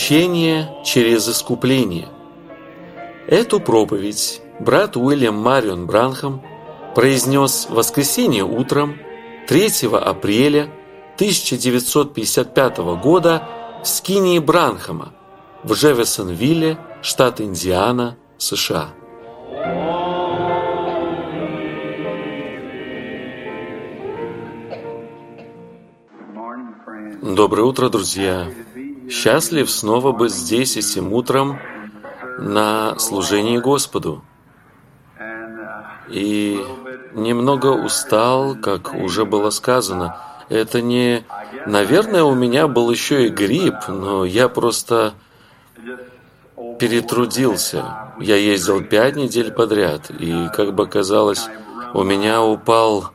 Учение через искупление. Эту проповедь брат Уильям Марион Бранхам произнес в воскресенье утром 3 апреля 1955 года в скинии Бранхама в Джефферсонвилле, штат Индиана, США. Доброе утро, друзья! Счастлив снова быть здесь этим утром на служении Господу. И немного устал, как уже было сказано. Это не... Наверное, у меня был еще и грипп, но я просто перетрудился. Я ездил 5 недель подряд, и, как бы казалось, у меня упал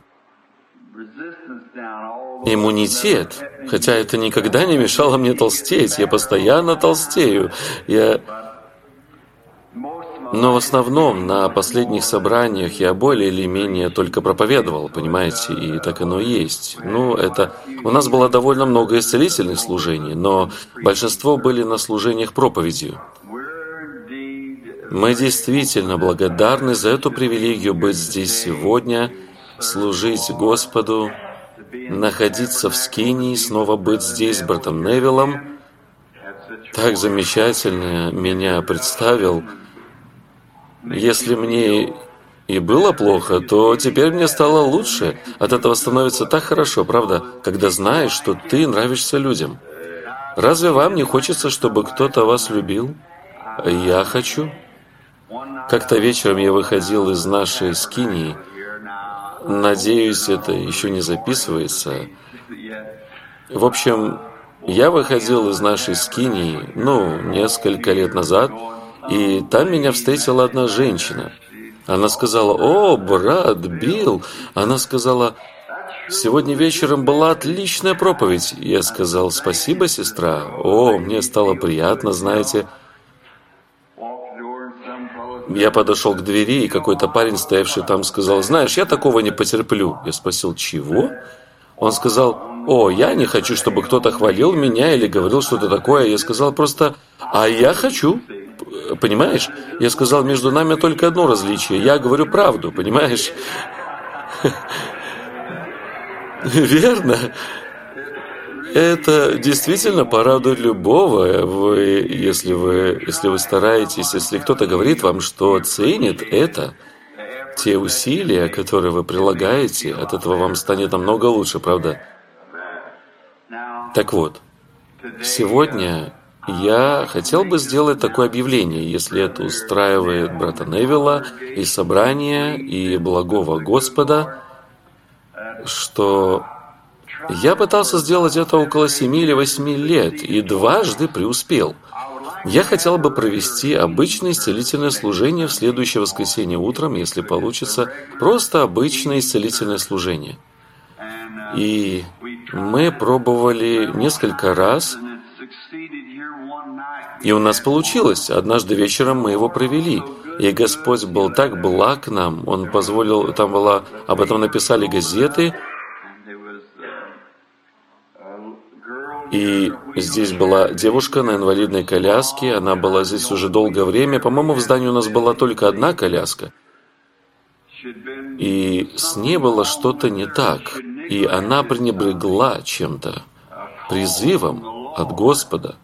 иммунитет, хотя это никогда не мешало мне толстеть. Я постоянно толстею. Но в основном на последних собраниях я более или менее только проповедовал, понимаете, и так оно и есть. У нас было довольно много исцелительных служений, но большинство были на служениях проповедью. Мы действительно благодарны за эту привилегию быть здесь сегодня, служить Господу, находиться в скинии, снова быть здесь с братом Невиллом. Так замечательно меня представил. Если мне и было плохо, то теперь мне стало лучше. От этого становится так хорошо, правда, когда знаешь, что ты нравишься людям. Разве вам не хочется, чтобы кто-то вас любил? Я хочу. Как-то вечером я выходил из нашей скинии. Надеюсь, это еще не записывается. В общем, я выходил из нашей скинии, несколько лет назад, и там меня встретила одна женщина. Она сказала: «О, брат Билл!» Она сказала: «Сегодня вечером была отличная проповедь». Я сказал: «Спасибо, сестра. О, мне стало приятно, знаете». Я подошел к двери, и какой-то парень, стоявший там, сказал: «Знаешь, я такого не потерплю». Я спросил: «Чего?» Он сказал: «О, я не хочу, чтобы кто-то хвалил меня или говорил что-то такое». Я сказал просто: «А я хочу». Понимаешь? Я сказал: «Между нами только одно различие. Я говорю правду, понимаешь?» Верно? Это действительно порадует любого, если вы стараетесь, если кто-то говорит вам, что ценит это, те усилия, которые вы прилагаете, от этого вам станет намного лучше, правда? Так вот, сегодня я хотел бы сделать такое объявление, если это устраивает брата Невилла и собрание, и благого Господа, что... Я пытался сделать это около 7 или 8 лет и дважды преуспел. Я хотел бы провести обычное исцелительное служение в следующее воскресенье утром, если получится, просто обычное исцелительное служение. И мы пробовали несколько раз, и у нас получилось. Однажды вечером мы его провели, и Господь был так благ к нам, Он позволил, об этом написали газеты. И здесь была девушка на инвалидной коляске, она была здесь уже долгое время. По-моему, в здании у нас была только одна коляска. И с ней было что-то не так. И она пренебрегла чем-то, призывом от Господа.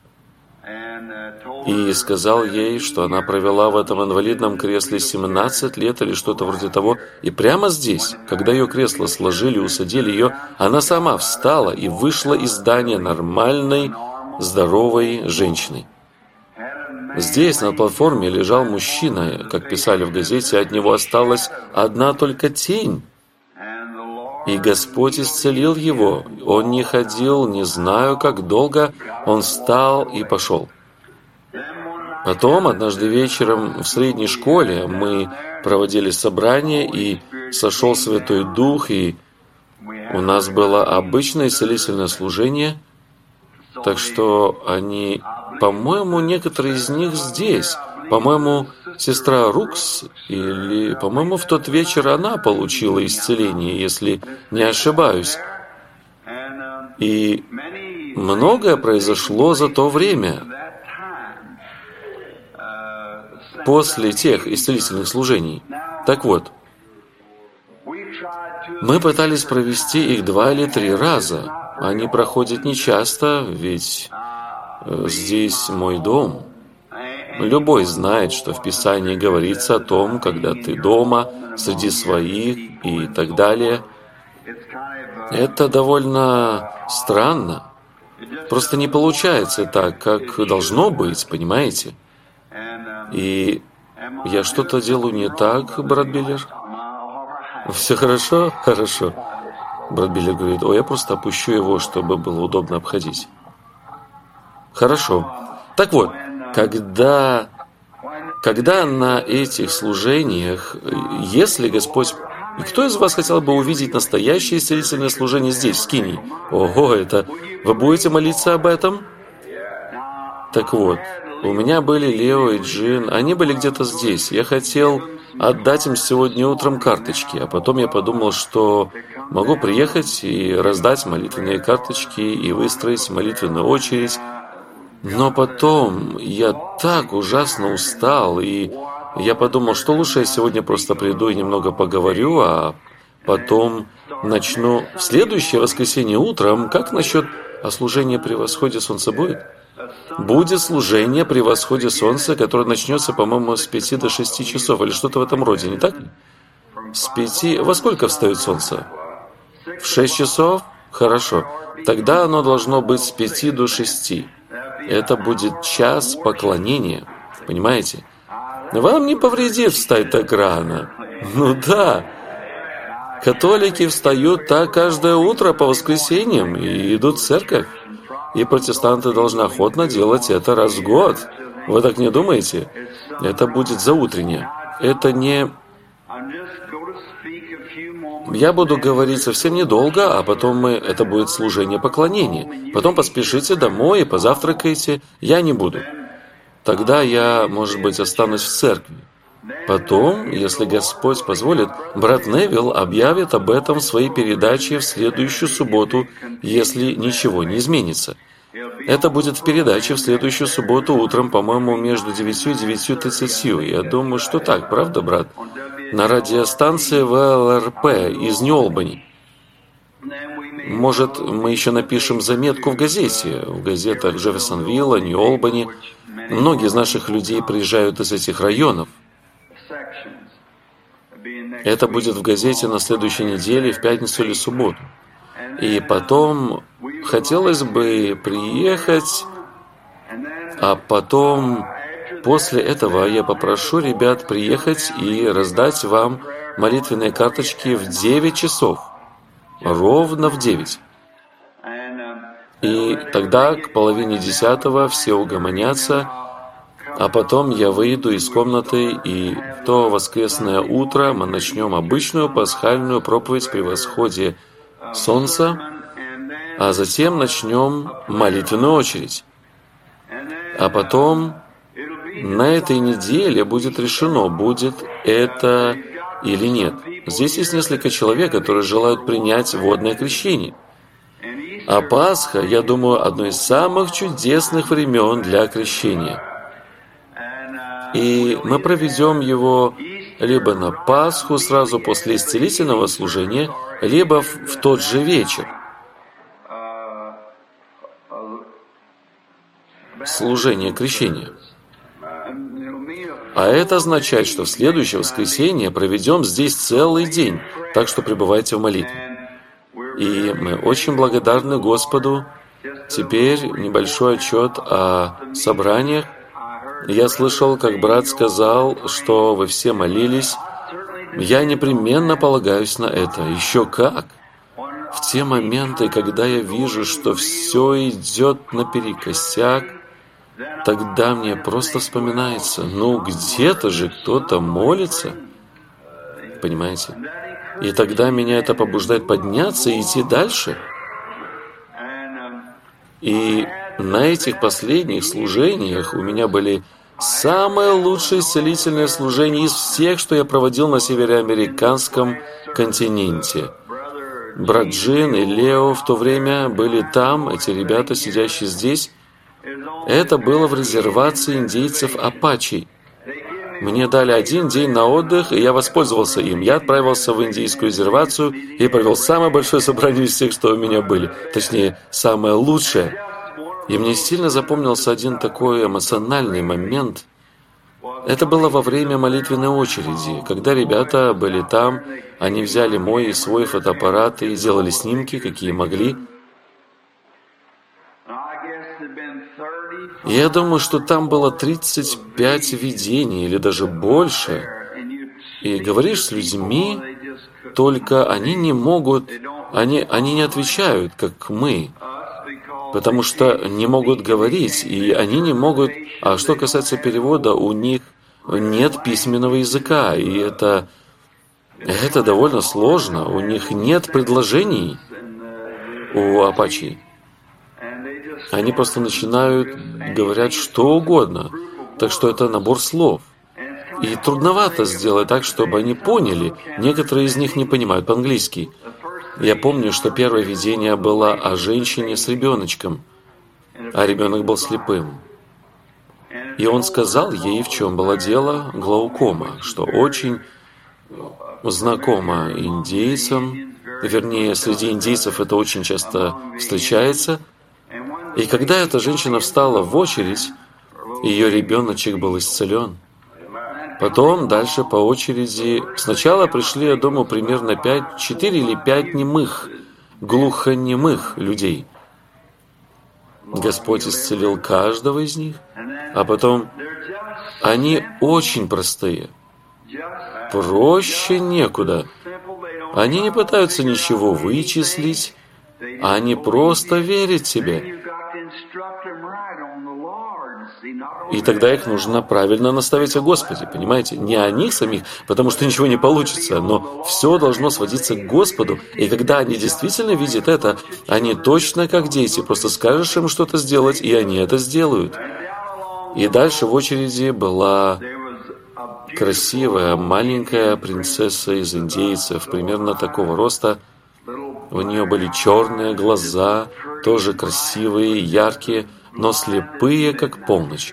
И сказал ей, что она провела в этом инвалидном кресле 17 лет или что-то вроде того. И прямо здесь, когда ее кресло сложили, усадили ее, она сама встала и вышла из здания нормальной, здоровой женщиной. Здесь, на платформе, лежал мужчина, как писали в газете, от него осталась одна только тень. И Господь исцелил его. Он не ходил, не знаю, как долго, он встал и пошел. Потом, однажды вечером в средней школе мы проводили собрание, и сошел Святой Дух, и у нас было обычное исцелительное служение. Так что они, по-моему, некоторые из них здесь. По-моему, сестра Рукс, или, по-моему, в тот вечер она получила исцеление, если не ошибаюсь. И многое произошло за то время. после тех исцелительных служений. Так вот, мы пытались провести их 2 или 3 раза. Они проходят нечасто, ведь здесь мой дом. Любой знает, что в Писании говорится о том, когда ты дома, среди своих и так далее. Это довольно странно. Просто не получается так, как должно быть, понимаете? И я что-то делаю не так, брат Биллер? Все хорошо? Хорошо. Брат Биллер говорит, я просто опущу его, чтобы было удобно обходить. Хорошо. Так вот, когда на этих служениях, если Господь... И кто из вас хотел бы увидеть настоящее исцелительное служение здесь, в Скинии? Ого, это... Вы будете молиться об этом? Так вот, у меня были Лео и Джин, они были где-то здесь. Я хотел отдать им сегодня утром карточки, а потом я подумал, что могу приехать и раздать молитвенные карточки и выстроить молитвенную очередь. Но потом я так ужасно устал, и я подумал, что лучше я сегодня просто приду и немного поговорю, а потом начну в следующее воскресенье утром. Как насчет служения при восходе солнца будет? Будет служение при восходе солнца, которое начнется, по-моему, с 5 до 6 часов, или что-то в этом роде, не так ли? С 5... Во сколько встает солнце? В 6 часов? Хорошо. Тогда оно должно быть с 5 до 6. Это будет час поклонения, понимаете? Вам не повредит встать так рано. Ну да. Католики встают так каждое утро по воскресеньям и идут в церковь. И протестанты должны охотно делать это раз в год. Вы так не думаете? Это будет заутренне. Это не... Я буду говорить совсем недолго, а потом это будет служение поклонения. Потом поспешите домой и позавтракайте. Я не буду. Тогда я, может быть, останусь в церкви. Потом, если Господь позволит, брат Невилл объявит об этом в своей передаче в следующую субботу, если ничего не изменится. Это будет в передаче в следующую субботу утром, по-моему, между 9 и 9:30. Я думаю, что так, правда, брат? На радиостанции ВЛРП из Нью-Олбани. Может, мы еще напишем заметку в газете, в газетах Джефферсонвилла, Нью-Олбани. Многие из наших людей приезжают из этих районов. Это будет в газете на следующей неделе, в пятницу или субботу. И потом хотелось бы приехать, а потом после этого я попрошу ребят приехать и раздать вам молитвенные карточки в 9 часов. Ровно в 9. И тогда к 9:30 все угомонятся, а потом я выйду из комнаты, и в то воскресное утро мы начнем обычную пасхальную проповедь при восходе солнца, а затем начнем молитвенную очередь. А потом на этой неделе будет решено, будет это или нет. Здесь есть несколько человек, которые желают принять водное крещение. А Пасха, я думаю, одно из самых чудесных времен для крещения. И мы проведем его либо на Пасху, сразу после исцелительного служения, либо в тот же вечер. Служение крещения. А это означает, что в следующее воскресенье проведем здесь целый день, так что пребывайте в молитве. И мы очень благодарны Господу. Теперь небольшой отчет о собраниях. Я слышал, как брат сказал, что вы все молились. Я непременно полагаюсь на это. Еще как! В те моменты, когда я вижу, что все идет наперекосяк, тогда мне просто вспоминается, где-то же кто-то молится. Понимаете? И тогда меня это побуждает подняться и идти дальше. И на этих последних служениях у меня были самые лучшие исцелительные служения из всех, что я проводил на североамериканском континенте. Брат Джин и Лео в то время были там, эти ребята, сидящие здесь. Это было в резервации индейцев Апачи. Мне дали 1 день на отдых, и я воспользовался им. Я отправился в индийскую резервацию и провел самое большое собрание из всех, что у меня были. Точнее, самое лучшее. И мне сильно запомнился один такой эмоциональный момент. Это было во время молитвенной очереди, когда ребята были там, они взяли мой и свой фотоаппарат и сделали снимки, какие могли. Я думаю, что там было 35 видений или даже больше. И говоришь с людьми, только они не могут, они не отвечают, как мы, потому что не могут говорить, и они не могут, а что касается перевода, у них нет письменного языка, и это довольно сложно, у них нет предложений у апачи. Они просто начинают говорить что угодно, так что это набор слов. И трудновато сделать так, чтобы они поняли. Некоторые из них не понимают по-английски. Я помню, что первое видение было о женщине с ребеночком, а ребенок был слепым. И он сказал ей, в чем было дело, глаукома, что очень знакомо индейцам, вернее, среди индейцев это очень часто встречается. И когда эта женщина встала в очередь, ее ребеночек был исцелен. Потом дальше по очереди, сначала пришли, я думаю, примерно 4 или 5 немых, глухонемых людей. Господь исцелил каждого из них, а потом они очень простые, проще некуда. Они не пытаются ничего вычислить, они просто верят себе. И тогда их нужно правильно наставить о Господе, понимаете? Не о них самих, потому что ничего не получится, но все должно сводиться к Господу. И когда они действительно видят это, они точно как дети, просто скажешь им что-то сделать, и они это сделают. И дальше в очереди была красивая маленькая принцесса из индейцев, примерно такого роста. У нее были черные глаза, тоже красивые, яркие, но слепые, как полночь.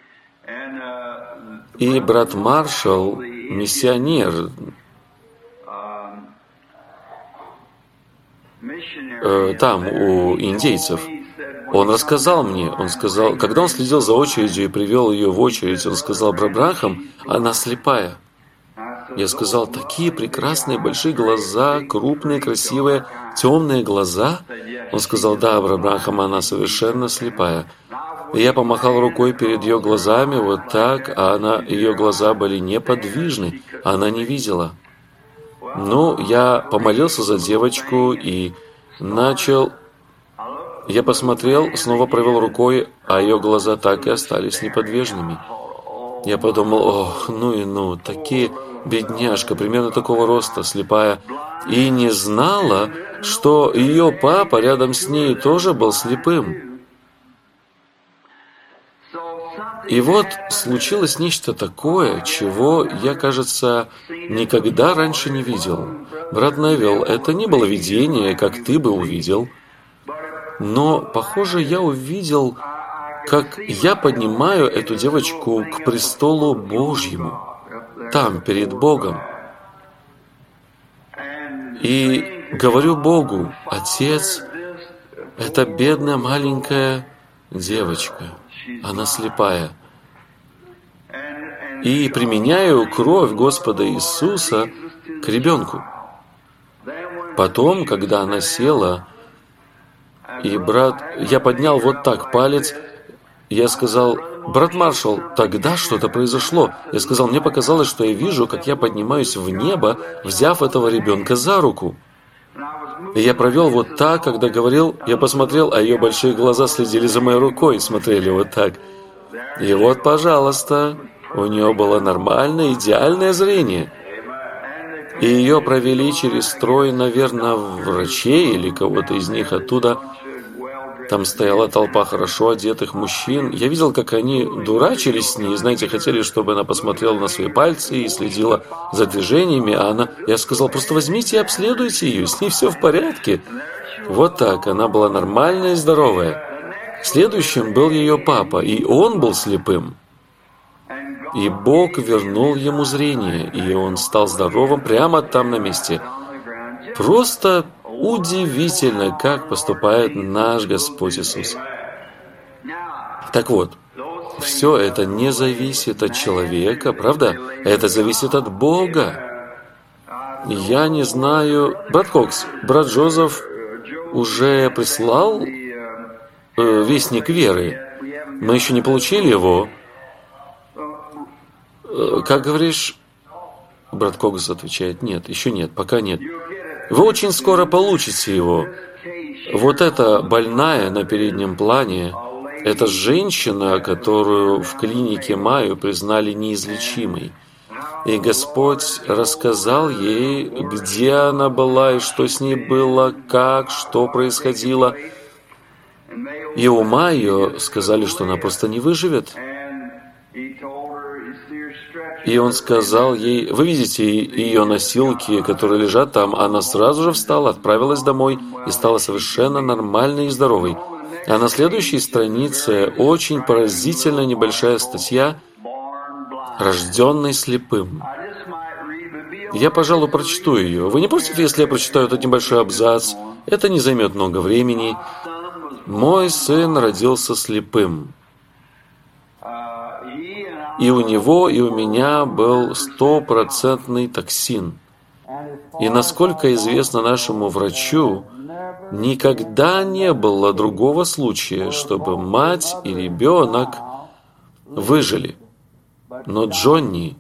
И брат Маршалл, миссионер, там, у индейцев, он рассказал мне, он сказал, когда он следил за очередью и привел ее в очередь, он сказал: брат Брахам, она слепая. Я сказал: такие прекрасные большие глаза, крупные, красивые, темные глаза. Он сказал: да, брат Брахам, она совершенно слепая. И я помахал рукой перед ее глазами вот так, а ее глаза были неподвижны, она не видела. Ну, я помолился за девочку и начал... Я посмотрел, снова провел рукой, а ее глаза так и остались неподвижными. Я подумал: ох, ну, такие... Бедняжка, примерно такого роста, слепая, и не знала, что ее папа рядом с ней тоже был слепым. И вот случилось нечто такое, чего я, кажется, никогда раньше не видел. Брат Невилл, это не было видение, как ты бы увидел, но, похоже, я увидел, как я поднимаю эту девочку к престолу Божьему. Там, перед Богом. И говорю Богу: Отец, это бедная маленькая девочка, она слепая. И применяю кровь Господа Иисуса к ребенку. Потом, когда она села, и я поднял вот так палец, я сказал: брат Маршалл, тогда что-то произошло. Я сказал: мне показалось, что я вижу, как я поднимаюсь в небо, взяв этого ребенка за руку. И я провел вот так, когда говорил, я посмотрел, а ее большие глаза следили за моей рукой, смотрели вот так. И вот, пожалуйста, у нее было нормальное, идеальное зрение. И ее провели через строй, наверное, врачей или кого-то из них оттуда. Там стояла толпа хорошо одетых мужчин. Я видел, как они дурачились с ней, знаете, хотели, чтобы она посмотрела на свои пальцы и следила за движениями, а я сказал: просто возьмите и обследуйте ее, с ней все в порядке. Вот так, она была нормальная и здоровая. Следующим был ее папа, и он был слепым. И Бог вернул ему зрение, и он стал здоровым прямо там на месте. Просто удивительно, как поступает наш Господь Иисус. Так вот, все это не зависит от человека, правда? Это зависит от Бога. Я не знаю... Брат Кокс, брат Джозеф уже прислал вестник веры. Мы еще не получили его. Как говоришь? Брат Кокс отвечает, нет, еще нет, пока нет. Вы очень скоро получите его. Вот эта больная на переднем плане, это женщина, которую в клинике Майо признали неизлечимой. И Господь рассказал ей, где она была и что с ней было, как, что происходило. И у Майо сказали, что она просто не выживет. И он сказал ей, вы видите ее носилки, которые лежат там, она сразу же встала, отправилась домой и стала совершенно нормальной и здоровой. А на следующей странице очень поразительная небольшая статья «Рожденный слепым». Я, пожалуй, прочту ее. Вы не против, если я прочитаю этот небольшой абзац? Это не займет много времени. «Мой сын родился слепым. И у него, и у меня был 100% токсин. И насколько известно нашему врачу, никогда не было другого случая, чтобы мать и ребенок выжили. Но Джонни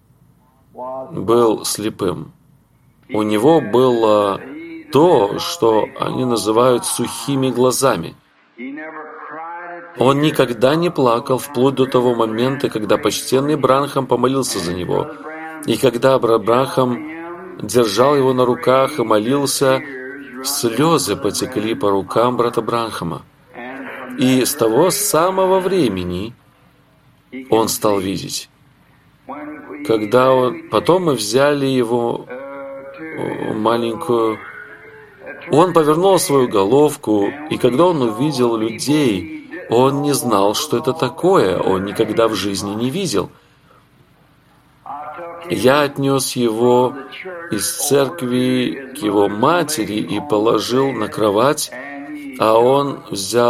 был слепым. У него было то, что они называют сухими глазами. Он никогда не плакал вплоть до того момента, когда почтенный Бранхам помолился за него. И когда Бранхам держал его на руках и молился, слезы потекли по рукам брата Бранхама. И с того самого времени он стал видеть. Потом мы взяли его маленькую... Он повернул свою головку, и когда он увидел людей, он не знал, что это такое, он никогда в жизни не видел. Я отнес его из церкви к его матери и положил на кровать, а он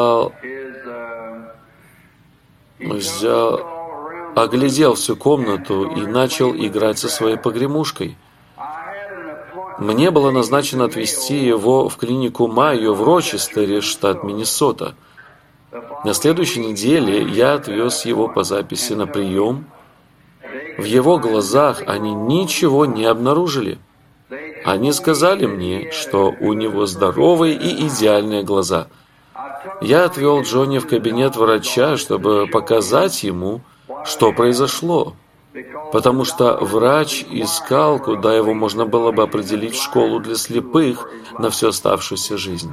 оглядел всю комнату и начал играть со своей погремушкой. Мне было назначено отвезти его в клинику Майо в Рочестере, штат Миннесота. На следующей неделе я отвез его по записи на прием. В его глазах они ничего не обнаружили. Они сказали мне, что у него здоровые и идеальные глаза. Я отвел Джонни в кабинет врача, чтобы показать ему, что произошло. Потому что врач искал, куда его можно было бы определить в школу для слепых на всю оставшуюся жизнь.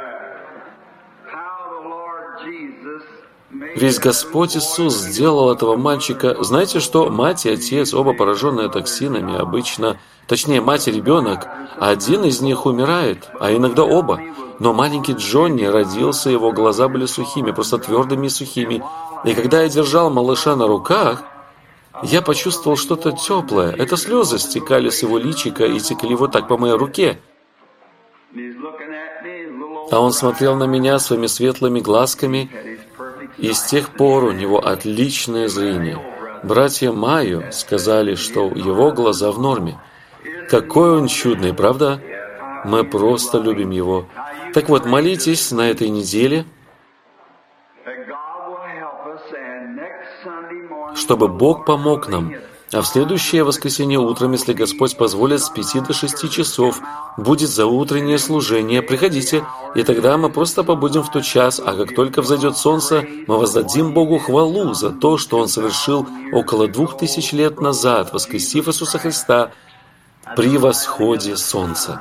Весь Господь Иисус сделал этого мальчика. Знаете что? Мать и отец, оба пораженные токсинами, обычно, точнее, мать и ребенок, один из них умирает, а иногда оба. Но маленький Джонни родился, его глаза были сухими, просто твердыми и сухими. И когда я держал малыша на руках, я почувствовал что-то теплое. Это слезы стекали с его личика и текли вот так по моей руке. А он смотрел на меня своими светлыми глазками, и с тех пор у него отличное зрение. Братья Майо сказали, что его глаза в норме. Какой он чудный, правда? Мы просто любим его. Так вот, молитесь на этой неделе, чтобы Бог помог нам. А в следующее воскресенье утром, если Господь позволит, с 5 до 6 часов будет заутреннее служение. Приходите, и тогда мы просто побудем в тот час, а как только взойдет солнце, мы воздадим Богу хвалу за то, что Он совершил около 2000 лет назад, воскресив Иисуса Христа при восходе солнца.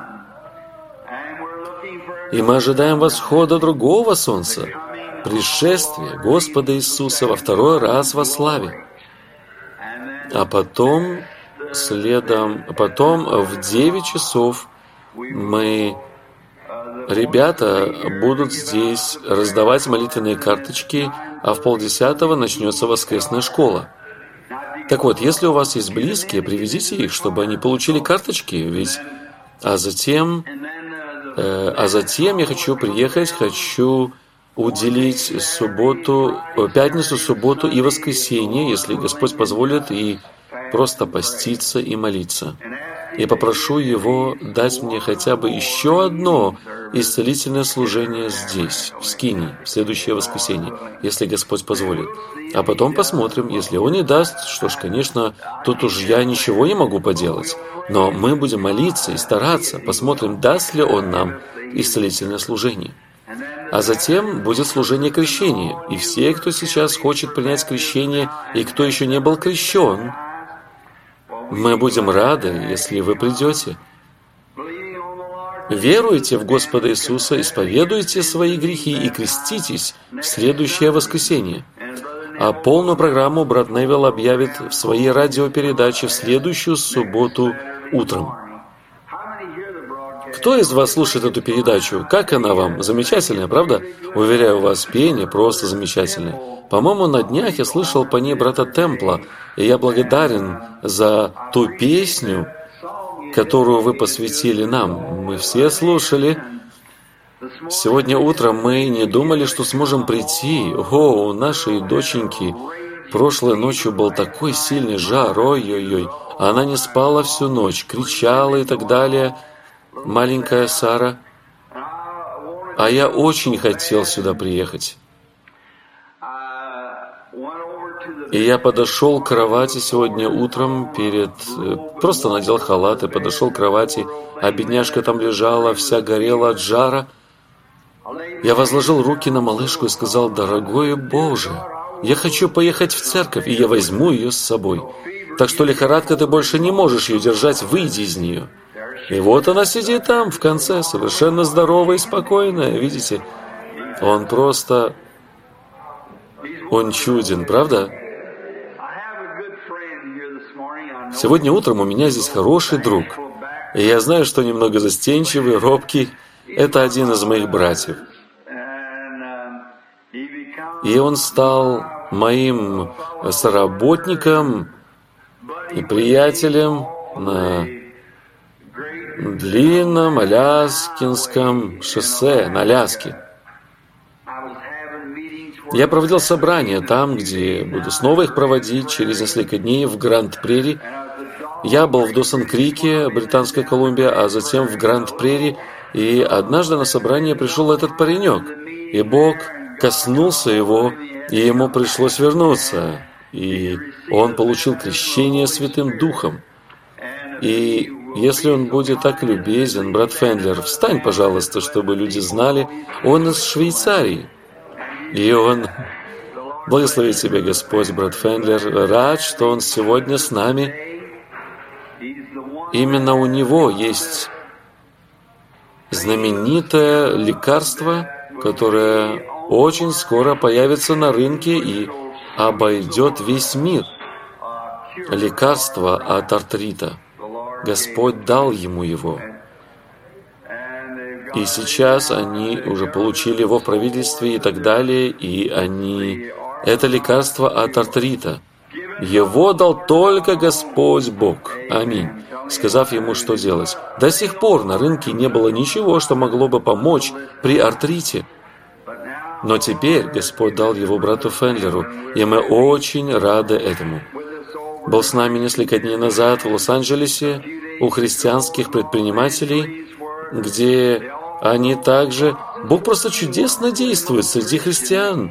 И мы ожидаем восхода другого солнца, пришествия Господа Иисуса во второй раз во славе. А потом в 9 часов ребята будут здесь раздавать молитвенные карточки, а в 9:30 начнется воскресная школа. Так вот, если у вас есть близкие, привезите их, чтобы они получили карточки, ведь... А затем я хочу приехать, хочу уделить пятницу, субботу и воскресенье, если Господь позволит, и просто поститься и молиться. И попрошу Его дать мне хотя бы еще одно исцелительное служение здесь, в Скинии, в следующее воскресенье, если Господь позволит. А потом посмотрим, если Он не даст, что ж, конечно, тут уж я ничего не могу поделать. Но мы будем молиться и стараться, посмотрим, даст ли Он нам исцелительное служение. А затем будет служение крещения, и все, кто сейчас хочет принять крещение, и кто еще не был крещен, мы будем рады, если вы придете. Веруйте в Господа Иисуса, исповедуйте свои грехи и креститесь в следующее воскресенье. А полную программу брат Невилл объявит в своей радиопередаче в следующую субботу утром. Кто из вас слушает эту передачу? Как она вам? Замечательная, правда? Уверяю вас, пение просто замечательное. По-моему, на днях я слышал по ней брата Темпла, и я благодарен за ту песню, которую вы посвятили нам. Мы все слушали. Сегодня утром мы не думали, что сможем прийти. О, у нашей доченьки прошлой ночью был такой сильный жар, ой-ой-ой. Она не спала всю ночь, кричала и так далее. Маленькая Сара. А я очень хотел сюда приехать. И я подошел к кровати сегодня утром просто надел халат и подошел к кровати, а бедняжка там лежала, вся горела от жара. Я возложил руки на малышку и сказал: «Дорогой Боже, я хочу поехать в церковь, и я возьму ее с собой. Так что, лихорадка, ты больше не можешь ее держать, выйди из нее». И вот она сидит там, в конце, совершенно здоровая и спокойная, видите? Он чуден, правда? Сегодня утром у меня здесь хороший друг. И я знаю, что немного застенчивый, робкий. Это один из моих братьев. И он стал моим соработником и приятелем на длинном Аляскинском шоссе, на Аляске. Я проводил собрания там, где буду снова их проводить через несколько дней в Гранд-Прери. Я был в Досон-Крике, Британская Колумбия, а затем в Гранд-Прери. И однажды на собрание пришел этот паренек, и Бог коснулся его, и ему пришлось вернуться. И он получил крещение Святым Духом. И если он будет так любезен, брат Фендлер, встань, пожалуйста, чтобы люди знали, он из Швейцарии. И он... Благослови тебя, Господь, брат Фендлер. Рад, что он сегодня с нами. Именно у него есть знаменитое лекарство, которое очень скоро появится на рынке и обойдет весь мир. Лекарство от артрита. Господь дал ему его. И сейчас они уже получили его в правительстве и так далее, и это лекарство от артрита. Его дал только Господь Бог. Аминь. Сказав ему, что делать. До сих пор на рынке не было ничего, что могло бы помочь при артрите. Но теперь Господь дал его брату Фендлеру, и мы очень рады этому. Был с нами несколько дней назад в Лос-Анджелесе у христианских предпринимателей, где они также... Бог просто чудесно действует среди христиан.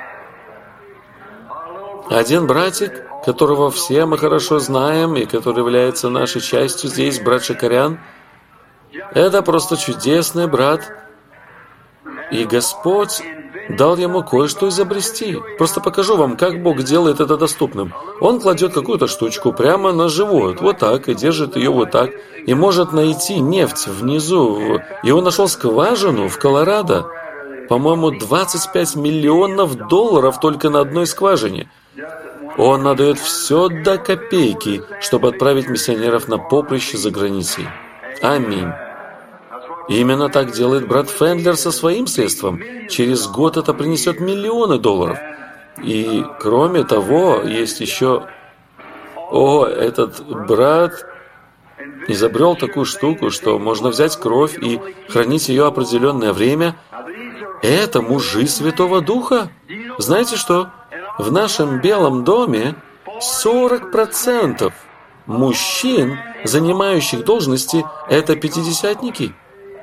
Один братик, которого все мы хорошо знаем и который является нашей частью здесь, брат Шакарян, это просто чудесный брат. И Господь дал ему кое-что изобрести. Просто покажу вам, как Бог делает это доступным. Он кладет какую-то штучку прямо на живот, вот так, и держит ее вот так, и может найти нефть внизу. И он нашел скважину в Колорадо, по-моему, $25 миллионов только на одной скважине. Он отдает все до копейки, чтобы отправить миссионеров на поприще за границей. Аминь. Именно так делает брат Фендлер со своим средством. Через год это принесет $миллионы. И, кроме того, есть еще О, этот брат изобрел такую штуку, что можно взять кровь и хранить ее определенное время. Это мужи Святого Духа. Знаете что? В нашем Белом доме 40% мужчин, занимающих должности, это пятидесятники.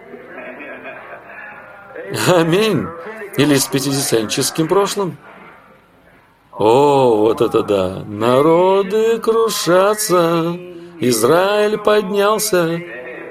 Аминь. Или с пятидесятническим прошлым. О, вот это да! Народы крушатся, Израиль поднялся.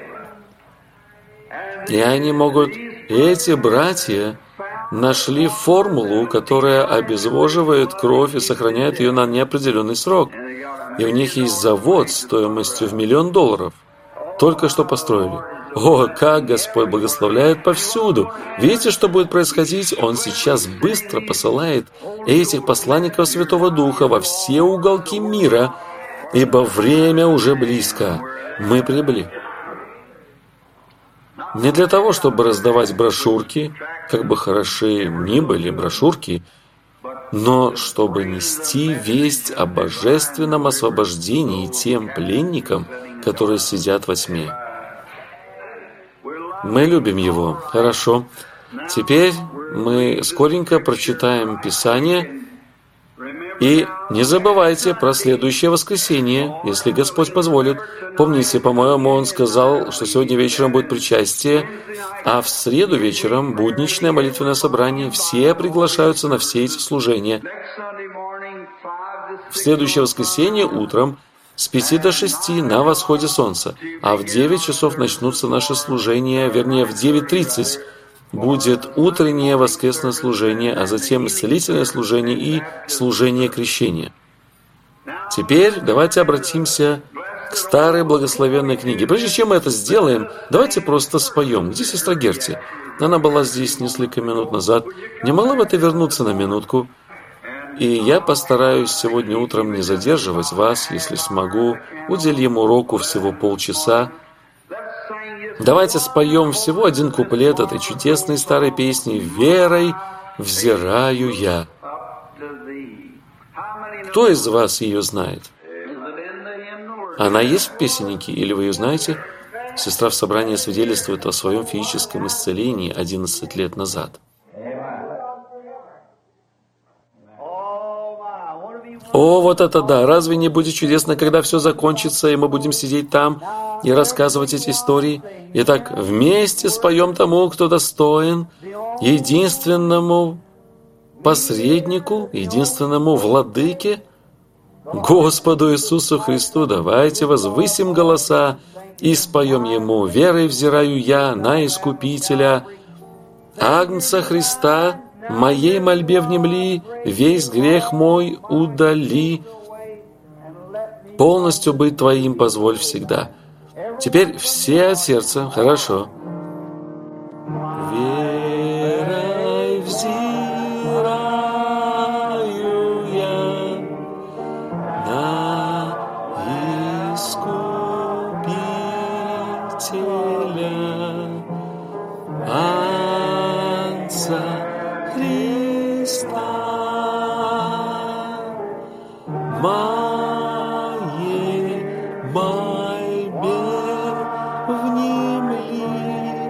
И они могут, эти братья нашли формулу, которая обезвоживает кровь и сохраняет ее на неопределенный срок. И у них есть завод стоимостью в $1 миллион. Только что построили. О, как Господь благословляет повсюду! Видите, что будет происходить? Он сейчас быстро посылает этих посланников Святого Духа во все уголки мира, ибо время уже близко. Мы прибыли. Не для того, чтобы раздавать брошюрки, как бы хороши ни были брошюрки, но чтобы нести весть о божественном освобождении тем пленникам, которые сидят во тьме. Мы любим Его. Хорошо. Теперь мы скоренько прочитаем Писание. И не забывайте про следующее воскресенье, если Господь позволит. Помните, по-моему, Он сказал, что сегодня вечером будет причастие, а в среду вечером будничное молитвенное собрание. Все приглашаются на все эти служения. В следующее воскресенье утром с 5 до 6 на восходе солнца, а в 9 часов начнутся наши служения, вернее, в 9:30 будет утреннее воскресное служение, а затем исцелительное служение и служение крещения. Теперь давайте обратимся к старой благословенной книге. Прежде чем мы это сделаем, давайте просто споем. Где сестра Герти? Она была здесь несколько минут назад. Не могла бы ты вернуться на минутку? И я постараюсь сегодня утром не задерживать вас, если смогу. Уделим уроку всего полчаса. Давайте споем всего один куплет этой чудесной старой песни «Верой взираю я». Кто из вас ее знает? Она есть в песеннике, или вы ее знаете? Сестра в собрании свидетельствует о своем физическом исцелении 11 лет назад. О, вот это да! Разве не будет чудесно, когда все закончится, и мы будем сидеть там и рассказывать эти истории? Итак, вместе споем тому, кто достоин, единственному посреднику, единственному владыке, Господу Иисусу Христу. Давайте возвысим голоса и споем Ему: «Верой взираю я на Искупителя, Агнца Христа, моей мольбе внемли, весь грех мой удали, полностью быть Твоим позволь всегда». Теперь все от сердца. Хорошо. Верой взираю я на Искупителя, Агнца Христа, моей мольбе внемли,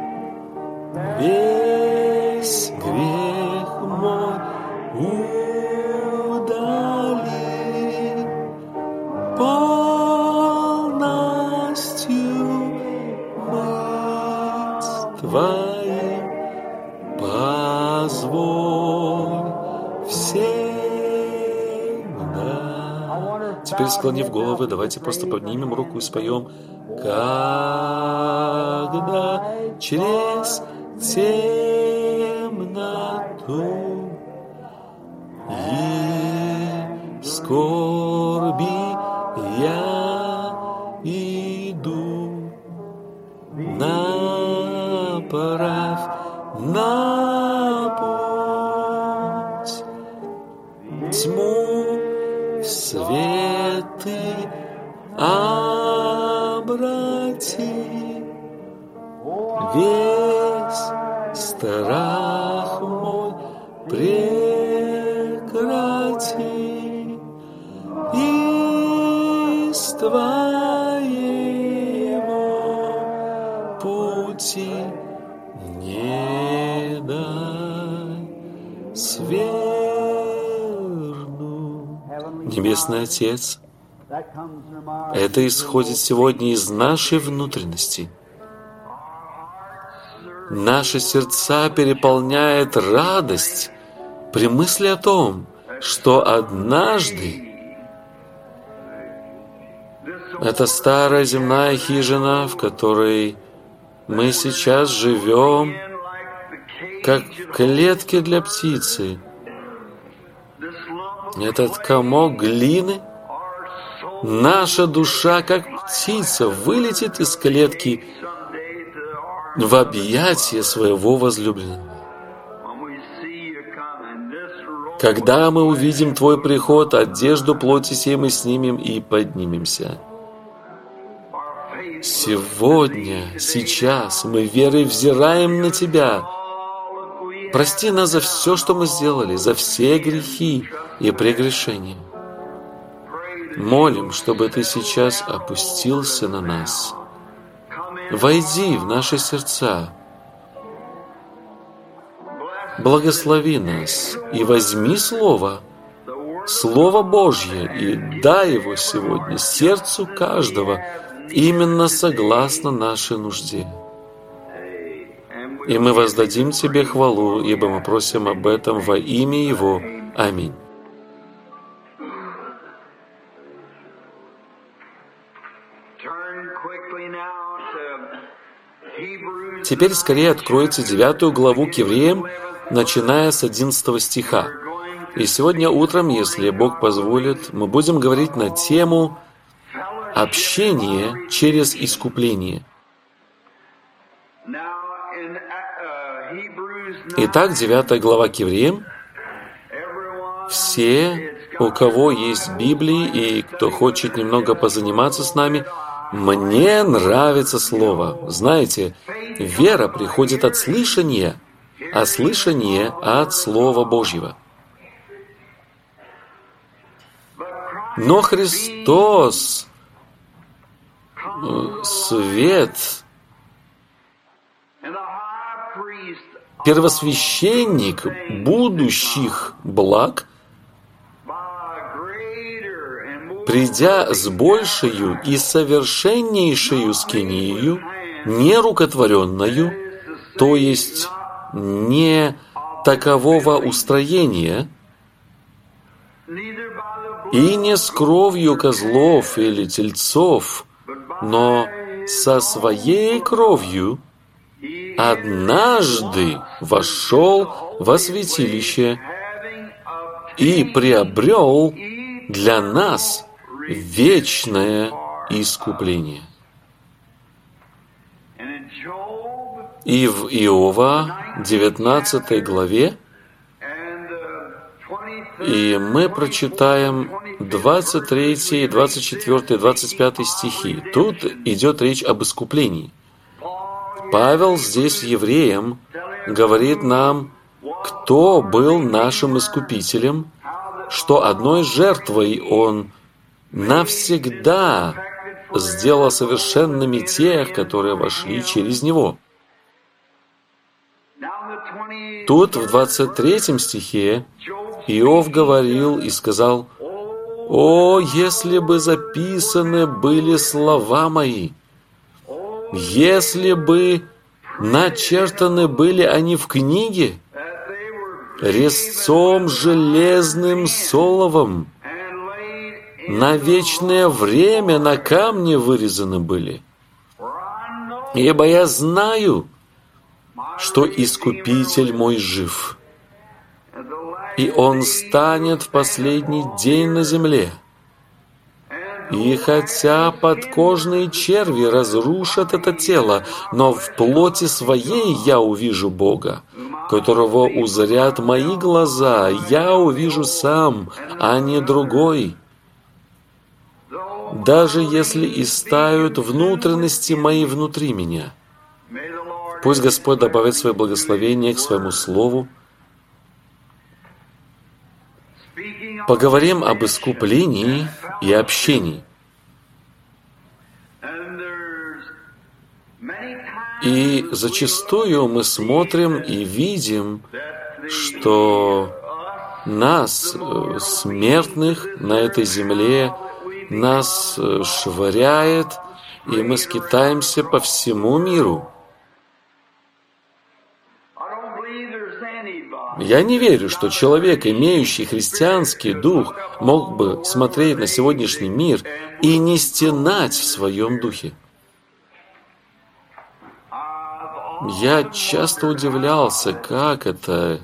весь грех мой удали, полностью быть Твоим позволь всегда. Теперь, склонив головы, давайте просто поднимем руку и споем: когда через темноту и скорби я иду, направь на путь тьму в свет ты обрати, весь страх мой прекрати, и его пути не дай сверну. Небесный Отец, это исходит сегодня из нашей внутренности. Наши сердца переполняет радость при мысли о том, что однажды эта старая земная хижина, в которой мы сейчас живем, как в клетке для птицы, этот комок глины, наша душа, как птица, вылетит из клетки в объятия своего возлюбленного. Когда мы увидим Твой приход, одежду плоти сей мы снимем и поднимемся. Сегодня, сейчас мы верой взираем на Тебя. Прости нас за все, что мы сделали, за все грехи и прегрешения. Молим, чтобы Ты сейчас опустился на нас. Войди в наши сердца. Благослови нас и возьми Слово Божье, и дай его сегодня сердцу каждого, именно согласно нашей нужде. И мы воздадим Тебе хвалу, ибо мы просим об этом во имя Его. Аминь. Теперь скорее откройте 9 главу к Евреям, начиная с 11 стиха. И сегодня утром, если Бог позволит, мы будем говорить на тему «Общение через искупление». Итак, 9 глава к Евреям. Все, у кого есть Библии и кто хочет немного позаниматься с нами, мне нравится Слово. Знаете, вера приходит от слышания, а слышание от Слова Божьего. Но Христос, свет, первосвященник будущих благ, придя с большею и совершеннейшею скинию, нерукотворенною, то есть не такового устроения, и не с кровью козлов или тельцов, но со своей кровью однажды вошел во святилище и приобрел для нас вечное искупление. И в Иова 19 главе, и мы прочитаем 23, 24, 25 стихи. Тут идет речь об искуплении. Павел здесь евреям говорит нам, кто был нашим искупителем, что одной жертвой он навсегда сделал совершенными тех, которые вошли через него. Тут в 23 стихе Иов говорил и сказал: «О, если бы записаны были слова мои, если бы начертаны были они в книге, резцом железным соловом, на вечное время на камне вырезаны были. Ибо я знаю, что Искупитель мой жив, и Он станет в последний день на земле. И хотя подкожные черви разрушат это тело, но в плоти своей я увижу Бога, которого узрят мои глаза, я увижу сам, а не другой. Даже если истают внутренности мои внутри меня». Пусть Господь добавит свое благословение к своему слову. Поговорим об искуплении и общении. И зачастую мы смотрим и видим, что нас, смертных на этой земле, нас швыряет, и мы скитаемся по всему миру. Я не верю, что человек, имеющий христианский дух, мог бы смотреть на сегодняшний мир и не стенать в своем духе. Я часто удивлялся, как это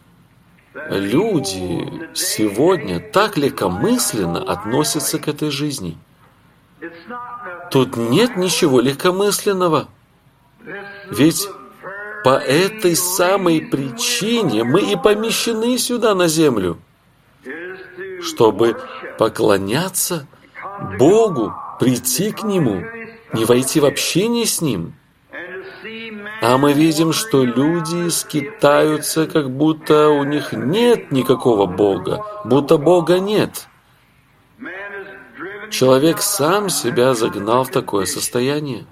люди сегодня так легкомысленно относятся к этой жизни. Тут нет ничего легкомысленного. Ведь по этой самой причине мы и помещены сюда на землю, чтобы поклоняться Богу, прийти к Нему, не войти в общение с Ним. А мы видим, что люди скитаются, как будто у них нет никакого Бога, будто Бога нет. Человек сам себя загнал в такое состояние.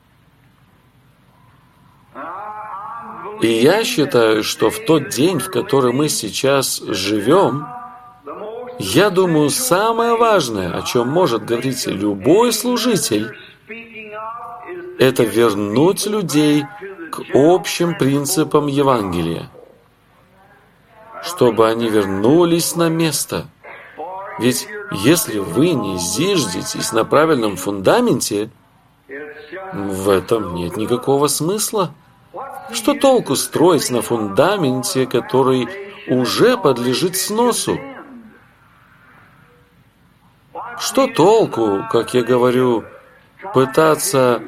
И я считаю, что в тот день, в который мы сейчас живем, я думаю, самое важное, о чем может говорить любой служитель, это вернуть людей к общим принципам Евангелия, чтобы они вернулись на место. Ведь если вы не зиждетесь на правильном фундаменте, в этом нет никакого смысла. Что толку строить на фундаменте, который уже подлежит сносу? Что толку, как я говорю, пытаться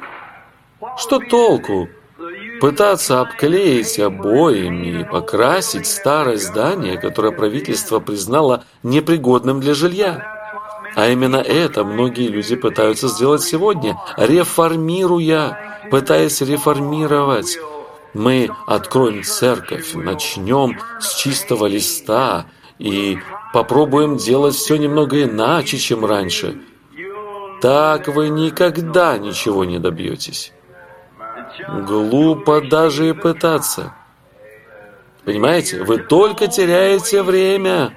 обклеить обоями и покрасить старое здание, которое правительство признало непригодным для жилья? А именно это многие люди пытаются сделать сегодня, пытаясь реформировать. Мы откроем церковь, начнем с чистого листа и попробуем делать все немного иначе, чем раньше. Так вы никогда ничего не добьетесь. Глупо даже и пытаться. Понимаете, вы только теряете время.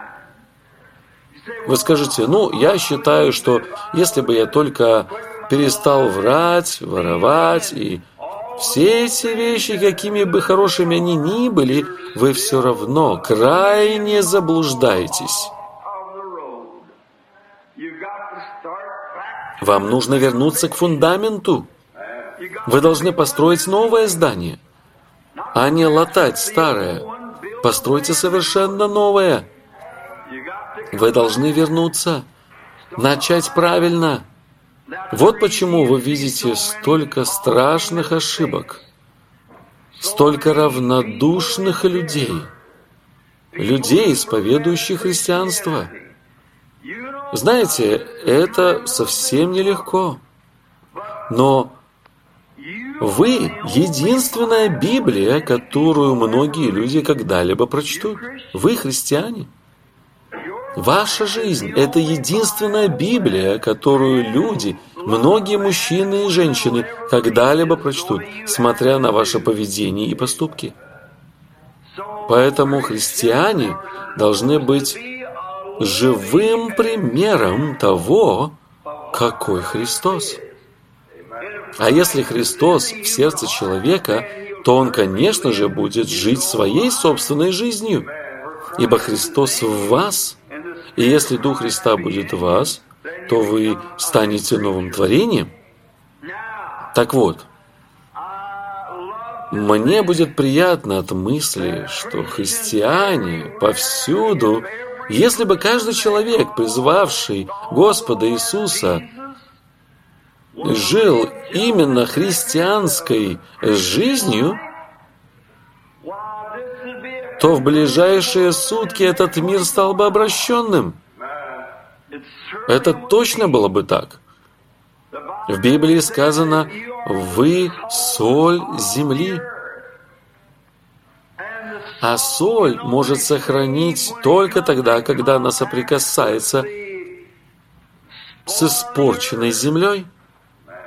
Вы скажете, я считаю, что если бы я только перестал врать, воровать и все эти вещи, какими бы хорошими они ни были, вы все равно крайне заблуждаетесь. Вам нужно вернуться к фундаменту. Вы должны построить новое здание, а не латать старое. Постройте совершенно новое. Вы должны вернуться, начать правильно. Вот почему вы видите столько страшных ошибок, столько равнодушных людей, исповедующих христианство. Знаете, это совсем нелегко. Но вы — единственная Библия, которую многие люди когда-либо прочтут. Вы христиане. Ваша жизнь — это единственная Библия, которую люди, многие мужчины и женщины, когда-либо прочтут, смотря на ваше поведение и поступки. Поэтому христиане должны быть живым примером того, какой Христос. А если Христос в сердце человека, то он, конечно же, будет жить своей собственной жизнью, ибо Христос в вас. И если Дух Христа будет в вас, то вы станете новым творением. Так вот, мне будет приятно от мысли, что христиане повсюду, если бы каждый человек, призвавший Господа Иисуса, жил именно христианской жизнью, то в ближайшие сутки этот мир стал бы обращенным. Это точно было бы так. В Библии сказано: «Вы соль земли». А соль может сохранить только тогда, когда она соприкасается с испорченной землей.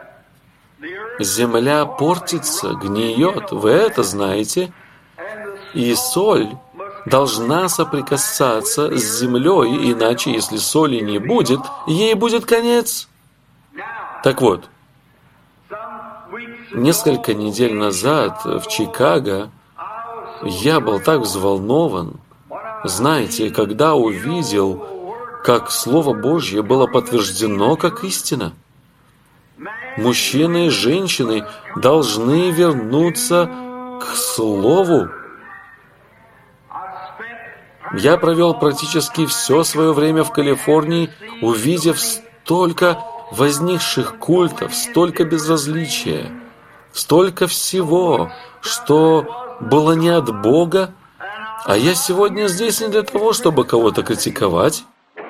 Земля портится, гниет, вы это знаете. И соль должна соприкасаться с землей, иначе, если соли не будет, ей будет конец. Так вот, несколько недель назад в Чикаго я был так взволнован, знаете, когда увидел, как Слово Божье было подтверждено как истина. Мужчины и женщины должны вернуться к Слову. Я провел практически все свое время в Калифорнии, увидев столько возникших культов, столько безразличия, столько всего, что было не от Бога, а я сегодня здесь не для того, чтобы кого-то критиковать.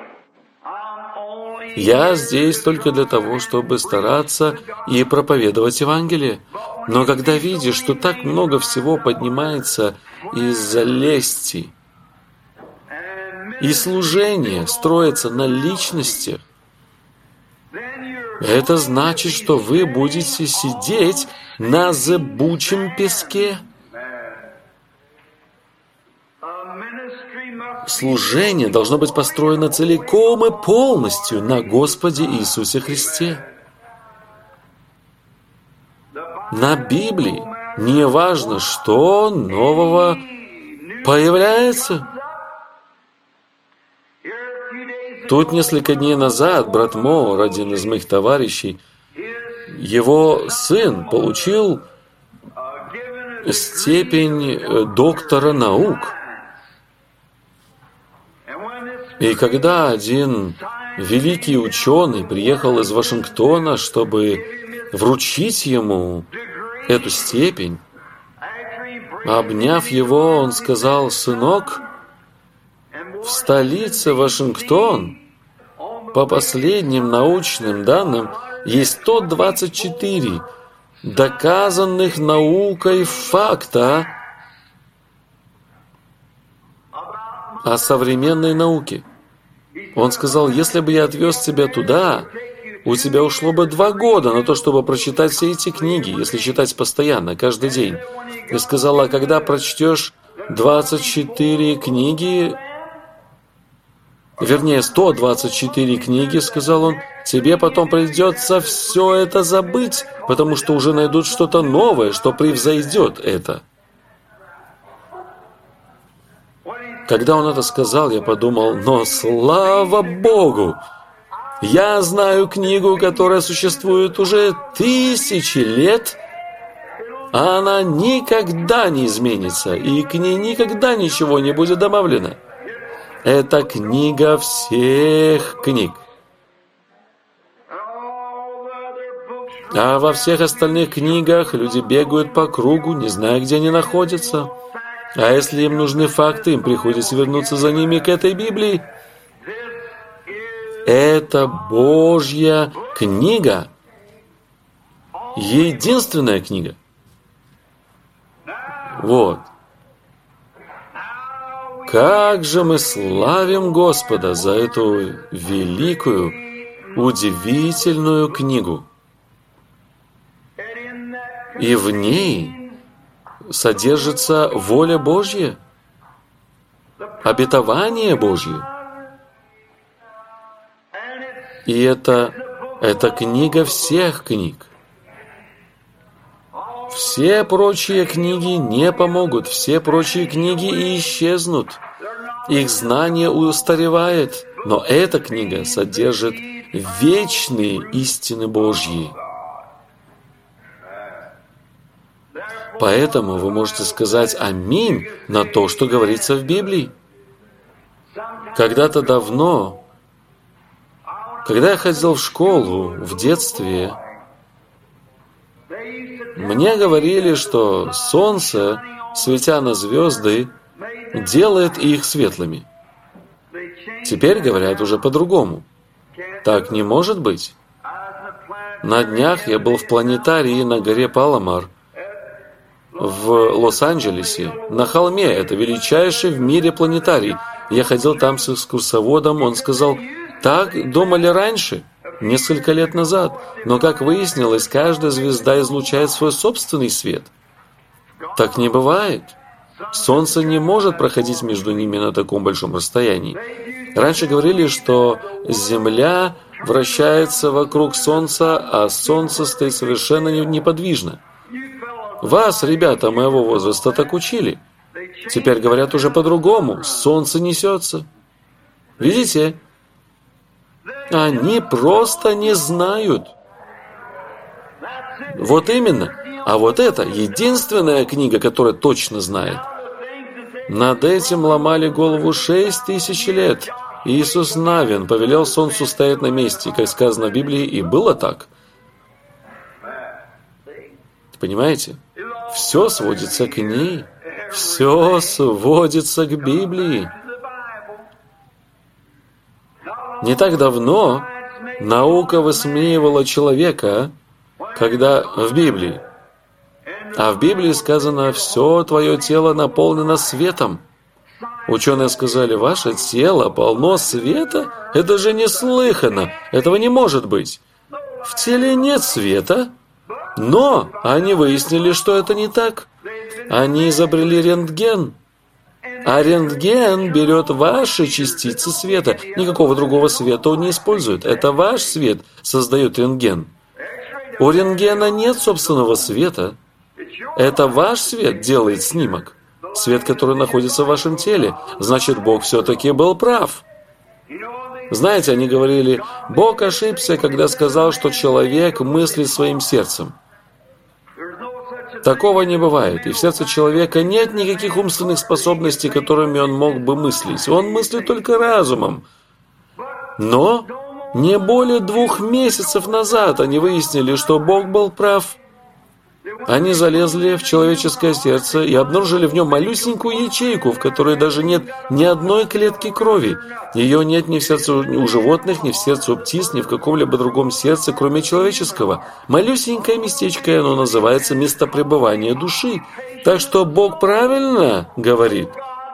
Я здесь только для того, чтобы стараться и проповедовать Евангелие. Но когда видишь, что так много всего поднимается из-за лести, и служение строится на личности, это значит, что вы будете сидеть на зыбучем песке. Служение должно быть построено целиком и полностью на Господе Иисусе Христе. На Библии не важно, что нового появляется. Тут несколько дней назад брат Моур, один из моих товарищей, его сын получил степень доктора наук. И когда один великий ученый приехал из Вашингтона, чтобы вручить ему эту степень, обняв его, он сказал: «Сынок, в столице Вашингтон, по последним научным данным, есть 124 доказанных наукой факта о современной науке». Он сказал: «Если бы я отвез тебя туда, у тебя ушло бы 2 года на то, чтобы прочитать все эти книги, если читать постоянно, каждый день». И сказал: «А когда прочтешь 24 книги, вернее, 124 книги, — сказал он, — тебе потом придется все это забыть, потому что уже найдут что-то новое, что превзойдет это». Когда он это сказал, я подумал: но слава Богу! Я знаю книгу, которая существует уже 1000 лет, а она никогда не изменится, и к ней никогда ничего не будет добавлено. Это книга всех книг. А во всех остальных книгах люди бегают по кругу, не зная, где они находятся. А если им нужны факты, им приходится вернуться за ними к этой Библии. Это Божья книга. Единственная книга. Вот. Как же мы славим Господа за эту великую, удивительную книгу. И в ней содержится воля Божья, обетование Божье. И это книга всех книг. Все прочие книги не помогут, все прочие книги исчезнут. Их знание устаревает, но эта книга содержит вечные истины Божьи. Поэтому вы можете сказать «Аминь» на то, что говорится в Библии. Когда-то давно, когда я ходил в школу в детстве, мне говорили, что солнце, светя на звезды, делает их светлыми. Теперь говорят уже по-другому. Так не может быть. На днях я был в планетарии на горе Паламар в Лос-Анджелесе, на холме. Это величайший в мире планетарий. Я ходил там с экскурсоводом, он сказал: «Так думали раньше, несколько лет назад, но, как выяснилось, каждая звезда излучает свой собственный свет. Так не бывает. Солнце не может проходить между ними на таком большом расстоянии. Раньше говорили, что Земля вращается вокруг Солнца, а Солнце стоит совершенно неподвижно. Вас, ребята моего возраста, так учили. Теперь говорят уже по-другому. Солнце несется. Видите? Они просто не знают. Вот именно. А вот это единственная книга, которая точно знает. Над этим ломали голову 6000 лет. Иисус Навин повелел Солнцу стоять на месте, как сказано в Библии, и было так. Понимаете? Все сводится к ней. Все сводится к Библии. Не так давно наука высмеивала человека, когда в Библии. А в Библии сказано: «Все твое тело наполнено светом». Ученые сказали: «Ваше тело полно света? Это же неслыханно! Этого не может быть! В теле нет света». Но они выяснили, что это не так. Они изобрели рентген. А рентген берет ваши частицы света. Никакого другого света он не использует. Это ваш свет создает рентген. У рентгена нет собственного света. Это ваш свет делает снимок. Свет, который находится в вашем теле. Значит, Бог все-таки был прав. Знаете, они говорили: Бог ошибся, когда сказал, что человек мыслит своим сердцем. Такого не бывает, и в сердце человека нет никаких умственных способностей, которыми он мог бы мыслить. Он мыслит только разумом. Но не более 2 месяцев назад они выяснили, что Бог был прав. Они залезли в человеческое сердце и обнаружили в нем малюсенькую ячейку, в которой даже нет ни одной клетки крови. Ее нет ни в сердце у животных, ни в сердце у птиц, ни в каком-либо другом сердце, кроме человеческого. Малюсенькое местечко, и оно называется место пребывания души. Так что Бог правильно говорит.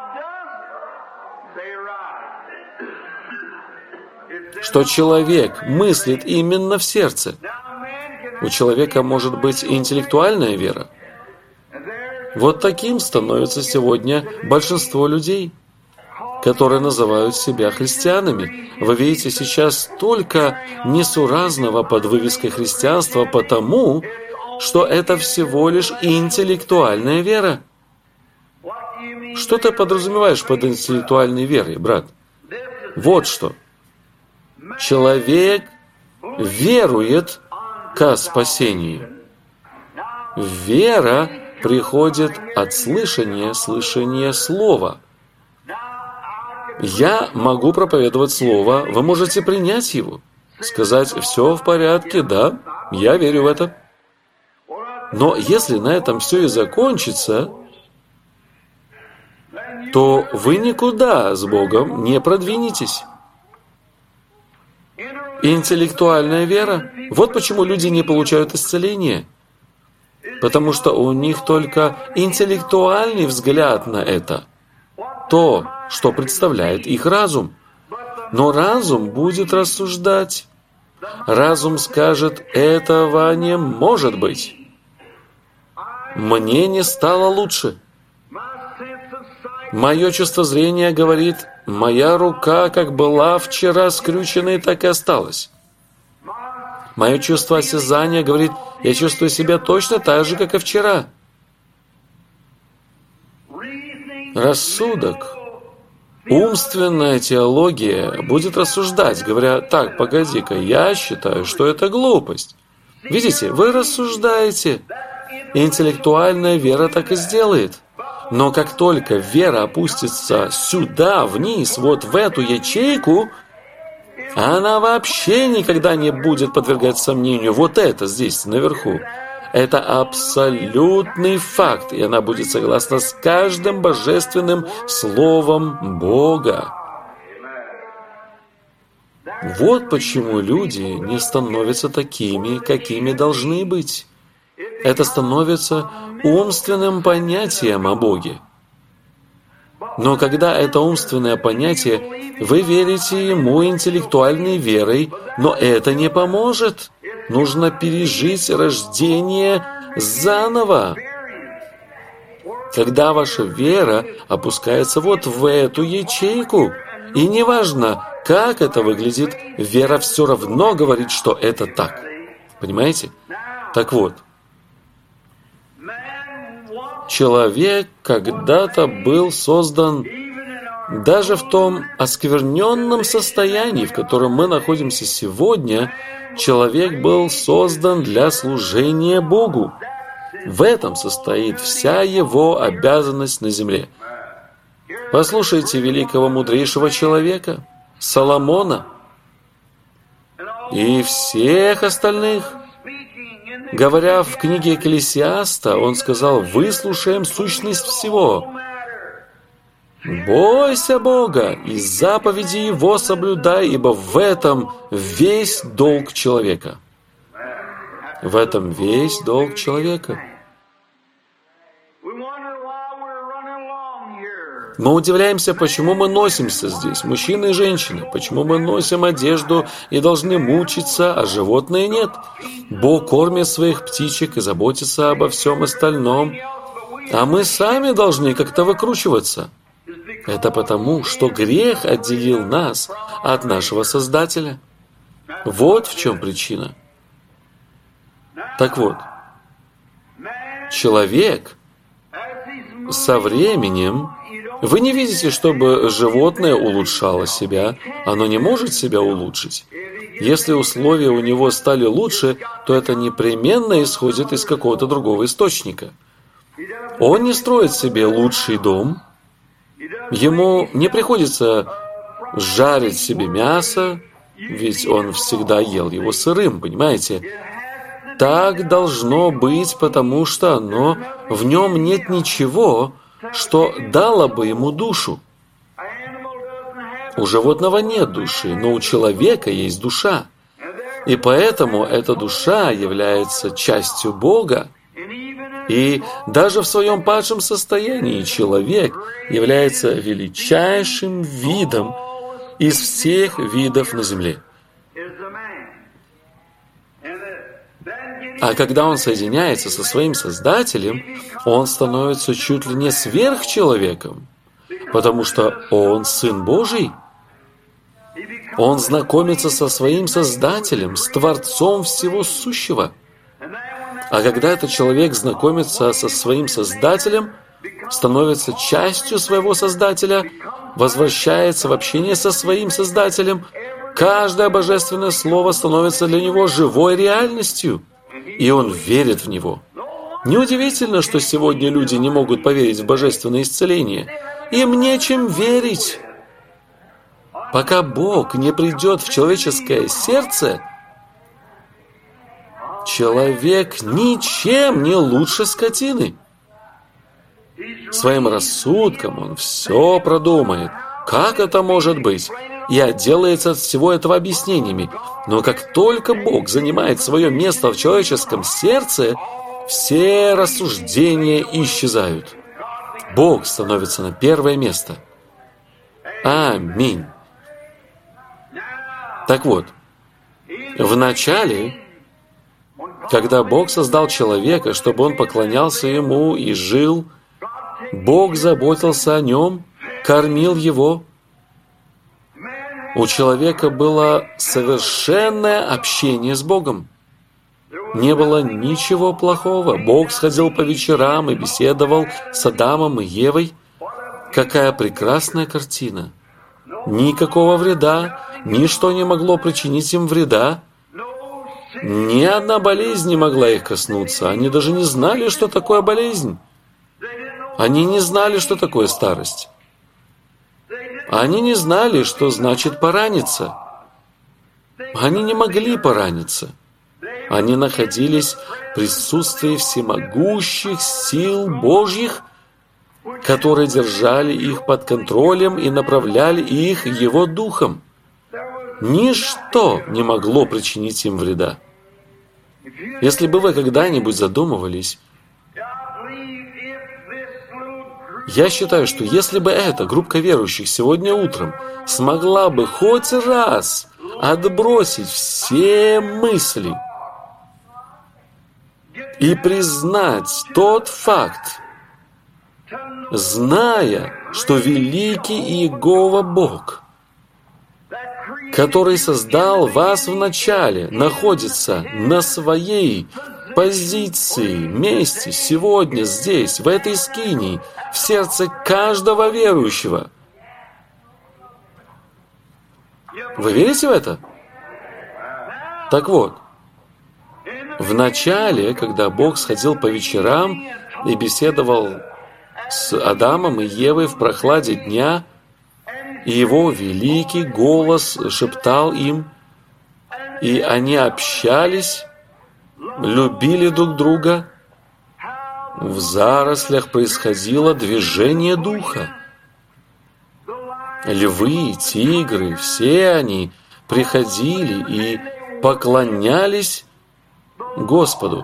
Что человек мыслит именно в сердце. У человека может быть и интеллектуальная вера. Вот таким становится сегодня большинство людей, которые называют себя христианами. Вы видите сейчас столько несуразного под вывеской христианства, потому что это всего лишь интеллектуальная вера. Что ты подразумеваешь под интеллектуальной верой, брат? Вот что. Человек верует ко спасению. Вера приходит от слышания слова. Я могу проповедовать слово, вы можете принять его, сказать: все в порядке, да, я верю в это. Но если на этом все и закончится, то вы никуда с Богом не продвинетесь. Интеллектуальная вера. Вот почему люди не получают исцеления. Потому что у них только интеллектуальный взгляд на это. То, что представляет их разум. Но разум будет рассуждать. Разум скажет: этого не может быть. Мне не стало лучше. Мое чувство зрения говорит: моя рука как была вчера скрюченной, так и осталась. Мое чувство осязания говорит: я чувствую себя точно так же, как и вчера. Рассудок, умственная теология будет рассуждать, говоря: так, погоди-ка, я считаю, что это глупость. Видите, вы рассуждаете. Интеллектуальная вера так и сделает. Но как только вера опустится сюда, вниз, вот в эту ячейку, она вообще никогда не будет подвергать сомнению вот это здесь, наверху. Это абсолютный факт, и она будет согласна с каждым божественным словом Бога. Вот почему люди не становятся такими, какими должны быть. Это становится умственным понятием о Боге. Но когда это умственное понятие, вы верите ему интеллектуальной верой, но это не поможет. Нужно пережить рождение заново. Когда ваша вера опускается вот в эту ячейку, и неважно, как это выглядит, вера все равно говорит, что это так. Понимаете? Так вот, человек когда-то был создан даже в том оскверненном состоянии, в котором мы находимся сегодня. Человек был создан для служения Богу. В этом состоит вся его обязанность на земле. Послушайте великого мудрейшего человека, Соломона, и всех остальных. Говоря в книге Экклесиаста, он сказал: «Выслушаем сущность всего. Бойся Бога и заповеди Его соблюдай, ибо в этом весь долг человека». В этом весь долг человека. Мы удивляемся, почему мы носимся здесь, мужчины и женщины, почему мы носим одежду и должны мучиться, а животные нет. Бог кормит своих птичек и заботится обо всем остальном, а мы сами должны как-то выкручиваться. Это потому, что грех отделил нас от нашего Создателя. Вот в чем причина. Так вот, человек со временем... Вы не видите, чтобы животное улучшало себя. Оно не может себя улучшить. Если условия у него стали лучше, то это непременно исходит из какого-то другого источника. Он не строит себе лучший дом. Ему не приходится жарить себе мясо, ведь он всегда ел его сырым, понимаете? Так должно быть, потому что в нем нет ничего, что дало бы ему душу. У животного нет души, но у человека есть душа. И поэтому эта душа является частью Бога. И даже в своем падшем состоянии человек является величайшим видом из всех видов на земле. А когда он соединяется со своим Создателем, он становится чуть ли не сверхчеловеком, потому что он Сын Божий. Он знакомится со своим Создателем, с Творцом всего сущего. А когда этот человек знакомится со своим Создателем, становится частью своего Создателя, возвращается в общение со своим Создателем, каждое божественное слово становится для него живой реальностью. И он верит в него. Неудивительно, что сегодня люди не могут поверить в божественное исцеление. Им нечем верить. Пока Бог не придет в человеческое сердце, человек ничем не лучше скотины. Своим рассудком он все продумает. Как это может быть? И отделается от всего этого объяснениями. Но как только Бог занимает свое место в человеческом сердце, все рассуждения исчезают. Бог становится на первое место. Аминь. Так вот, в начале, когда Бог создал человека, чтобы он поклонялся Ему и жил, Бог заботился о нем, кормил его. У человека было совершенное общение с Богом. Не было ничего плохого. Бог сходил по вечерам и беседовал с Адамом и Евой. Какая прекрасная картина! Никакого вреда, ничто не могло причинить им вреда. Ни одна болезнь не могла их коснуться. Они даже не знали, что такое болезнь. Они не знали, что такое старость. Они не знали, что значит пораниться. Они не могли пораниться. Они находились в присутствии всемогущих сил Божьих, которые держали их под контролем и направляли их Его Духом. Ничто не могло причинить им вреда. Если бы вы когда-нибудь задумывались, Я считаю, что если бы эта группа верующих сегодня утром смогла бы хоть раз отбросить все мысли и признать тот факт, зная, что великий Иегова Бог, который создал вас в начале, находится на своей позиции, месте, сегодня, здесь, в этой скинии, в сердце каждого верующего. Вы верите в это? Так вот, в начале, когда Бог сходил по вечерам и беседовал с Адамом и Евой в прохладе дня, и его великий голос шептал им, и они общались, любили друг друга, в зарослях происходило движение духа. Львы, тигры, все они приходили и поклонялись Господу.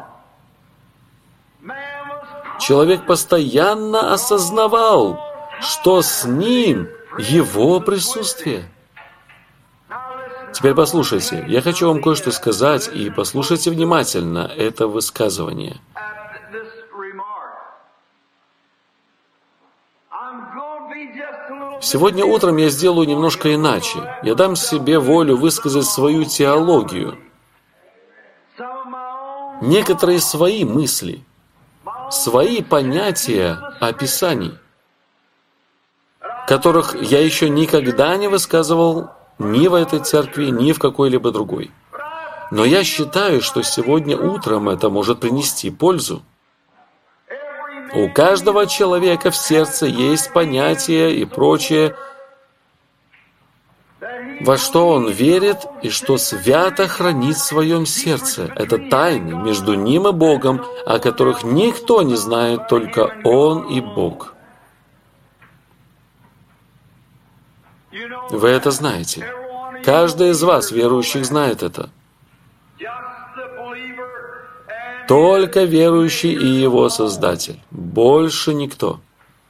Человек постоянно осознавал, что с ним его присутствие. Теперь послушайте, я хочу вам кое-что сказать, и послушайте внимательно это высказывание. Сегодня утром я сделаю немножко иначе. Я дам себе волю высказать свою теологию, некоторые свои мысли, свои понятия о Писании, которых я еще никогда не высказывал ни в этой церкви, ни в какой-либо другой. Но я считаю, что сегодня утром это может принести пользу. У каждого человека в сердце есть понятия и прочее, во что он верит и что свято хранит в своем сердце. Это тайны между ним и Богом, о которых никто не знает, только Он и Бог. Вы это знаете. Каждый из вас, верующих, знает это. Только верующий и его Создатель. Больше никто.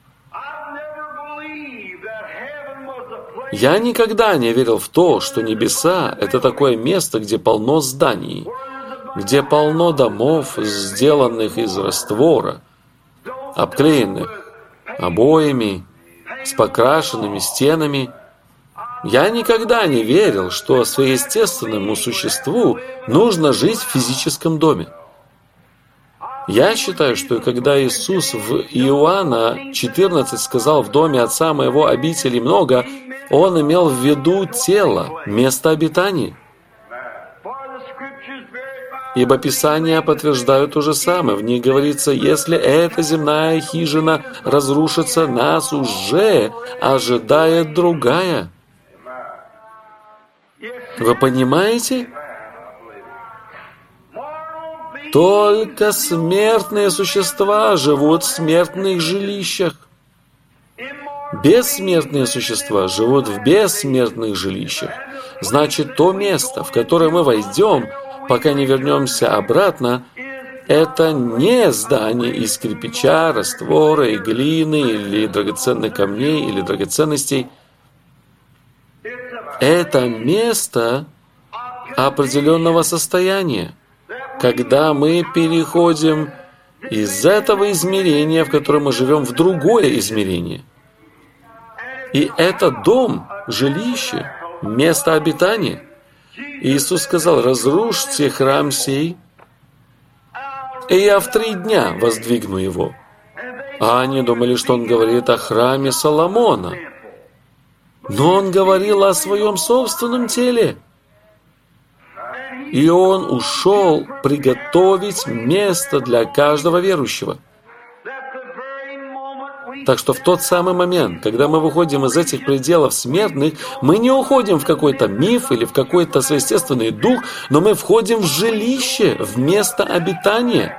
Я никогда не верил в то, что небеса — это такое место, где полно зданий, где полно домов, сделанных из раствора, обклеенных обоями, с покрашенными стенами. Я никогда не верил, что сверхъестественному существу нужно жить в физическом доме. Я считаю, что когда Иисус в Иоанна 14 сказал «в доме Отца моего обителей много», Он имел в виду тело, место обитания. Ибо Писания подтверждают то же самое. В них говорится, если эта земная хижина разрушится, нас уже ожидает другая. Вы понимаете? Только смертные существа живут в смертных жилищах. Бессмертные существа живут в бессмертных жилищах. Значит, то место, в которое мы войдем, пока не вернемся обратно, это не здание из кирпича, раствора и глины, или драгоценных камней, или драгоценностей. Это место определенного состояния, когда мы переходим из этого измерения, в котором мы живем, в другое измерение. И это дом, жилище, место обитания. Иисус сказал, разрушьте храм сей, и я в 3 дня воздвигну его. А они думали, что он говорит о храме Соломона. Но он говорил о своем собственном теле. И он ушел приготовить место для каждого верующего. Так что в тот самый момент, когда мы выходим из этих пределов смертных, мы не уходим в какой-то миф или в какой-то сверхъестественный дух, но мы входим в жилище, в место обитания.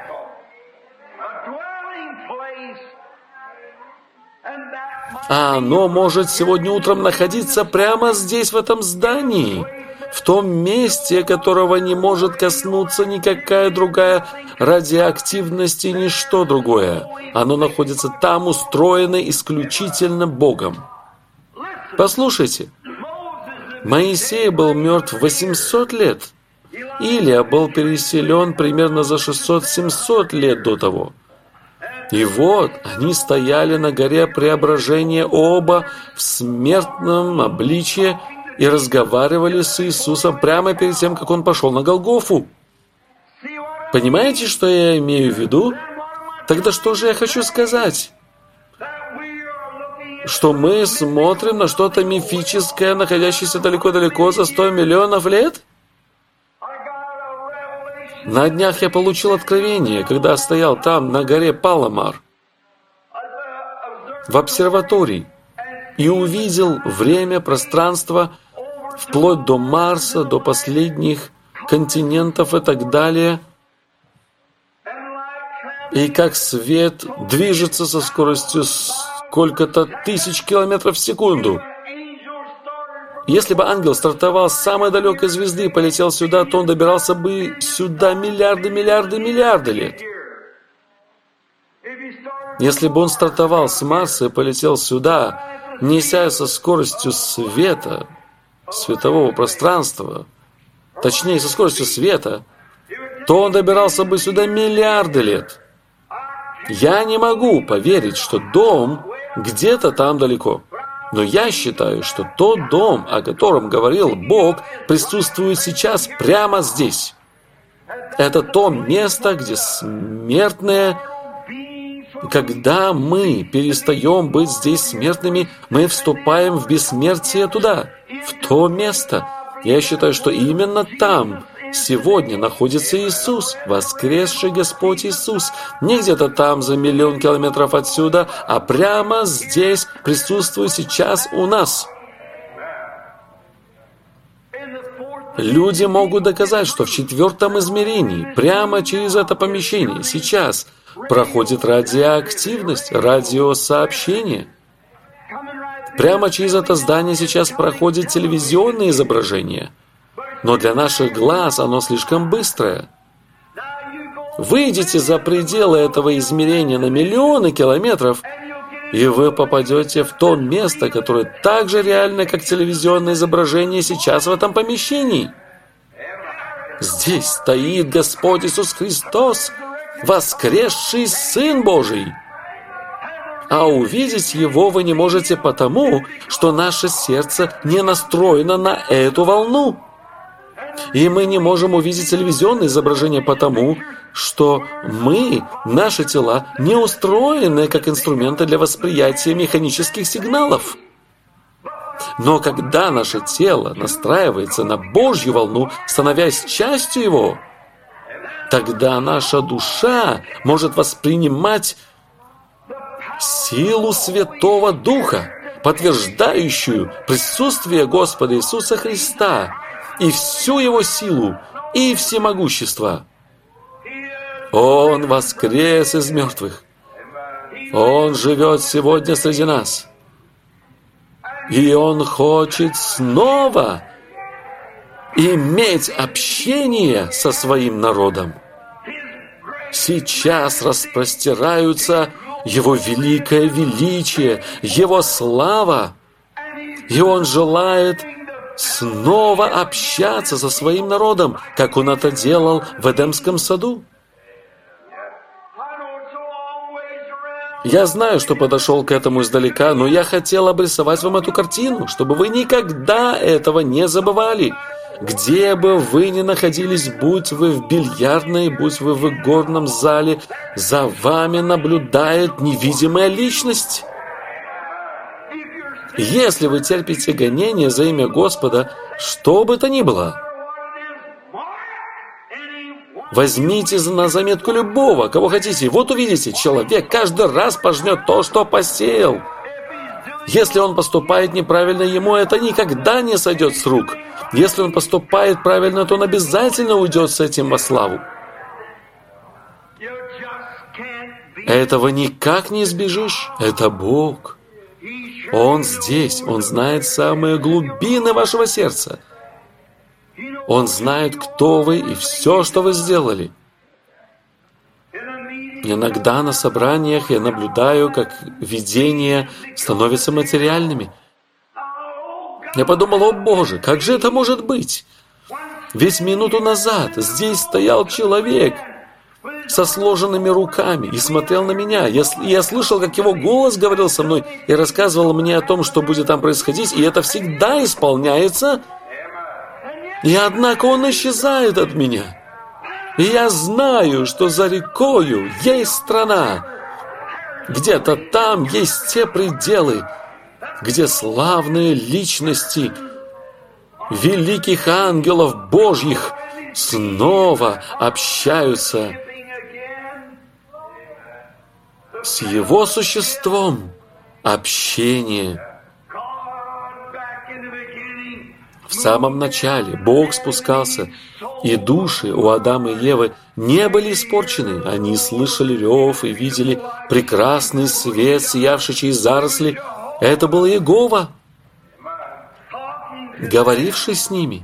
А оно может сегодня утром находиться прямо здесь, в этом здании. в том месте, которого не может коснуться никакая другая радиоактивность и ничто другое. Оно находится там, устроено исключительно Богом. Послушайте, Моисей был мертв 800 лет. Илия был переселен примерно за 600-700 лет до того. И вот они стояли на горе Преображения оба в смертном обличье и разговаривали с Иисусом прямо перед тем, как Он пошел на Голгофу. Понимаете, что я имею в виду? Тогда что же я хочу сказать? Что мы смотрим на что-то мифическое, находящееся далеко-далеко за 100 миллионов лет? На днях я получил откровение, когда стоял там, на горе Паламар, в обсерватории, и увидел время, пространство, вплоть до Марса, до последних континентов и так далее, и как свет движется со скоростью сколько-то тысяч километров в секунду. Если бы ангел стартовал с самой далекой звезды и полетел сюда, то он добирался бы сюда миллиарды лет. Если бы он стартовал с Марса и полетел сюда, неся со скоростью света, светового пространства, точнее, со скоростью света, то он добирался бы сюда миллиарды лет. Я не могу поверить, что дом где-то там далеко. Но я считаю, что тот дом, о котором говорил Бог, присутствует сейчас прямо здесь. Это то место, где смертные, когда мы перестаем быть здесь смертными, мы вступаем в бессмертие туда, в то место. Я считаю, что именно там сегодня находится Иисус, воскресший Господь Иисус. Не где-то там за миллион километров отсюда, а прямо здесь присутствует сейчас у нас. Люди могут доказать, что в 4-м измерении, прямо через это помещение, сейчас проходит радиоактивность, радиосообщение. Прямо через это здание сейчас проходит телевизионное изображение. Но для наших глаз оно слишком быстрое. Выйдите за пределы этого измерения на миллионы километров, и вы попадете в то место, которое так же реально, как телевизионное изображение сейчас в этом помещении. Здесь стоит Господь Иисус Христос, воскресший Сын Божий. А увидеть Его вы не можете потому, что наше сердце не настроено на эту волну. И мы не можем увидеть телевизионное изображение потому, что наши тела, не устроены как инструменты для восприятия механических сигналов. Но когда наше тело настраивается на Божью волну, становясь частью Его, тогда наша душа может воспринимать силу Святого Духа, подтверждающую присутствие Господа Иисуса Христа, и всю Его силу, и всемогущество. Он воскрес из мертвых. Он живет сегодня среди нас. И Он хочет снова иметь общение со своим народом. Сейчас распростираются Его великое величие, Его слава, и Он желает снова общаться со своим народом, как Он это делал в Эдемском саду. Я знаю, что подошел к этому издалека, но я хотел обрисовать вам эту картину, чтобы вы никогда этого не забывали. Где бы вы ни находились, будь вы в бильярдной, будь вы в игорном зале, за вами наблюдает невидимая личность. Если вы терпите гонение за имя Господа, что бы то ни было, возьмите на заметку любого, кого хотите. Вот увидите, человек каждый раз пожнет то, что посеял. Если он поступает неправильно, ему это никогда не сойдет с рук. Если он поступает правильно, то он обязательно уйдет с этим во славу. Этого никак не избежишь. Это Бог. Он здесь. Он знает самые глубины вашего сердца. Он знает, кто вы и все, что вы сделали. Иногда на собраниях я наблюдаю, как видения становятся материальными. Я подумал: о Боже, как же это может быть? Ведь минуту назад здесь стоял человек со сложенными руками и смотрел на меня. Я слышал, как его голос говорил со мной и рассказывал мне о том, что будет там происходить, и это всегда исполняется. И однако он исчезает от меня. И я знаю, что за рекою есть страна. Где-то там есть те пределы, где славные личности великих ангелов Божьих снова общаются с Его существом. Общение. В самом начале Бог спускался, и души у Адама и Евы не были испорчены. Они слышали рев и видели прекрасный свет, сиявший через заросли. Это был Иегова, говоривший с ними.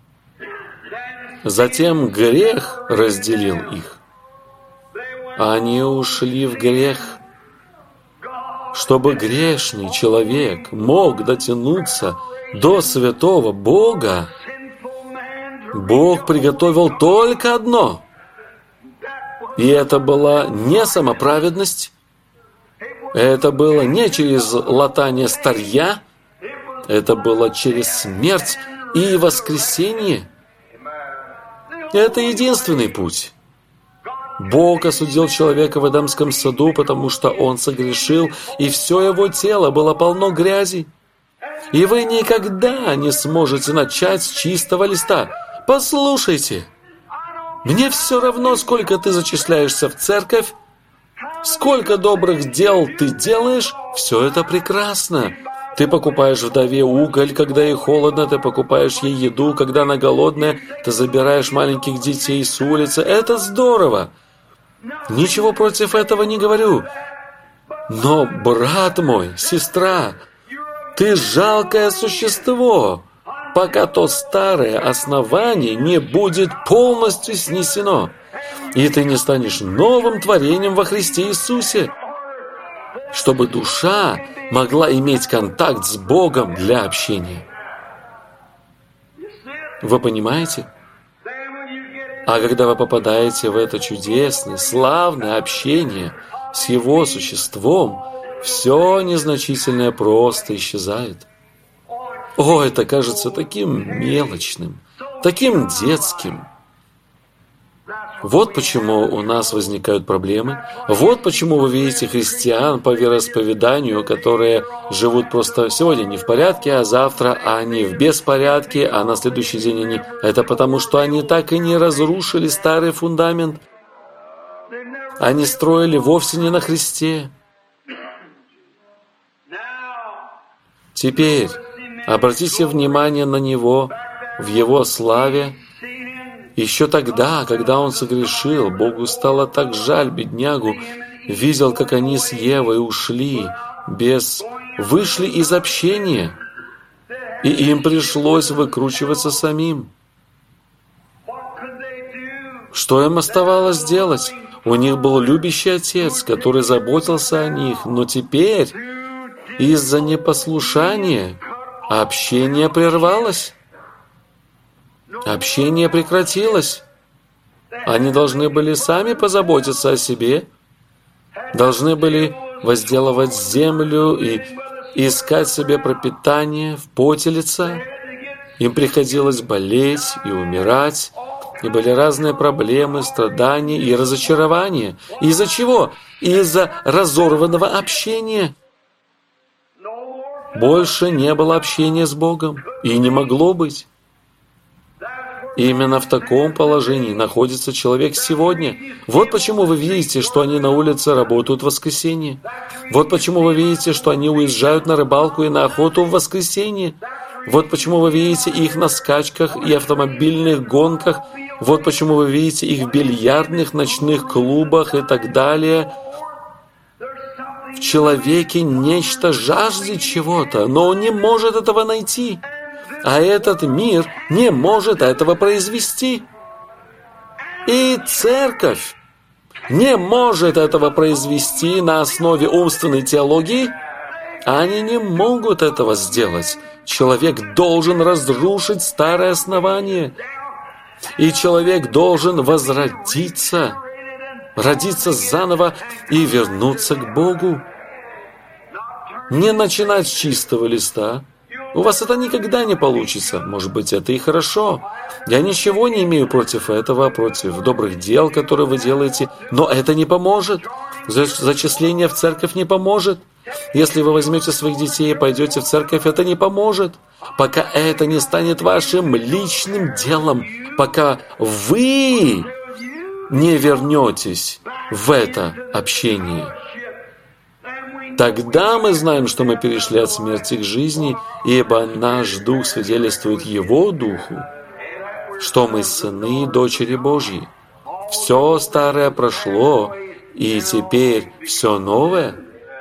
Затем грех разделил их. Они ушли в грех, чтобы грешный человек мог дотянуться до святого Бога. Бог приготовил только одно. И это была не самоправедность, это было не через латание старья, это было через смерть и воскресение. Это единственный путь. Бог осудил человека в Эдемском саду, потому что он согрешил, и все его тело было полно грязи. И вы никогда не сможете начать с чистого листа. Послушайте, мне все равно, сколько ты зачисляешься в церковь, сколько добрых дел ты делаешь, все это прекрасно. Ты покупаешь вдове уголь, когда ей холодно, ты покупаешь ей еду, когда она голодная, ты забираешь маленьких детей с улицы. Это здорово. Ничего против этого не говорю. Но, брат мой, сестра, ты жалкое существо, пока то старое основание не будет полностью снесено, и ты не станешь новым творением во Христе Иисусе, чтобы душа могла иметь контакт с Богом для общения. Вы понимаете? А когда вы попадаете в это чудесное, славное общение с Его существом, все незначительное просто исчезает. О, это кажется таким мелочным, таким детским. Вот почему у нас возникают проблемы. Вот почему вы видите христиан по вероисповеданию, которые живут просто сегодня не в порядке, а завтра они в беспорядке, а на следующий день они... Это потому, что они так и не разрушили старый фундамент. Они строили вовсе не на Христе. Теперь обратите внимание на Него в Его славе. Еще тогда, когда он согрешил, Богу стало так жаль беднягу, видел, как они с Евой ушли, вышли из общения, и им пришлось выкручиваться самим. Что им оставалось делать? У них был любящий отец, который заботился о них, но теперь из-за непослушания общение прервалось. Общение прекратилось. Они должны были сами позаботиться о себе, должны были возделывать землю и искать себе пропитание в поте лица. Им приходилось болеть и умирать, и были разные проблемы, страдания и разочарования. Из-за чего? Из-за разорванного общения. Больше не было общения с Богом, и не могло быть. Именно в таком положении находится человек сегодня. Вот почему вы видите, что они на улице работают в воскресенье. Вот почему вы видите, что они уезжают на рыбалку и на охоту в воскресенье. Вот почему вы видите их на скачках и автомобильных гонках. Вот почему вы видите их в бильярдных, ночных клубах и так далее. В человеке нечто жаждет чего-то, но он не может этого найти. А этот мир не может этого произвести. И церковь не может этого произвести на основе умственной теологии. Они не могут этого сделать. Человек должен разрушить старое основание. И человек должен возродиться, родиться заново и вернуться к Богу. Не начинать с чистого листа. У вас это никогда не получится. Может быть, это и хорошо. Я ничего не имею против этого, против добрых дел, которые вы делаете, но это не поможет. Зачисление в церковь не поможет. Если вы возьмете своих детей и пойдете в церковь, это не поможет. Пока это не станет вашим личным делом, пока вы не вернетесь в это общение. Тогда мы знаем, что мы перешли от смерти к жизни, ибо наш дух свидетельствует Его духу, что мы сыны и дочери Божьи. Все старое прошло, и теперь все новое.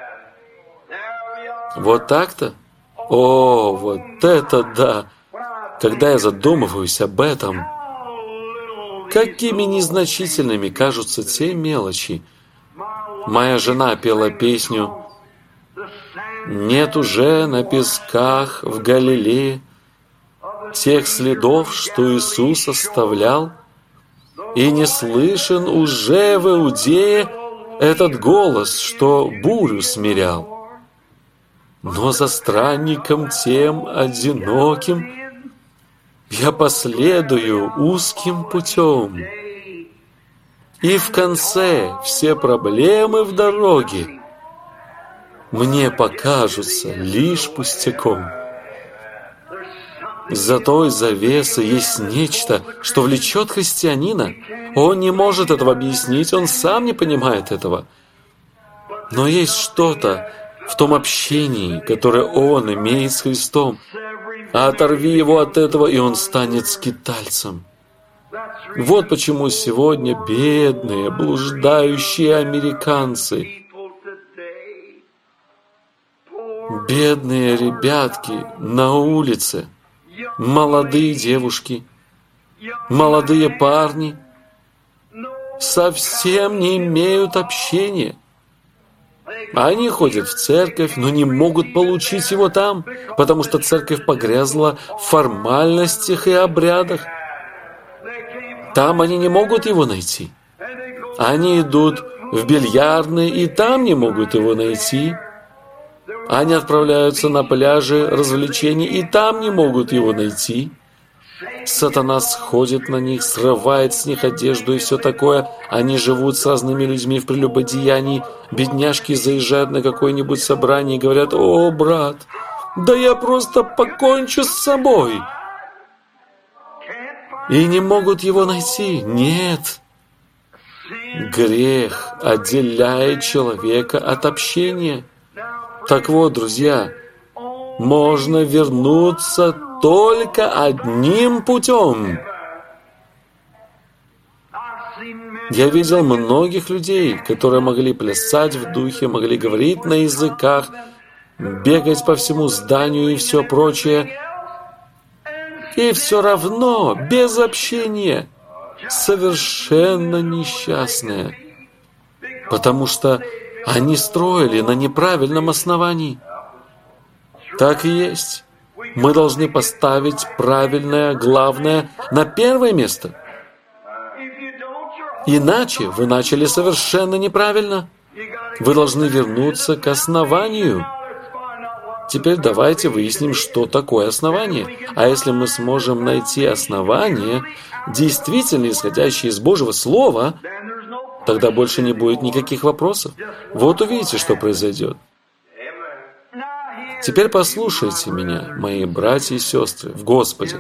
Вот так-то? О, вот это да! Когда я задумываюсь об этом, какими незначительными кажутся те мелочи. Моя жена пела песню «Нет уже на песках в Галилее тех следов, что Иисус оставлял, и не слышен уже в Иудее этот голос, что бурю смирял. Но за странником тем одиноким я последую узким путем, и в конце все проблемы в дороге мне покажутся лишь пустяком. За той завесой есть нечто, что влечет христианина. Он не может этого объяснить, он сам не понимает этого. Но есть что-то в том общении, которое он имеет с Христом. А оторви его от этого, и он станет скитальцем. Вот почему сегодня бедные, блуждающие американцы, бедные ребятки на улице, молодые девушки, молодые парни совсем не имеют общения. Они ходят в церковь, но не могут получить его там, потому что церковь погрязла в формальностях и обрядах. Там они не могут его найти. Они идут в бильярдные, и там не могут его найти. Они отправляются на пляжи развлечений, и там не могут его найти. Сатана сходит на них, срывает с них одежду и все такое. Они живут с разными людьми в прелюбодеянии. Бедняжки заезжают на какое-нибудь собрание и говорят: «О, брат, да я просто покончу с собой». И не могут его найти. Нет. Грех отделяет человека от общения. Так вот, друзья, можно вернуться только одним путем. Я видел многих людей, которые могли плясать в духе, могли говорить на языках, бегать по всему зданию и все прочее. И все равно, без общения, совершенно несчастные. Потому что они строили на неправильном основании. Так и есть. Мы должны поставить правильное, главное, на первое место. Иначе вы начали совершенно неправильно. Вы должны вернуться к основанию. Теперь давайте выясним, что такое основание. А если мы сможем найти основание, действительно исходящее из Божьего Слова, тогда больше не будет никаких вопросов. Вот увидите, что произойдет. Теперь послушайте меня, мои братья и сестры, в Господе.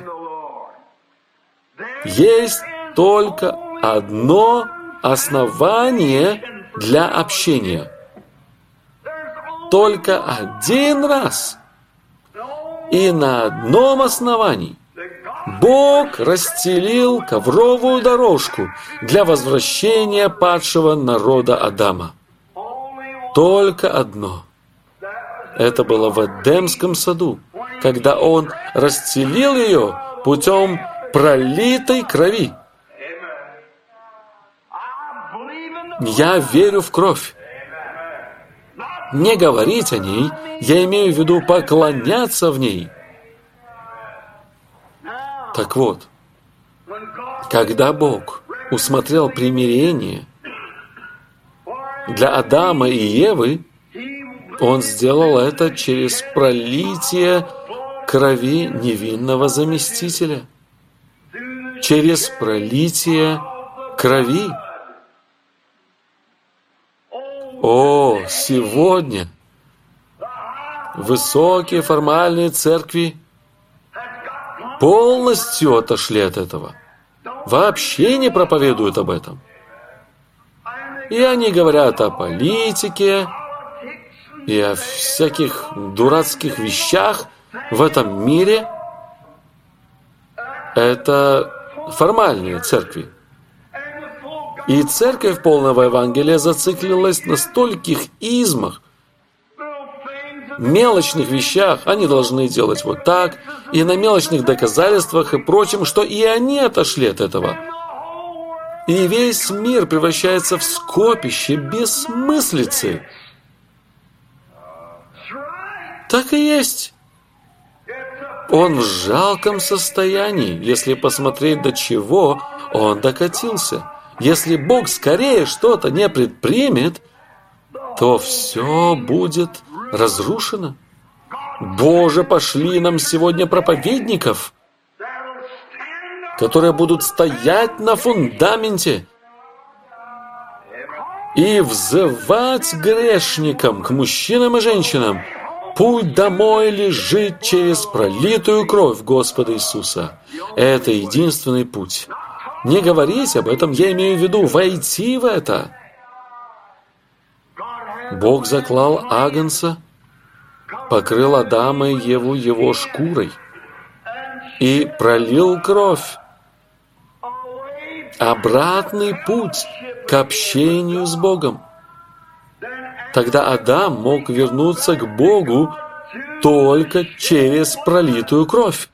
Есть только одно основание для общения. Только один раз. И на одном основании Бог расстелил ковровую дорожку для возвращения падшего народа Адама. Только одно. Это было в Эдемском саду. когда Он расстелил ее путем пролитой крови. Я верю в кровь. Не говорить о ней, я имею в виду поклоняться в ней. Так вот, когда Бог усмотрел примирение для Адама и Евы, Он сделал это через пролитие крови невинного заместителя. Через пролитие крови. О, сегодня высокие формальные церкви полностью отошли от этого. Вообще не проповедуют об этом. И они говорят о политике и о всяких дурацких вещах в этом мире. Это формальные церкви. И церковь полного Евангелия зациклилась на стольких измах, мелочных вещах. Они должны делать вот так, и на мелочных доказательствах и прочем, что и они отошли от этого. И весь мир превращается в скопище бессмыслицы. Так и есть. Он в жалком состоянии, если посмотреть, до чего он докатился. Если Бог скорее что-то не предпримет, то все будет разрушено. Боже, пошли нам сегодня проповедников, которые будут стоять на фундаменте и взывать грешникам, к мужчинам и женщинам. Путь домой лежит через пролитую кровь Господа Иисуса. Это единственный путь. Не говорить об этом, я имею в виду войти в это. Бог заклал агнца, покрыл Адама и Еву его шкурой и пролил кровь. Обратный путь к общению с Богом. Тогда Адам мог вернуться к Богу только через пролитую кровь.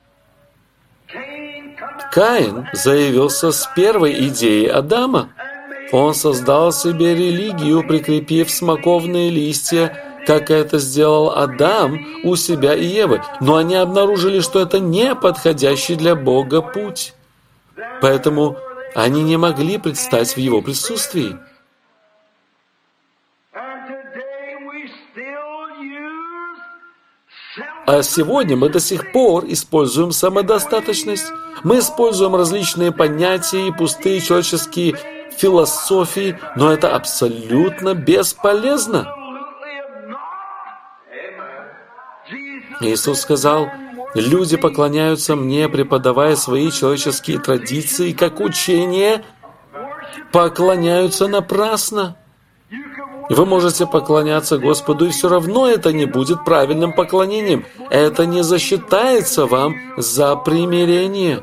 Каин заявился с первой идеей Адама. Он создал себе религию, прикрепив смоковные листья, как это сделал Адам у себя и Евы. Но они обнаружили, что это не подходящий для Бога путь. Поэтому они не могли предстать в Его присутствии. А сегодня мы до сих пор используем самодостаточность. Мы используем различные понятия и пустые человеческие философии, но это абсолютно бесполезно. Иисус сказал: «Люди поклоняются мне, преподавая свои человеческие традиции, как учение, поклоняются напрасно». Вы можете поклоняться Господу, и все равно это не будет правильным поклонением. Это не засчитается вам за примирение.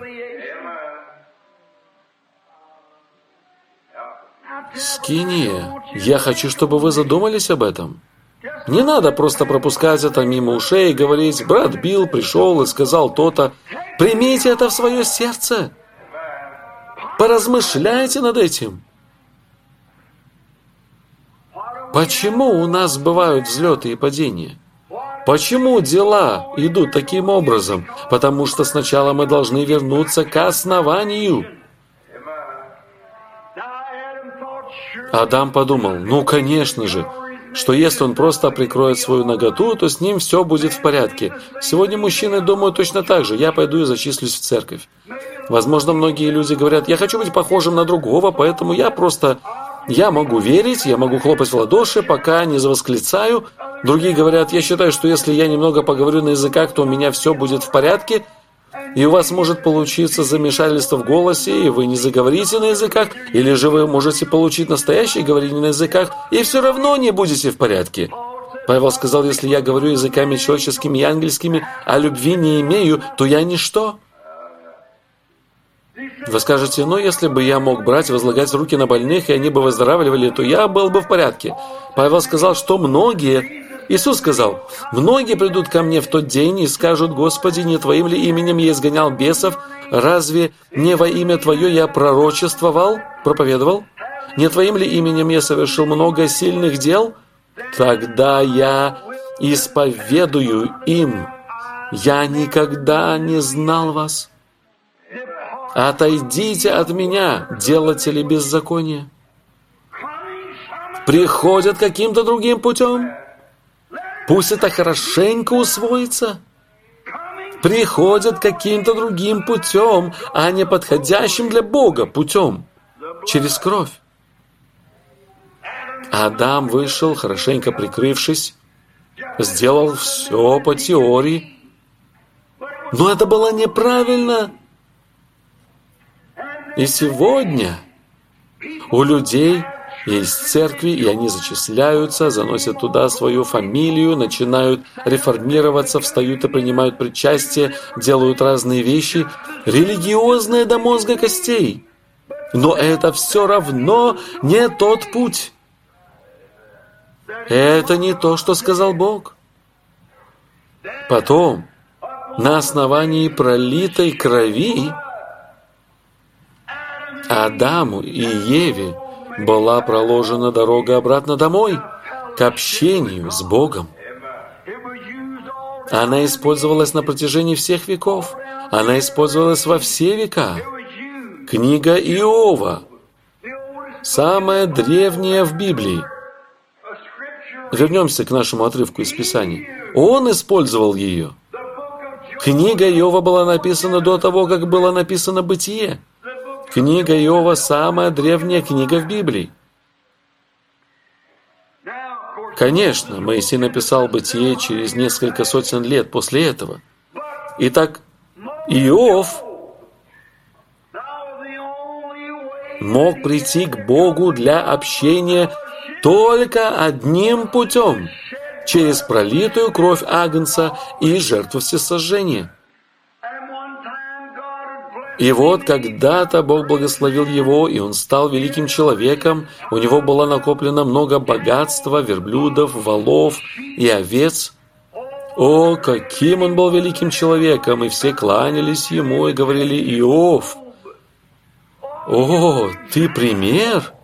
Скиния, я хочу, чтобы вы задумались об этом. Не надо просто пропускать это мимо ушей и говорить: брат Билл пришел и сказал то-то. Примите это в свое сердце. Поразмышляйте над этим. Почему у нас бывают взлеты и падения? Почему дела идут таким образом? Потому что сначала мы должны вернуться к основанию. Адам подумал: ну, конечно же, что если он просто прикроет свою наготу, то с ним все будет в порядке. Сегодня мужчины думают точно так же: я пойду и зачислюсь в церковь. Возможно, многие люди говорят: я хочу быть похожим на другого, поэтому я могу верить, я могу хлопать в ладоши, пока не завосклицаю. Другие говорят: я считаю, что если я немного поговорю на языках, то у меня все будет в порядке. И у вас может получиться замешательство в голосе, и вы не заговорите на языках, или же вы можете получить настоящее говорение на языках, и все равно не будете в порядке. Павел сказал: если я говорю языками человеческими и ангельскими, а любви не имею, то я ничто. Вы скажете: ну, если бы я мог брать, возлагать руки на больных, и они бы выздоравливали, то я был бы в порядке. Павел сказал, что многие Иисус сказал: «Многие придут ко мне в тот день и скажут: Господи, не Твоим ли именем я изгонял бесов? Разве не во имя Твое я пророчествовал, проповедовал? Не Твоим ли именем я совершил много сильных дел? Тогда я исповедую им: я никогда не знал вас. Отойдите от меня, делатели беззакония». Приходят каким-то другим путем. Пусть это хорошенько усвоится. Приходят каким-то другим путем, а не подходящим для Бога путем, через кровь. Адам вышел, хорошенько прикрывшись, сделал все по теории. Но это было неправильно. И сегодня у людей есть церкви, и они зачисляются, заносят туда свою фамилию, начинают реформироваться, встают и принимают причастие, делают разные вещи, религиозные до мозга костей. Но это все равно не тот путь. Это не то, что сказал Бог. Потом, на основании пролитой крови, Адаму и Еве была проложена дорога обратно домой, к общению с Богом. Она использовалась на протяжении всех веков. Она использовалась во все века. Книга Иова, самая древняя в Библии. Вернемся к нашему отрывку из Писания. Он использовал ее. Книга Иова была написана до того, как было написано Бытие. Книга Иова – самая древняя книга в Библии. Конечно, Моисей написал Бытие через несколько сотен лет после этого. Итак, Иов мог прийти к Богу для общения только одним путем – через пролитую кровь Агнца и жертву всесожжения. И вот когда-то Бог благословил его, и он стал великим человеком. У него было накоплено много богатства, верблюдов, волов и овец. О, каким он был великим человеком! И все кланялись ему и говорили: «Иов, о, ты пример!»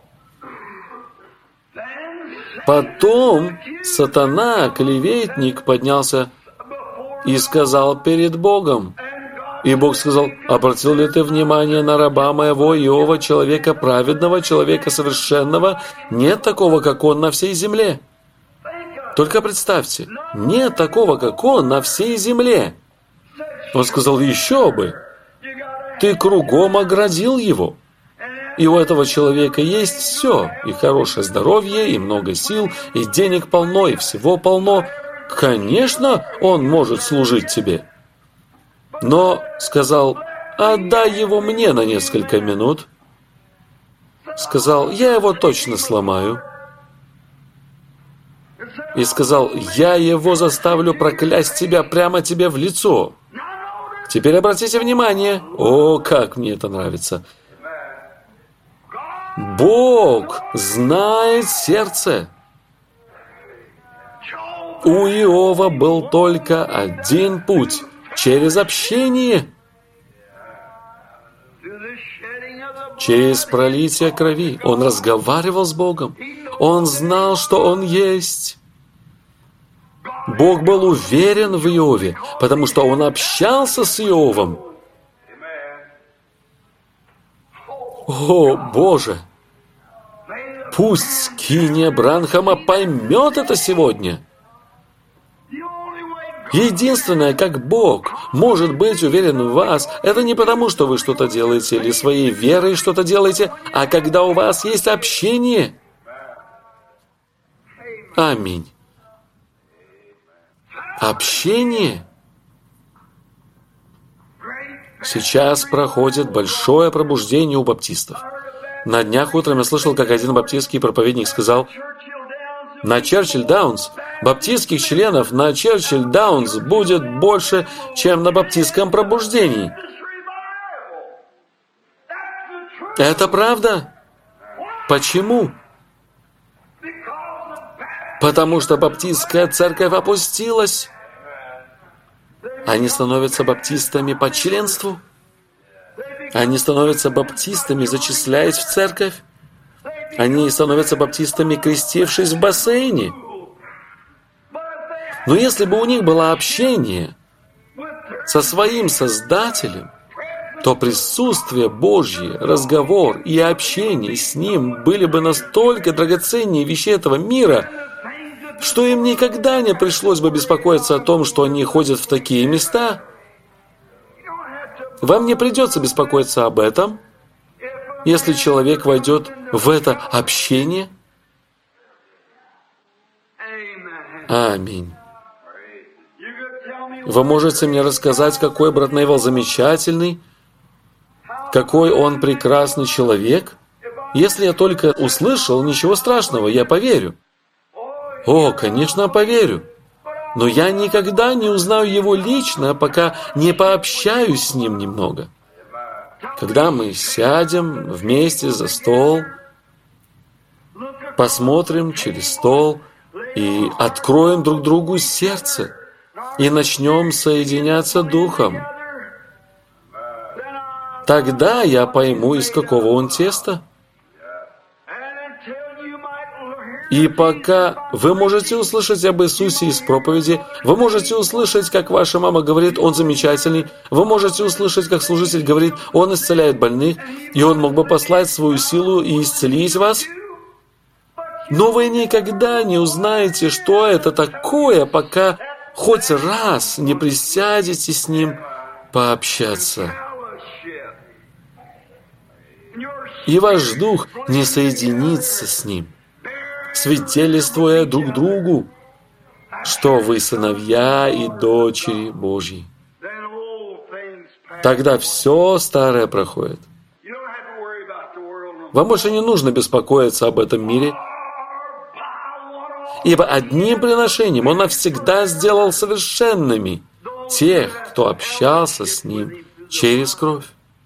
Потом сатана, клеветник, поднялся и сказал перед Богом. И Бог сказал: «Обратил ли ты внимание на раба моего Иова, человека праведного, человека совершенного? Нет такого, как он, на всей земле». Только представьте, нет такого, как он, на всей земле. Он сказал: «Еще бы! Ты кругом оградил его. И у этого человека есть все, и хорошее здоровье, и много сил, и денег полно, и всего полно. Конечно, он может служить тебе». Но сказал: «Отдай его мне на несколько минут». Сказал: «Я его точно сломаю». И сказал: «Я его заставлю проклясть тебя прямо тебе в лицо». Теперь обратите внимание. О, как мне это нравится. Бог знает сердце. У Иова был только один путь – через общение, через пролитие крови. Он разговаривал с Богом. Он знал, что Он есть. Бог был уверен в Иове, потому что Он общался с Иовом. О, Боже! Пусть скиния Бранхама поймет это сегодня. Единственное, как Бог может быть уверен в вас, это не потому, что вы что-то делаете или своей верой что-то делаете, а когда у вас есть общение. Аминь. Общение. Сейчас проходит большое пробуждение у баптистов. На днях утром я слышал, как один баптистский проповедник сказал: на Черчилль-Даунс баптистских членов на Черчилль-Даунс будет больше, чем на баптистском пробуждении. Это правда? Почему? Потому что баптистская церковь опустилась. Они становятся баптистами по членству. Они становятся баптистами, зачисляясь в церковь. Они становятся баптистами, крестившись в бассейне. Но если бы у них было общение со своим Создателем, то присутствие Божье, разговор и общение с Ним были бы настолько драгоценнее вещей этого мира, что им никогда не пришлось бы беспокоиться о том, что они ходят в такие места. Вам не придется беспокоиться об этом, если человек войдет в это общение. Аминь. Вы можете мне рассказать, какой брат Невилл замечательный, какой он прекрасный человек? Если я только услышал, ничего страшного, я поверю. О, конечно, поверю. Но я никогда не узнаю его лично, пока не пообщаюсь с ним немного. Когда мы сядем вместе за стол, посмотрим через стол и откроем друг другу сердце, и начнем соединяться духом, тогда я пойму, из какого он теста. И пока вы можете услышать об Иисусе из проповеди, вы можете услышать, как ваша мама говорит, Он замечательный, вы можете услышать, как служитель говорит, Он исцеляет больных, и Он мог бы послать свою силу и исцелить вас. Но вы никогда не узнаете, что это такое, пока хоть раз не присядете с Ним пообщаться. И ваш дух не соединится с Ним, свидетельствуя друг другу, что вы сыновья и дочери Божьи. Тогда все старое проходит. Вам больше не нужно беспокоиться об этом мире, ибо одним приношением Он навсегда сделал совершенными тех, кто общался с Ним через кровь.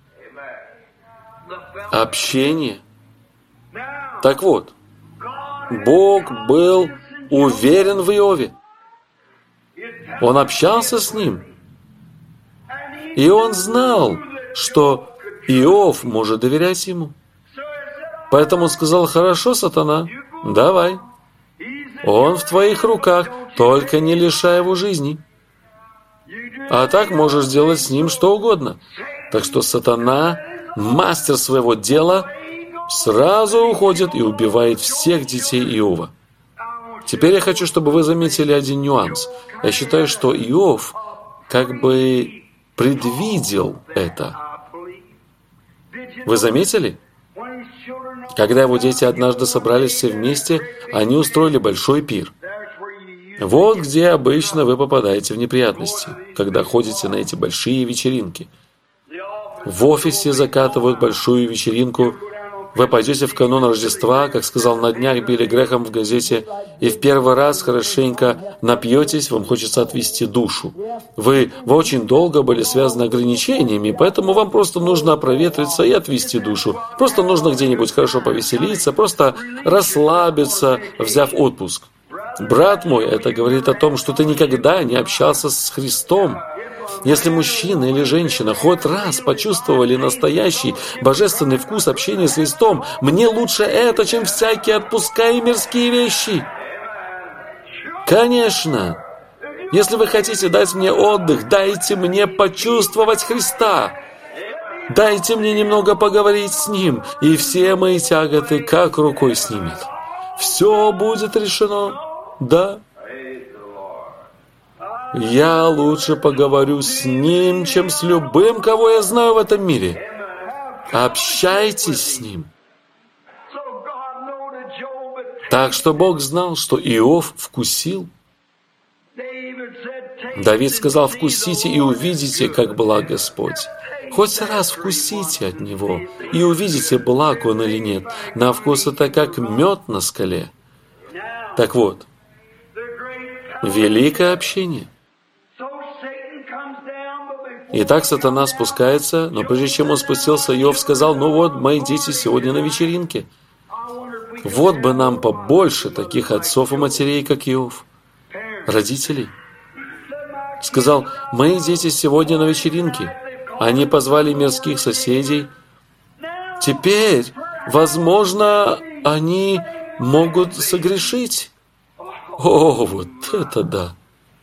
Общение. Так вот, Бог был уверен в Иове. Он общался с ним. И он знал, что Иов может доверять ему. Поэтому сказал: «Хорошо, сатана, давай. Он в твоих руках, только не лишай его жизни. А так можешь сделать с ним что угодно». Так что сатана, мастер своего дела, сразу уходит и убивает всех детей Иова. Теперь я хочу, чтобы вы заметили один нюанс. Я считаю, что Иов как бы предвидел это. Вы заметили? Когда его дети однажды собрались все вместе, они устроили большой пир. Вот где обычно вы попадаете в неприятности, когда ходите на эти большие вечеринки. В офисе закатывают большую вечеринку. Вы пойдете в канун Рождества, как сказал на днях Билли Грэхэм в газете, и в первый раз хорошенько напьетесь, вам хочется отвести душу. Вы очень долго были связаны ограничениями, поэтому вам просто нужно проветриться и отвести душу. Просто нужно где-нибудь хорошо повеселиться, просто расслабиться, взяв отпуск. Брат мой, это говорит о том, что ты никогда не общался с Христом. Если мужчина или женщина хоть раз почувствовали настоящий божественный вкус общения с Христом, мне лучше это, чем всякие отпуска и мирские вещи. Конечно, если вы хотите дать мне отдых, дайте мне почувствовать Христа. Дайте мне немного поговорить с Ним, и все мои тяготы как рукой снимет. Все будет решено, да. Я лучше поговорю с Ним, чем с любым, кого я знаю в этом мире. Общайтесь с Ним. Так что Бог знал, что Иов вкусил. Давид сказал: «Вкусите и увидите, как благ Господь». Хоть раз вкусите от Него и увидите, благ Он или нет. На вкус это как мед на скале. Так вот, великое общение. Итак, сатана спускается, но прежде чем он спустился, Иов сказал: «Ну вот, мои дети сегодня на вечеринке. Вот бы нам побольше таких отцов и матерей, как Иов, родителей. Сказал: мои дети сегодня на вечеринке. Они позвали мирских соседей. Теперь, возможно, они могут согрешить. О, вот это да!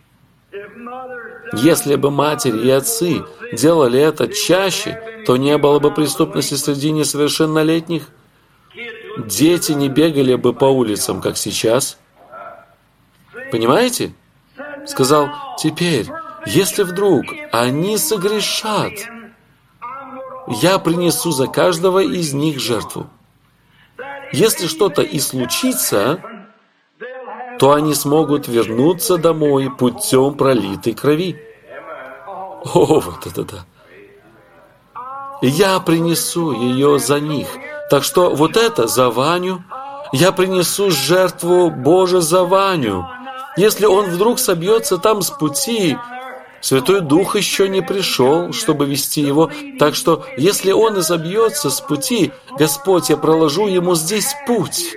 Если бы матери и отцы делали это чаще, то не было бы преступности среди несовершеннолетних. Дети не бегали бы по улицам, как сейчас. Понимаете? Сказал: теперь, если вдруг они согрешат, я принесу за каждого из них жертву. Если что-то и случится, то они смогут вернуться домой путем пролитой крови. О, вот это да! Я принесу ее за них. Так что вот это за Ваню. Я принесу жертву Божию за Ваню. Если он вдруг собьется там с пути, Святой Дух еще не пришел, чтобы вести его. Так что, если он и собьется с пути, Господь, я проложу ему здесь путь.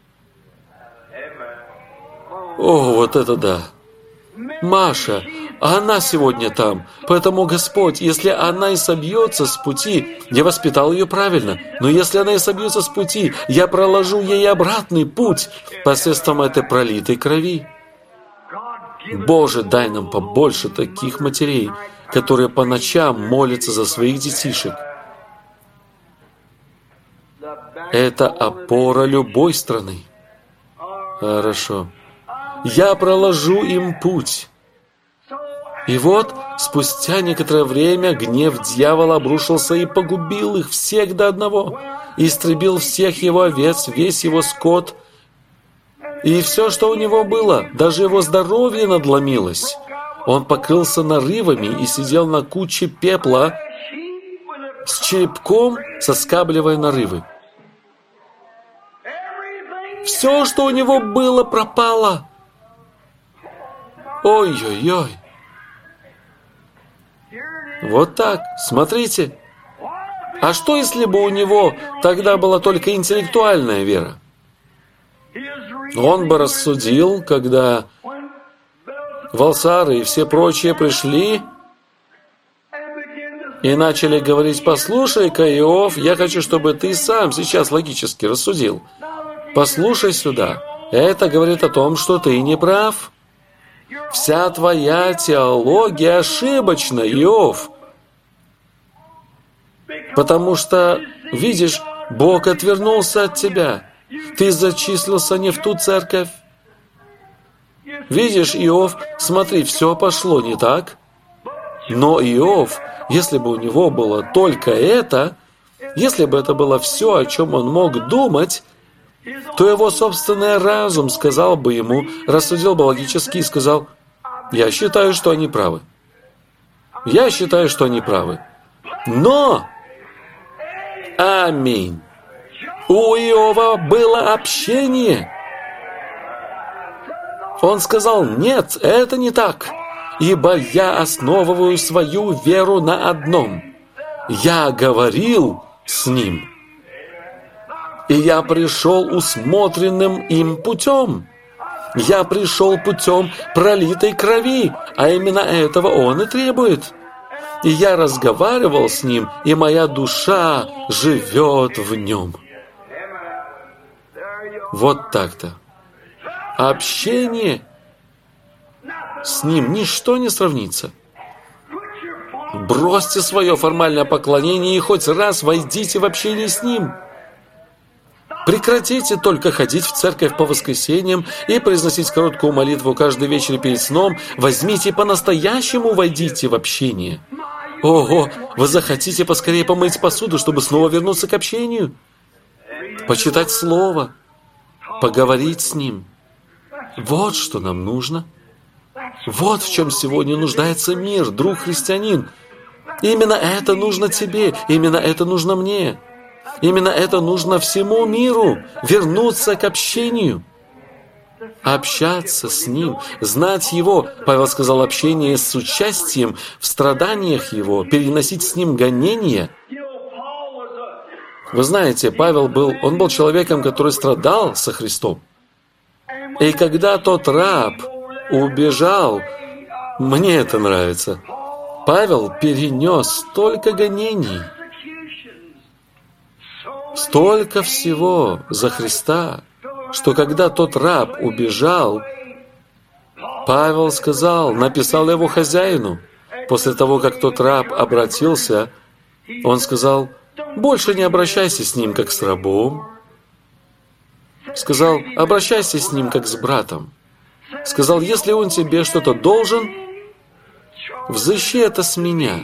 О, вот это да! Маша, она сегодня там. Поэтому, Господь, если она и собьется с пути, я воспитал ее правильно. Но если она и собьется с пути, я проложу ей обратный путь посредством этой пролитой крови. Боже, дай нам побольше таких матерей, которые по ночам молятся за своих детишек. Это опора любой страны. Хорошо. Я проложу им путь. И вот, спустя некоторое время, гнев дьявола обрушился и погубил их всех до одного, и истребил всех его овец, весь его скот, и все, что у него было, даже его здоровье надломилось. Он покрылся нарывами и сидел на куче пепла с черепком, соскабливая нарывы. Все, что у него было, пропало. Ой-ой-ой. Вот так, смотрите. А что, если бы у него тогда была только интеллектуальная вера? Он бы рассудил, когда Валсары и все прочие пришли и начали говорить: послушай-ка, Иов, я хочу, чтобы ты сам сейчас логически рассудил. Послушай сюда. Это говорит о том, что ты не прав. Вся твоя теология ошибочна, Иов. Потому что, видишь, Бог отвернулся от тебя. Ты зачислился не в ту церковь. Видишь, Иов, смотри, все пошло не так. Но Иов, если бы у него было только это, если бы это было все, о чем он мог думать, то его собственный разум сказал бы ему, рассудил бы логически и сказал: я считаю, что они правы. Я считаю, что они правы. Но, аминь, у Иова было общение. Он сказал: нет, это не так, ибо я основываю свою веру на одном. Я говорил с ним, и я пришел усмотренным им путем. Я пришел путем пролитой крови, а именно этого он и требует. И я разговаривал с ним, и моя душа живет в нем. Вот так-то. Общение с ним ничто не сравнится. Бросьте свое формальное поклонение и хоть раз войдите в общение с ним. Прекратите только ходить в церковь по воскресеньям и произносить короткую молитву каждый вечер перед сном. Возьмите и по-настоящему войдите в общение. Ого, вы захотите поскорее помыть посуду, чтобы снова вернуться к общению? Почитать Слово, поговорить с Ним. Вот что нам нужно. Вот в чем сегодня нуждается мир, друг христианин. Именно это нужно тебе, именно это нужно мне. Именно это нужно всему миру – вернуться к общению. Общаться с Ним, знать Его. Павел сказал, общение с участием в страданиях Его, переносить с Ним гонения. Вы знаете, Павел был человеком, который страдал со Христом. И когда тот раб убежал, мне это нравится, Павел перенес столько гонений, столько всего за Христа, что когда тот раб убежал, Павел написал его хозяину. После того, как тот раб обратился, он сказал: «Больше не обращайся с ним, как с рабом». Сказал: «Обращайся с ним, как с братом». Сказал: «Если он тебе что-то должен, взыщи это с меня.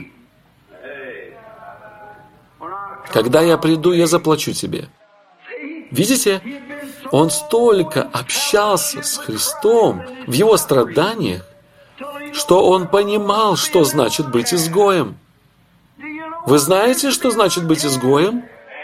Когда я приду, я заплачу тебе». Видите? Он столько общался с Христом в его страданиях, что он понимал, что значит быть изгоем. Вы знаете, что значит быть изгоем?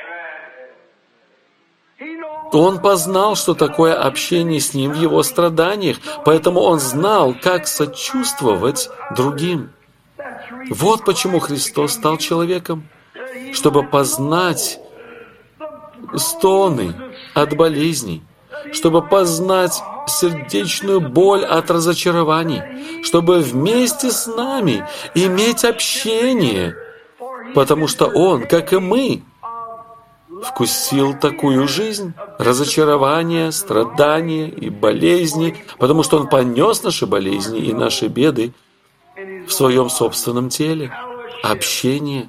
Он познал, что такое общение с Ним в его страданиях, поэтому он знал, как сочувствовать другим. Вот почему Христос стал человеком, чтобы познать стоны от болезней, чтобы познать сердечную боль от разочарований, чтобы вместе с нами иметь общение, потому что Он, как и мы, вкусил такую жизнь, разочарования, страдания и болезни, потому что Он понес наши болезни и наши беды в Своем собственном теле. Общение.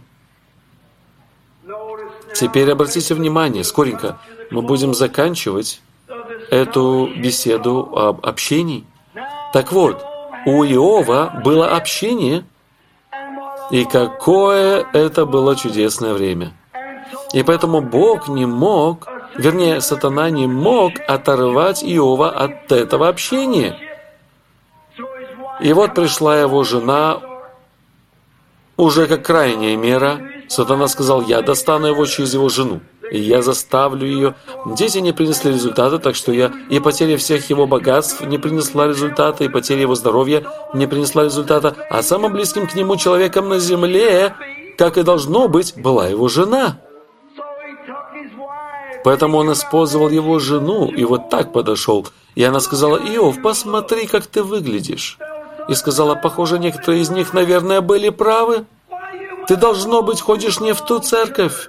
Теперь обратите внимание, скоренько, мы будем заканчивать эту беседу об общении. Так вот, у Иова было общение, и какое это было чудесное время. И поэтому Бог не мог, сатана не мог оторвать Иова от этого общения. И вот пришла его жена, уже как крайняя мера. Сатана сказал: «Я достану его через его жену, и я заставлю ее». Дети не принесли результата, так что и потеря всех его богатств не принесла результата, и потеря его здоровья не принесла результата. А самым близким к нему человеком на земле, как и должно быть, была его жена. Поэтому он использовал его жену и вот так подошел. И она сказала: «Иов, посмотри, как ты выглядишь». И сказала: «Похоже, некоторые из них, наверное, были правы. Ты, должно быть, ходишь не в ту церковь.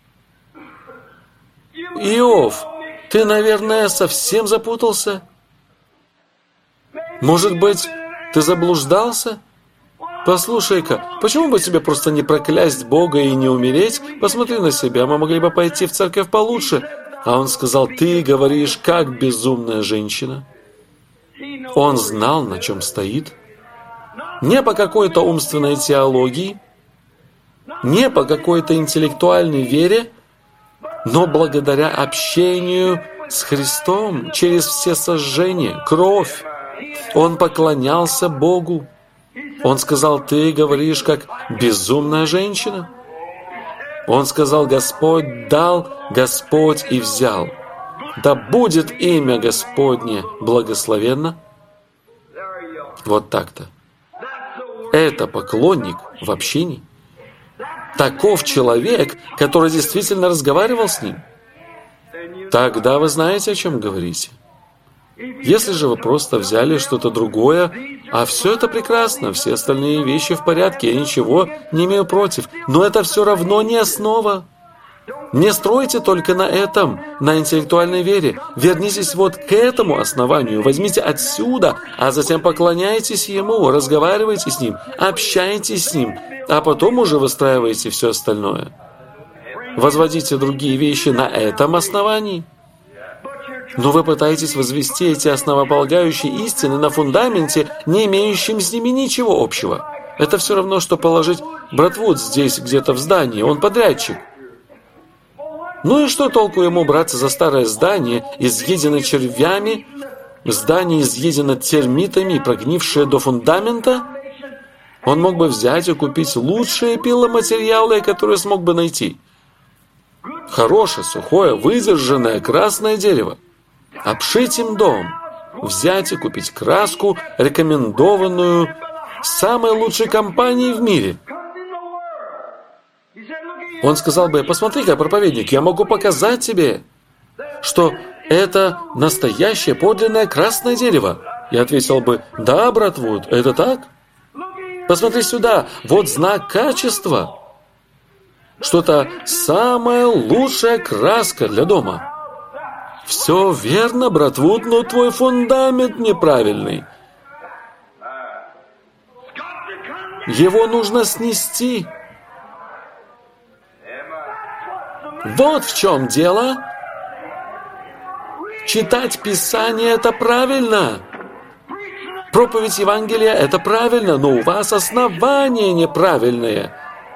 Иов, ты, наверное, совсем запутался. Может быть, ты заблуждался? Послушай-ка, почему бы тебе просто не проклясть Бога и не умереть? Посмотри на себя, мы могли бы пойти в церковь получше». А он сказал: «Ты говоришь, как безумная женщина». Он знал, на чем стоит. Не по какой-то умственной теологии, не по какой-то интеллектуальной вере, но благодаря общению с Христом через все сожжения, кровь. Он поклонялся Богу. Он сказал: «Ты говоришь, как безумная женщина». Он сказал: «Господь дал, Господь и взял. Да будет имя Господне благословенно». Вот так-то. Это поклонник в общении. Таков человек, который действительно разговаривал с ним. Тогда вы знаете, о чем говорите. Если же вы просто взяли что-то другое, а все это прекрасно, все остальные вещи в порядке, я ничего не имею против, но это все равно не основа. Не стройте только на этом, на интеллектуальной вере. Вернитесь вот к этому основанию, возьмите отсюда, а затем поклоняйтесь Ему, разговаривайте с Ним, общайтесь с Ним, а потом уже выстраивайте все остальное. Возводите другие вещи на этом основании. Но вы пытаетесь возвести эти основополагающие истины на фундаменте, не имеющем с ними ничего общего. Это все равно, что положить братву здесь, где-то в здании, он подрядчик. Ну и что толку ему браться за старое здание, изъедено червями, здание изъедено термитами и прогнившее до фундамента? Он мог бы взять и купить лучшие пиломатериалы, которые смог бы найти. Хорошее, сухое, выдержанное красное дерево. Обшить им дом. Взять и купить краску, рекомендованную самой лучшей компанией в мире. Он сказал бы: посмотри-ка, проповедник, я могу показать тебе, что это настоящее подлинное красное дерево. Я ответил бы: да, брат Вуд, это так? Посмотри сюда, вот знак качества. Что-то самая лучшая краска для дома. Все верно, брат Вуд, но твой фундамент неправильный. Его нужно снести. Вот в чем дело. Читать Писание – это правильно. Проповедь Евангелия – это правильно, но у вас основания неправильные.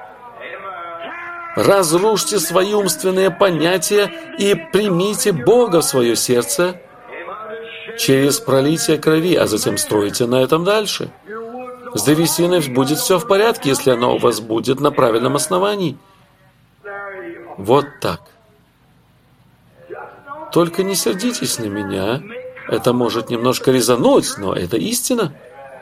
Разрушьте свои умственные понятия и примите Бога в свое сердце через пролитие крови, а затем стройте на этом дальше. С древесиной будет все в порядке, если она у вас будет на правильном основании. Вот так. Только не сердитесь на меня. Это может немножко резануть, но это истина.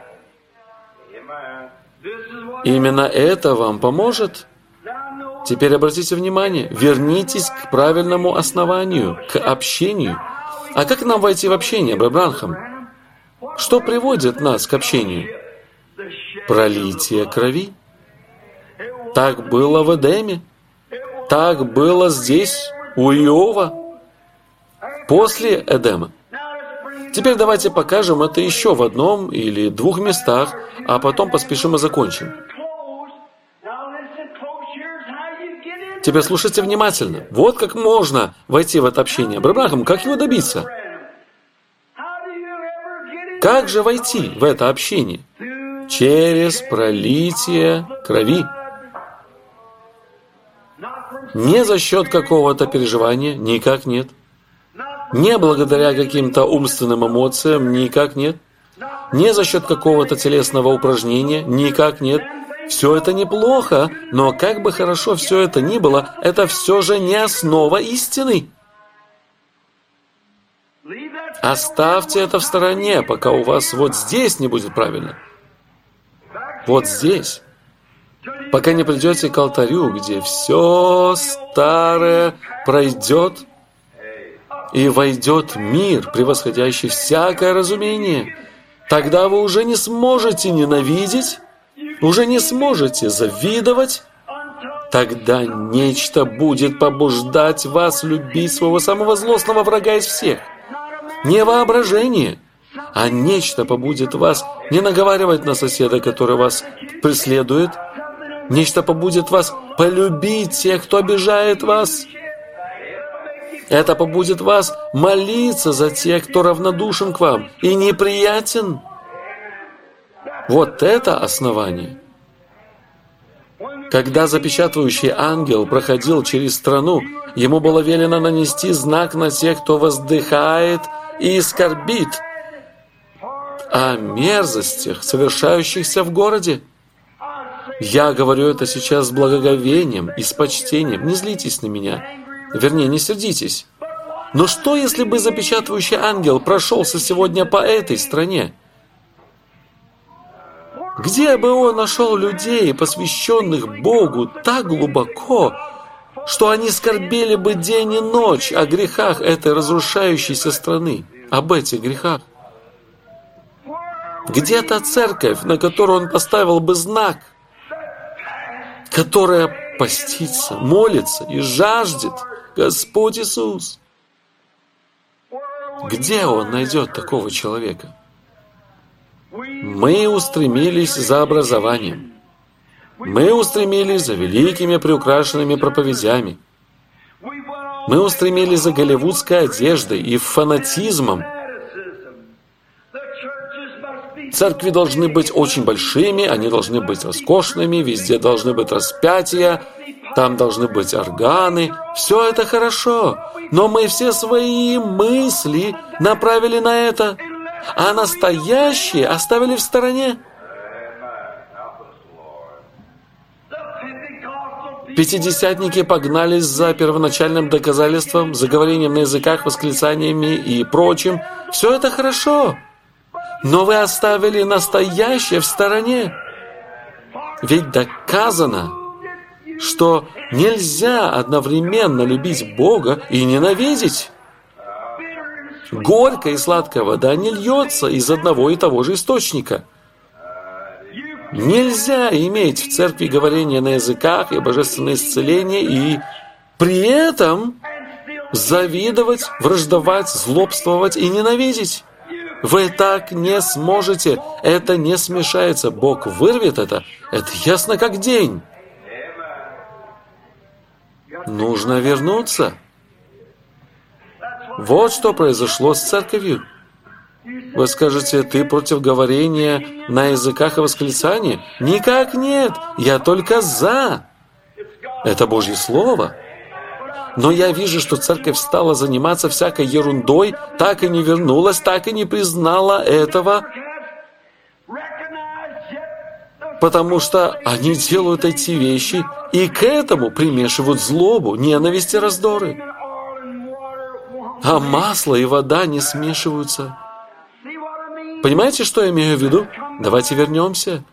Именно это вам поможет. Теперь обратите внимание, вернитесь к правильному основанию, к общению. А как нам войти в общение, брат Бранхам? Что приводит нас к общению? Пролитие крови. Так было в Эдеме. Так было здесь, у Иова, после Эдема. Теперь давайте покажем это еще в одном или двух местах, а потом поспешим и закончим. Теперь слушайте внимательно. Вот как можно войти в это общение. Брат Бранхам, как его добиться? Как же войти в это общение? Через пролитие крови. Не за счет какого-то переживания, никак нет. Не благодаря каким-то умственным эмоциям, никак нет. Не за счет какого-то телесного упражнения, никак нет. Все это неплохо, но как бы хорошо все это ни было, это все же не основа истины. Оставьте это в стороне, пока у вас вот здесь не будет правильно. Вот здесь. Пока не придете к алтарю, где все старое пройдет, и войдет мир, превосходящий всякое разумение. Тогда вы уже не сможете ненавидеть, уже не сможете завидовать. Тогда нечто будет побуждать вас любить своего самого злостного врага из всех. Не воображение, а нечто побудит вас не наговаривать на соседа, который вас преследует. Нечто побудит вас полюбить тех, кто обижает вас. Это побудит вас молиться за тех, кто равнодушен к вам и неприятен. Вот это основание. Когда запечатывающий ангел проходил через страну, ему было велено нанести знак на тех, кто воздыхает и скорбит о мерзостях, совершающихся в городе. Я говорю это сейчас с благоговением и с почтением. Не злитесь на меня. Вернее, не сердитесь. Но что, если бы запечатывающий ангел прошелся сегодня по этой стране? Где бы он нашел людей, посвященных Богу так глубоко, что они скорбели бы день и ночь о грехах этой разрушающейся страны, об этих грехах? Где та церковь, на которую он поставил бы знак, которая постится, молится и жаждет Господь Иисус? Где он найдет такого человека? Мы устремились за образованием. Мы устремились за великими приукрашенными проповедями. Мы устремились за голливудской одеждой и фанатизмом. Церкви должны быть очень большими, они должны быть роскошными, везде должны быть распятия, там должны быть органы. Все это хорошо, но мы все свои мысли направили на это, а настоящее оставили в стороне. Пятидесятники погнались за первоначальным доказательством, заговорением на языках, восклицаниями и прочим. Все это хорошо, но вы оставили настоящее в стороне. Ведь доказано, что нельзя одновременно любить Бога и ненавидеть. Горькая и сладкая вода не льется из одного и того же источника. Нельзя иметь в церкви говорение на языках и божественное исцеление и при этом завидовать, враждовать, злобствовать и ненавидеть. Вы так не сможете. Это не смешается. Бог вырвет это. Это ясно как день. Нужно вернуться. Вот что произошло с церковью. Вы скажете, ты против говорения на языках и восклицания? Никак нет. Я только за. Это Божье Слово. Но я вижу, что церковь стала заниматься всякой ерундой, так и не вернулась, так и не признала этого, потому что они делают эти вещи и к этому примешивают злобу, ненависть и раздоры. А масло и вода не смешиваются. Понимаете, что я имею в виду? Давайте вернемся.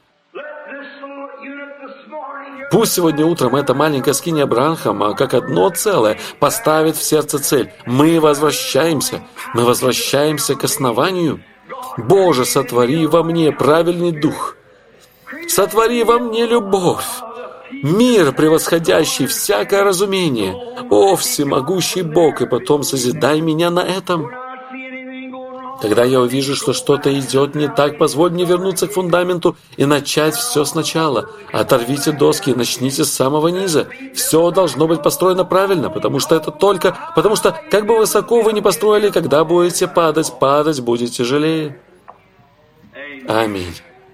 Пусть сегодня утром эта маленькая скиния Бранхама, как одно целое, поставит в сердце цель. Мы возвращаемся к основанию. Боже, сотвори во мне правильный дух. Сотвори во мне любовь. Мир, превосходящий всякое разумение. О, всемогущий Бог, и потом созидай меня на этом. Когда я увижу, что что-то идет не так, позволь мне вернуться к фундаменту и начать все сначала. Оторвите доски и начните с самого низа. Все должно быть построено правильно, потому что как бы высоко вы ни построили, когда будете падать будет тяжелее. Аминь.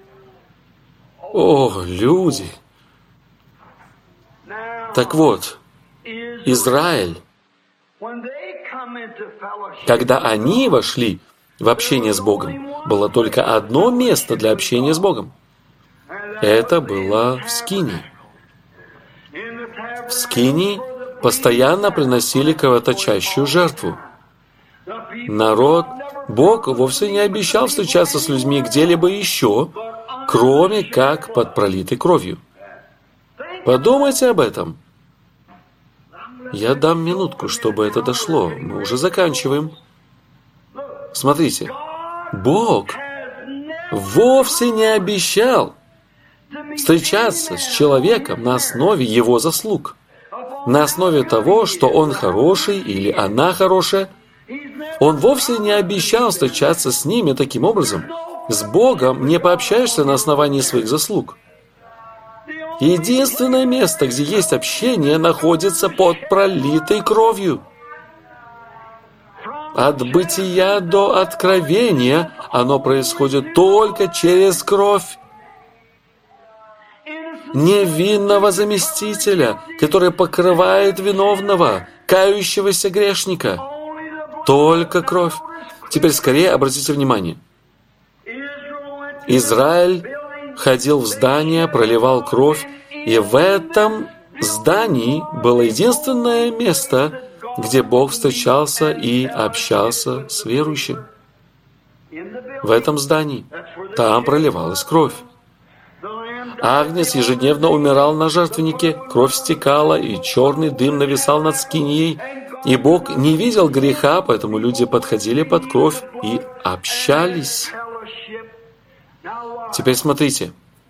О, люди! Так вот, Израиль, когда они вошли в общение с Богом, было только одно место для общения с Богом. Это было в Скинии. В Скинии постоянно приносили кровоточащую жертву. Народ, Бог вовсе не обещал встречаться с людьми где-либо еще, кроме как под пролитой кровью. Подумайте об этом. Я дам минутку, чтобы это дошло. Мы уже заканчиваем. Смотрите, Бог вовсе не обещал встречаться с человеком на основе его заслуг, на основе того, что он хороший или она хорошая. Он вовсе не обещал встречаться с ними таким образом. С Богом не пообщаешься на основании своих заслуг. Единственное место, где есть общение, находится под пролитой кровью. От бытия до откровения оно происходит только через кровь невинного заместителя, который покрывает виновного, кающегося грешника. Только кровь. Теперь скорее обратите внимание. Израиль ходил в здание, проливал кровь, и в этом здании было единственное место, где Бог встречался и общался с верующим. В этом здании. Там проливалась кровь. Агнец ежедневно умирал на жертвеннике, кровь стекала, и черный дым нависал над скинией. И Бог не видел греха, поэтому люди подходили под кровь и общались. Теперь смотрите.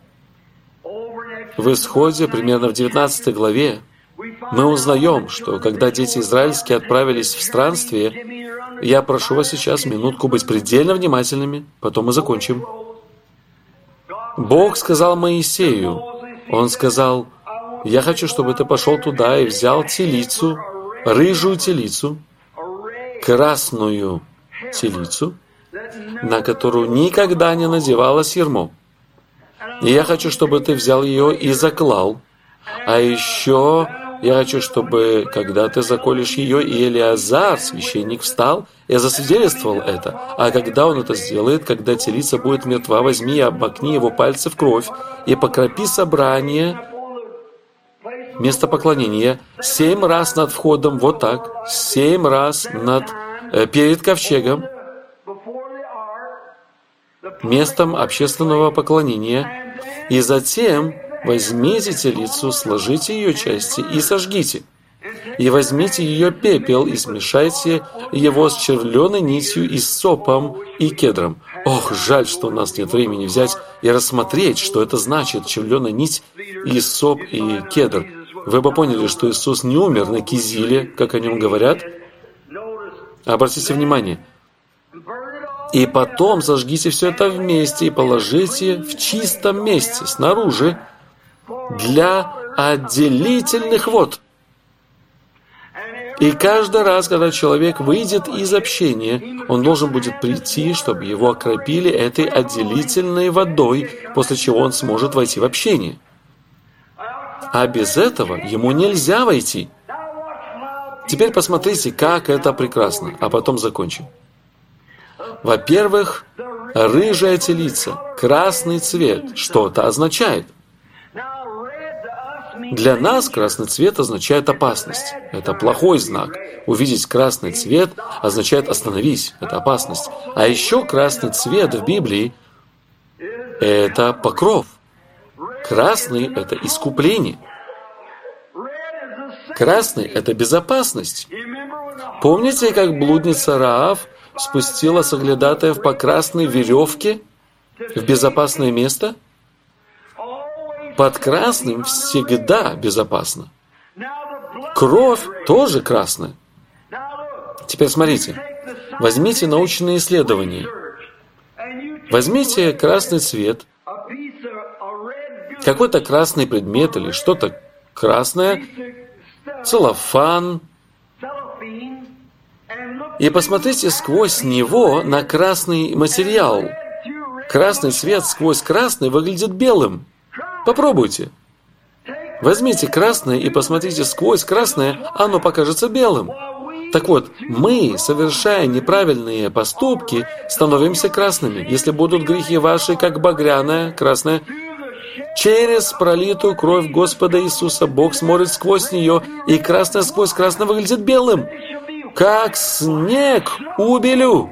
В Исходе, примерно в 19 главе, мы узнаем, что когда дети израильские отправились в странствие, я прошу вас сейчас минутку быть предельно внимательными, потом мы закончим. Бог сказал Моисею, Он сказал, я хочу, чтобы ты пошел туда и взял телицу, рыжую телицу, красную телицу, на которую никогда не надевалось ярмо. И я хочу, чтобы ты взял ее и заклал. А еще я хочу, чтобы, когда ты заколешь ее, и Элиазар, священник, встал и засвидетельствовал это. А когда он это сделает, когда телица будет мертва, возьми и обмакни его пальцы в кровь и покропи собрание, место поклонения, 7 раз над входом, вот так, 7 раз перед ковчегом, местом общественного поклонения, и затем возьмите телицу, сложите ее части и сожгите. И возьмите ее пепел и смешайте его с червленой нитью и сопом и кедром. Ох, жаль, что у нас нет времени взять и рассмотреть, что это значит червленая нить и соп и кедр. Вы бы поняли, что Иисус не умер на кизиле, как о нем говорят. Обратите внимание. И потом зажгите все это вместе и положите в чистом месте, снаружи, для отделительных вод. И каждый раз, когда человек выйдет из общения, он должен будет прийти, чтобы его окропили этой отделительной водой, после чего он сможет войти в общение. А без этого ему нельзя войти. Теперь посмотрите, как это прекрасно, а потом закончим. Во-первых, рыжая телица, красный цвет, что это означает? Для нас красный цвет означает опасность. Это плохой знак. Увидеть красный цвет означает остановись. Это опасность. А еще красный цвет в Библии – это покров. Красный – это искупление. Красный – это безопасность. Помните, как блудница Раав спустила соглядатаев по красной веревке в безопасное место? Под красным всегда безопасно. Кровь тоже красная. Теперь смотрите. Возьмите научные исследования. Возьмите красный цвет, какой-то красный предмет или что-то красное, целлофан, и посмотрите сквозь него на красный материал. Красный цвет сквозь красный выглядит белым. Попробуйте. Возьмите красное и посмотрите сквозь красное, оно покажется белым. Так вот, мы, совершая неправильные поступки, становимся красными. Если будут грехи ваши, как багряное, красное, через пролитую кровь Господа Иисуса Бог смотрит сквозь нее, и красное сквозь красное выглядит белым, как снег у белю.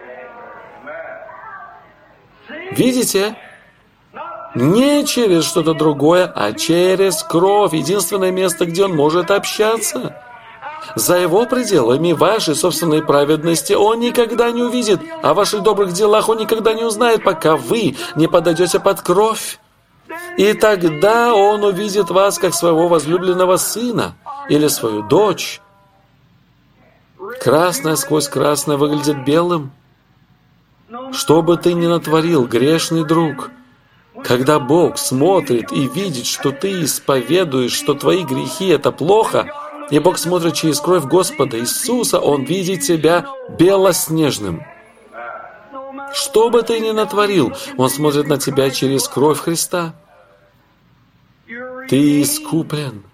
Видите? Не через что-то другое, а через кровь. Единственное место, где он может общаться. За его пределами вашей собственной праведности он никогда не увидит, а о ваших добрых делах он никогда не узнает, пока вы не подойдете под кровь. И тогда он увидит вас как своего возлюбленного сына или свою дочь. Красное сквозь красное выглядит белым. Что бы ты ни натворил, грешный друг, когда Бог смотрит и видит, что ты исповедуешь, что твои грехи – это плохо, и Бог смотрит через кровь Господа Иисуса, Он видит тебя белоснежным. Что бы ты ни натворил, Он смотрит на тебя через кровь Христа. Ты искуплен.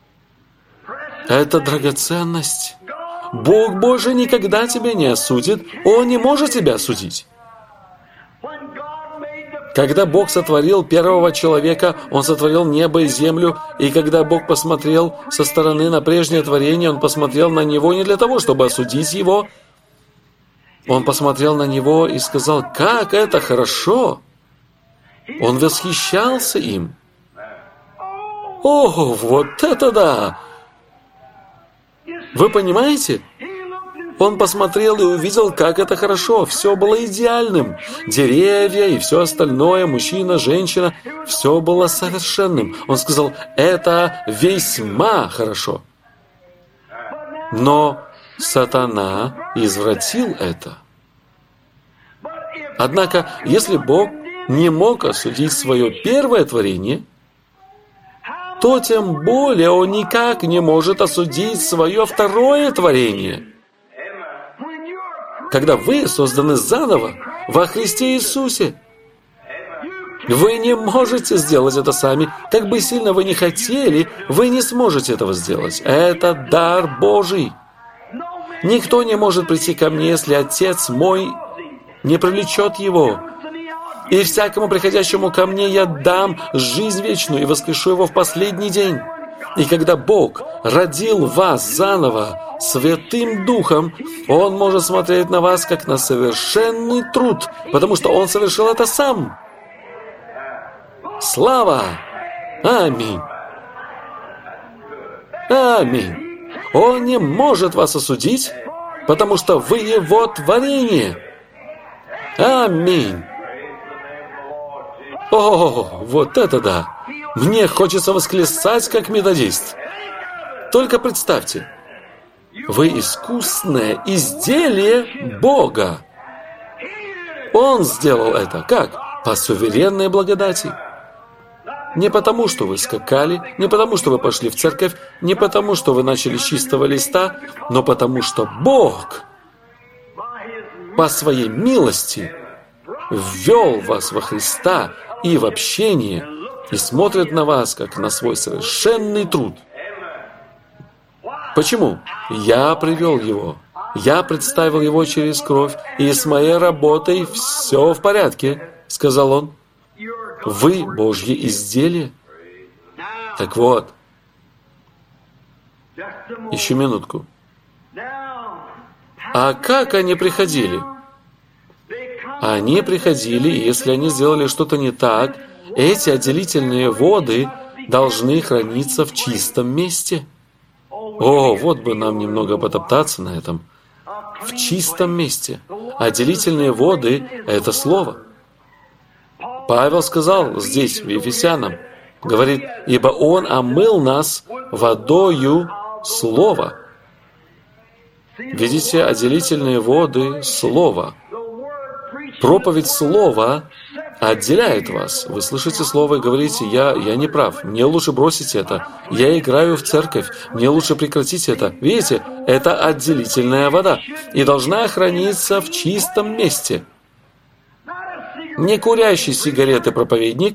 Это драгоценность. Бог Божий никогда тебя не осудит. Он не может тебя осудить. Когда Бог сотворил первого человека, Он сотворил небо и землю, и когда Бог посмотрел со стороны на прежнее творение, Он посмотрел на него не для того, чтобы осудить его. Он посмотрел на него и сказал, как это хорошо! Он восхищался им. О, вот это да! Вы понимаете? Он посмотрел и увидел, как это хорошо. Все было идеальным. Деревья и все остальное, мужчина, женщина, все было совершенным. Он сказал, это весьма хорошо. Но сатана извратил это. Однако, если Бог не мог осудить свое первое творение, то тем более Он никак не может осудить свое второе творение. Когда вы созданы заново во Христе Иисусе, вы не можете сделать это сами. Как бы сильно вы ни хотели, вы не сможете этого сделать. Это дар Божий. Никто не может прийти ко мне, если Отец мой не привлечет его. И всякому приходящему ко мне я дам жизнь вечную и воскрешу его в последний день. И когда Бог родил вас заново Святым Духом, Он может смотреть на вас как на совершенный труд, потому что Он совершил это сам. Слава! Аминь. Аминь. Он не может вас осудить, потому что вы Его творение. Аминь. О, вот это да! Мне хочется восклицать, как методист. Только представьте, вы искусное изделие Бога. Он сделал это как? По суверенной благодати. Не потому, что вы скакали, не потому, что вы пошли в церковь, не потому, что вы начали с чистого листа, но потому, что Бог по своей милости ввел вас во Христа и в общение, и смотрит на вас, как на свой совершенный труд. Почему? Я привел его. Я представил его через кровь, и с моей работой все в порядке, сказал он. Вы Божьи изделия. Так вот, еще минутку. А как они приходили? Они приходили, и если они сделали что-то не так, эти отделительные воды должны храниться в чистом месте. О, вот бы нам немного потоптаться на этом. В чистом месте. Отделительные воды – это Слово. Павел сказал здесь, в Ефесянам, говорит, «Ибо Он омыл нас водою Слова». Видите, отделительные воды – Слово. Проповедь Слова отделяет вас. Вы слышите Слово и говорите, я не прав, мне лучше бросить это. Я играю в церковь, мне лучше прекратить это. Видите, это отделительная вода. И должна храниться в чистом месте. Не курящий сигареты проповедник?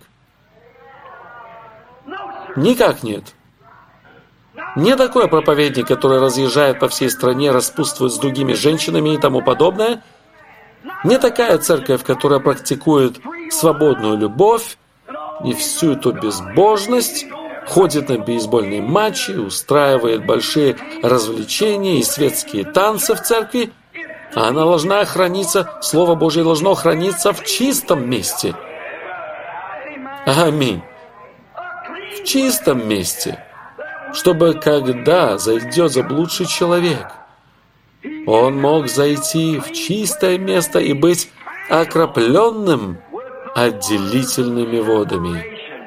Никак нет. Не такой проповедник, который разъезжает по всей стране, распутствует с другими женщинами и тому подобное. Не такая церковь, которая практикует свободную любовь и всю эту безбожность, ходит на бейсбольные матчи, устраивает большие развлечения и светские танцы в церкви. А она должна храниться, Слово Божье должно храниться в чистом месте. Аминь. В чистом месте. Чтобы когда зайдет заблудший человек, он мог зайти в чистое место и быть окропленным отделительными водами.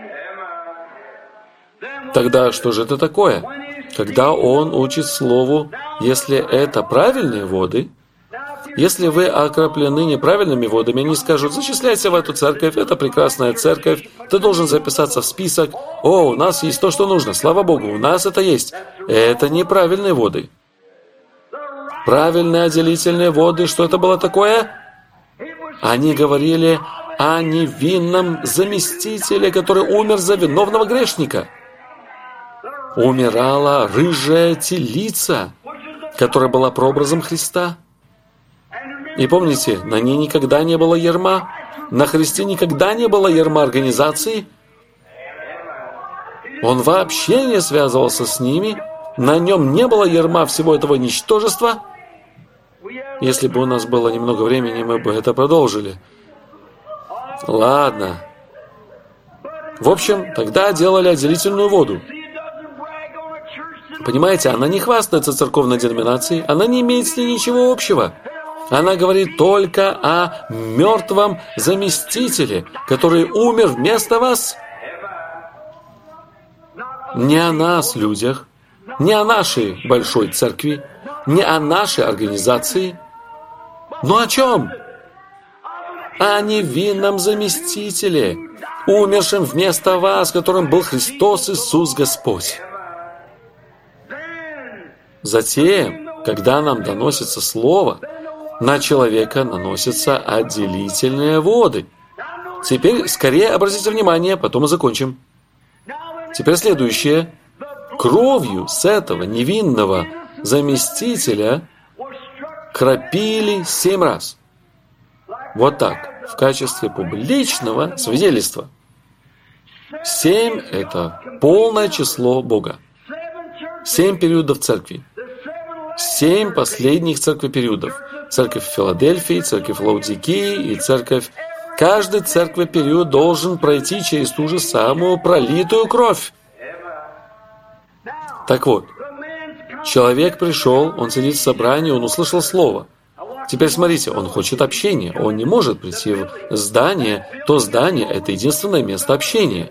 Тогда что же это такое? Когда он учит Слову, если это правильные воды, если вы окроплены неправильными водами, они скажут, зачисляйся в эту церковь, это прекрасная церковь, ты должен записаться в список. О, у нас есть то, что нужно, слава Богу, у нас это есть. Это неправильные воды. Правильные отделительные воды, что это было такое? Они говорили о невинном заместителе, который умер за виновного грешника. Умирала рыжая телица, которая была прообразом Христа. И помните, на ней никогда не было ярма. На Христе никогда не было ярма организации. Он вообще не связывался с ними. На нем не было ярма всего этого ничтожества. Если бы у нас было немного времени, мы бы это продолжили. Ладно. В общем, тогда делали отделительную воду. Понимаете, она не хвастается церковной деноминацией, она не имеет с ней ничего общего. Она говорит только о мертвом заместителе, который умер вместо вас. Не о нас, людях, не о нашей большой церкви, не о нашей организации. Но о чем? О невинном заместителе, умершем вместо вас, которым был Христос Иисус Господь. Затем, когда нам доносится Слово, на человека наносятся отделительные воды. Теперь скорее обратите внимание, потом мы закончим. Теперь следующее. Кровью с этого невинного заместителя кропили 7 раз. Вот так, в качестве публичного свидетельства. 7 – это полное число Бога. 7 периодов церкви. 7 последних церкви периодов. Церковь Филадельфии, церковь Лаудикии и церковь Каждый церковный период должен пройти через ту же самую пролитую кровь. Так вот, человек пришел, он сидит в собрании, он услышал слово. Теперь смотрите, он хочет общения, он не может прийти в здание. То здание – это единственное место общения.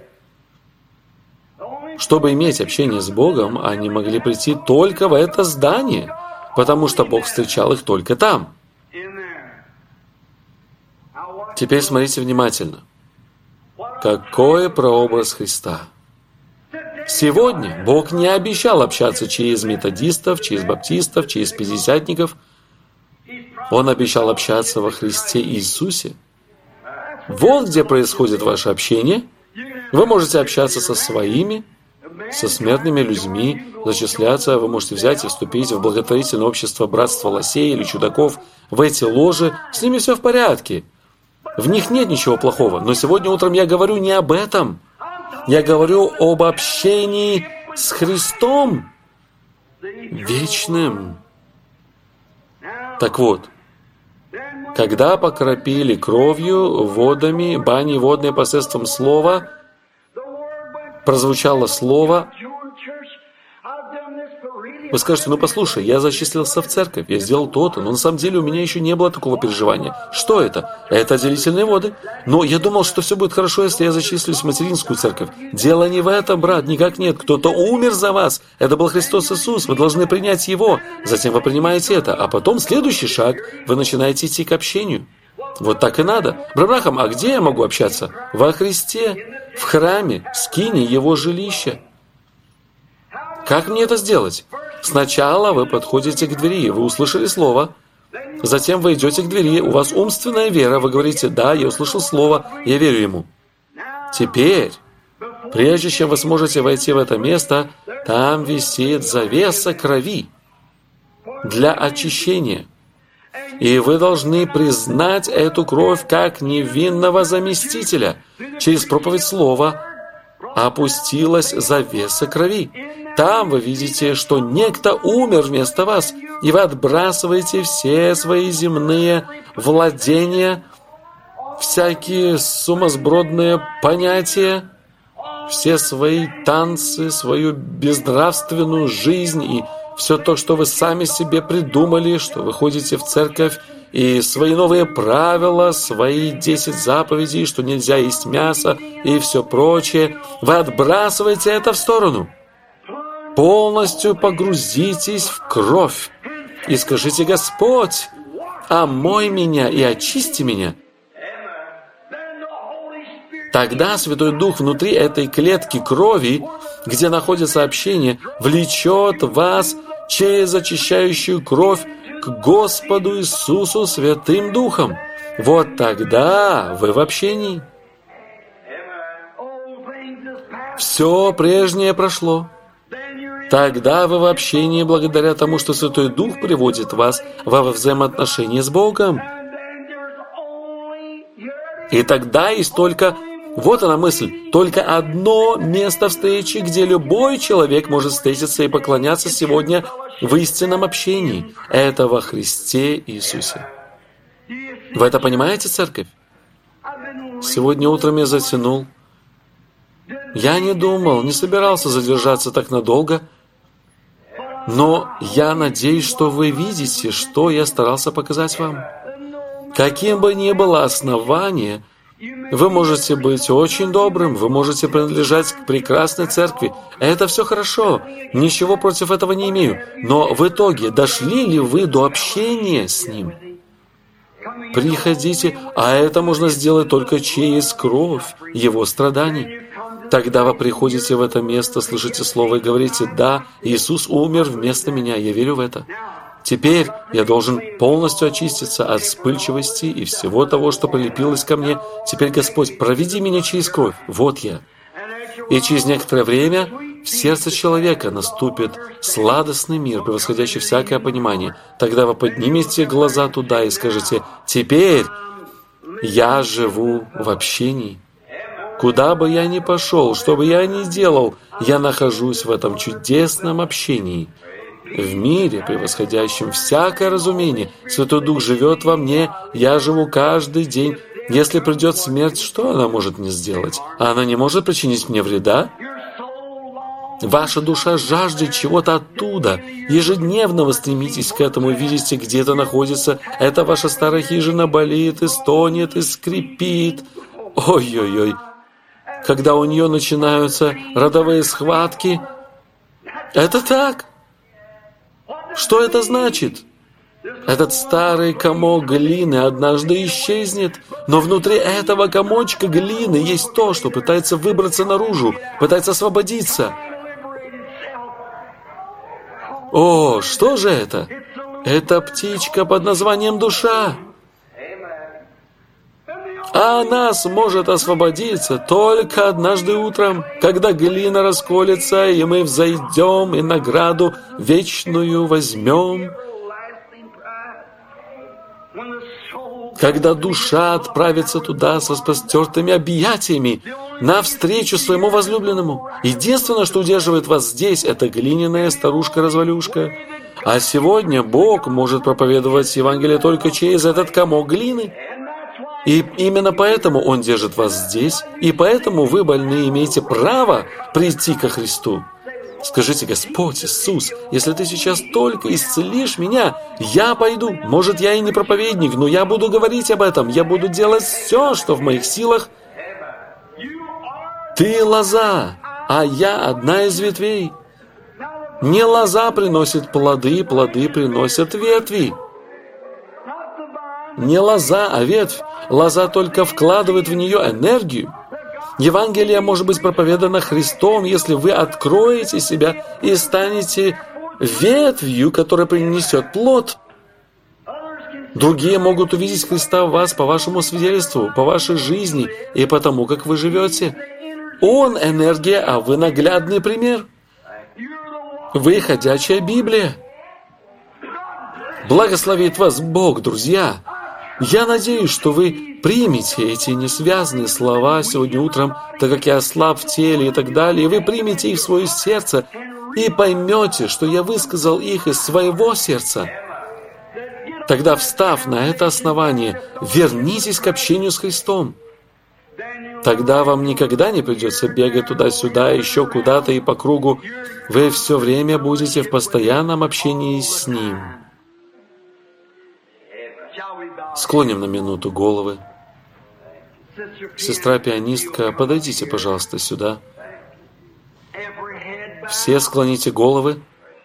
Чтобы иметь общение с Богом, они могли прийти только в это здание, потому что Бог встречал их только там. Теперь смотрите внимательно. Какой прообраз Христа? Сегодня Бог не обещал общаться через методистов, через баптистов, через пятидесятников. Он обещал общаться во Христе Иисусе. Вот где происходит ваше общение. Вы можете общаться со своими, со смертными людьми, зачисляться, вы можете взять и вступить в благотворительное общество братства лосей или чудаков, в эти ложи, с ними все в порядке. В них нет ничего плохого, но сегодня утром я говорю не об этом. Я говорю об общении с Христом вечным. Так вот, когда покропили кровью, водами, баней водной посредством слова, прозвучало слово, вы скажете, ну послушай, я зачислился в церковь, я сделал то-то, но на самом деле у меня еще не было такого переживания. Что это? Это отделительные воды. Но я думал, что все будет хорошо, если я зачислюсь в материнскую церковь. Дело не в этом, брат, никак нет. Кто-то умер за вас. Это был Христос Иисус, вы должны принять Его. Затем вы принимаете это, а потом следующий шаг, вы начинаете идти к общению. Вот так и надо. Брат, а где я могу общаться? Во Христе, в храме, скине Его жилища. Как мне это сделать? Сначала вы подходите к двери, вы услышали слово. Затем вы идете к двери, у вас умственная вера, вы говорите, да, я услышал слово, я верю ему. Теперь, прежде чем вы сможете войти в это место, там висит завеса крови для очищения. И вы должны признать эту кровь как невинного заместителя. Через проповедь слова опустилась завеса крови. Там вы видите, что некто умер вместо вас, и вы отбрасываете все свои земные владения, всякие сумасбродные понятия, все свои танцы, свою безнравственную жизнь и все то, что вы сами себе придумали, что вы ходите в церковь, и свои новые правила, свои 10 заповедей, что нельзя есть мясо и все прочее. Вы отбрасываете это в сторону. Полностью погрузитесь в кровь и скажите: Господь, омой меня и очисти меня. Тогда Святой Дух внутри этой клетки крови, где находится общение, влечет вас через очищающую кровь к Господу Иисусу Святым Духом. Вот тогда вы в общении. Все прежнее прошло. Тогда вы в общении благодаря тому, что Святой Дух приводит вас во взаимоотношения с Богом. И тогда есть только, вот она мысль, только одно место встречи, где любой человек может встретиться и поклоняться сегодня в истинном общении. Это во Христе Иисусе. Вы это понимаете, церковь? Сегодня утром я затянул. Я не думал, не собирался задержаться так надолго. Но я надеюсь, что вы видите, что я старался показать вам. Каким бы ни было основание, вы можете быть очень добрым, вы можете принадлежать к прекрасной церкви. Это все хорошо, ничего против этого не имею. Но в итоге, дошли ли вы до общения с Ним? Приходите, а это можно сделать только через кровь Его страданий. Тогда вы приходите в это место, слышите слово и говорите: да, Иисус умер вместо меня, я верю в это. Теперь я должен полностью очиститься от вспыльчивости и всего того, что прилепилось ко мне. Теперь, Господь, проведи меня через кровь, вот я. И через некоторое время в сердце человека наступит сладостный мир, превосходящий всякое понимание. Тогда вы поднимете глаза туда и скажете: теперь я живу в общении. Куда бы я ни пошел, что бы я ни делал, я нахожусь в этом чудесном общении. В мире, превосходящем всякое разумение, Святой Дух живет во мне, я живу каждый день Если придет смерть, что она может мне сделать? Она не может причинить мне вреда? Ваша душа жаждет чего-то оттуда. Ежедневно вы стремитесь к этому, видите, где это находится. Это ваша старая хижина болит и стонет, и скрипит. Ой-ой-ой. Когда у нее начинаются родовые схватки. Это так. Что это значит? Этот старый комок глины однажды исчезнет, но внутри этого комочка глины есть то, что пытается выбраться наружу, пытается освободиться. О, что же это? Это птичка под названием душа. А она сможет освободиться только однажды утром, когда глина расколется, и мы взойдем и награду вечную возьмем. Когда душа отправится туда со распростертыми объятиями, навстречу своему возлюбленному. Единственное, что удерживает вас здесь, это глиняная старушка-развалюшка. А сегодня Бог может проповедовать Евангелие только через этот комок глины. И именно поэтому Он держит вас здесь, и поэтому вы, больные, имеете право прийти ко Христу. Скажите: Господь Иисус, если Ты сейчас только исцелишь меня, я пойду. Может, я и не проповедник, но я буду говорить об этом. Я буду делать все, что в моих силах. Ты лоза, а я одна из ветвей. Не лоза приносит плоды, плоды приносят ветви. Не лоза, а ветвь. Лоза только вкладывает в нее энергию. Евангелие может быть проповедано Христом, если вы откроете себя и станете ветвью, которая принесет плод. Другие могут увидеть Христа в вас по вашему свидетельству, по вашей жизни и по тому, как вы живете. Он энергия, а вы наглядный пример. Вы ходячая Библия. Благословит вас Бог, друзья. Я надеюсь, что вы примете эти несвязанные слова сегодня утром, так как я слаб в теле и так далее, и вы примете их в свое сердце и поймете, что я высказал их из своего сердца. Тогда, встав на это основание, вернитесь к общению с Христом. Тогда вам никогда не придется бегать туда-сюда, еще куда-то и по кругу. Вы все время будете в постоянном общении с Ним. Склоним на минуту головы. Сестра-пианистка, подойдите, пожалуйста, сюда. Все склоните головы.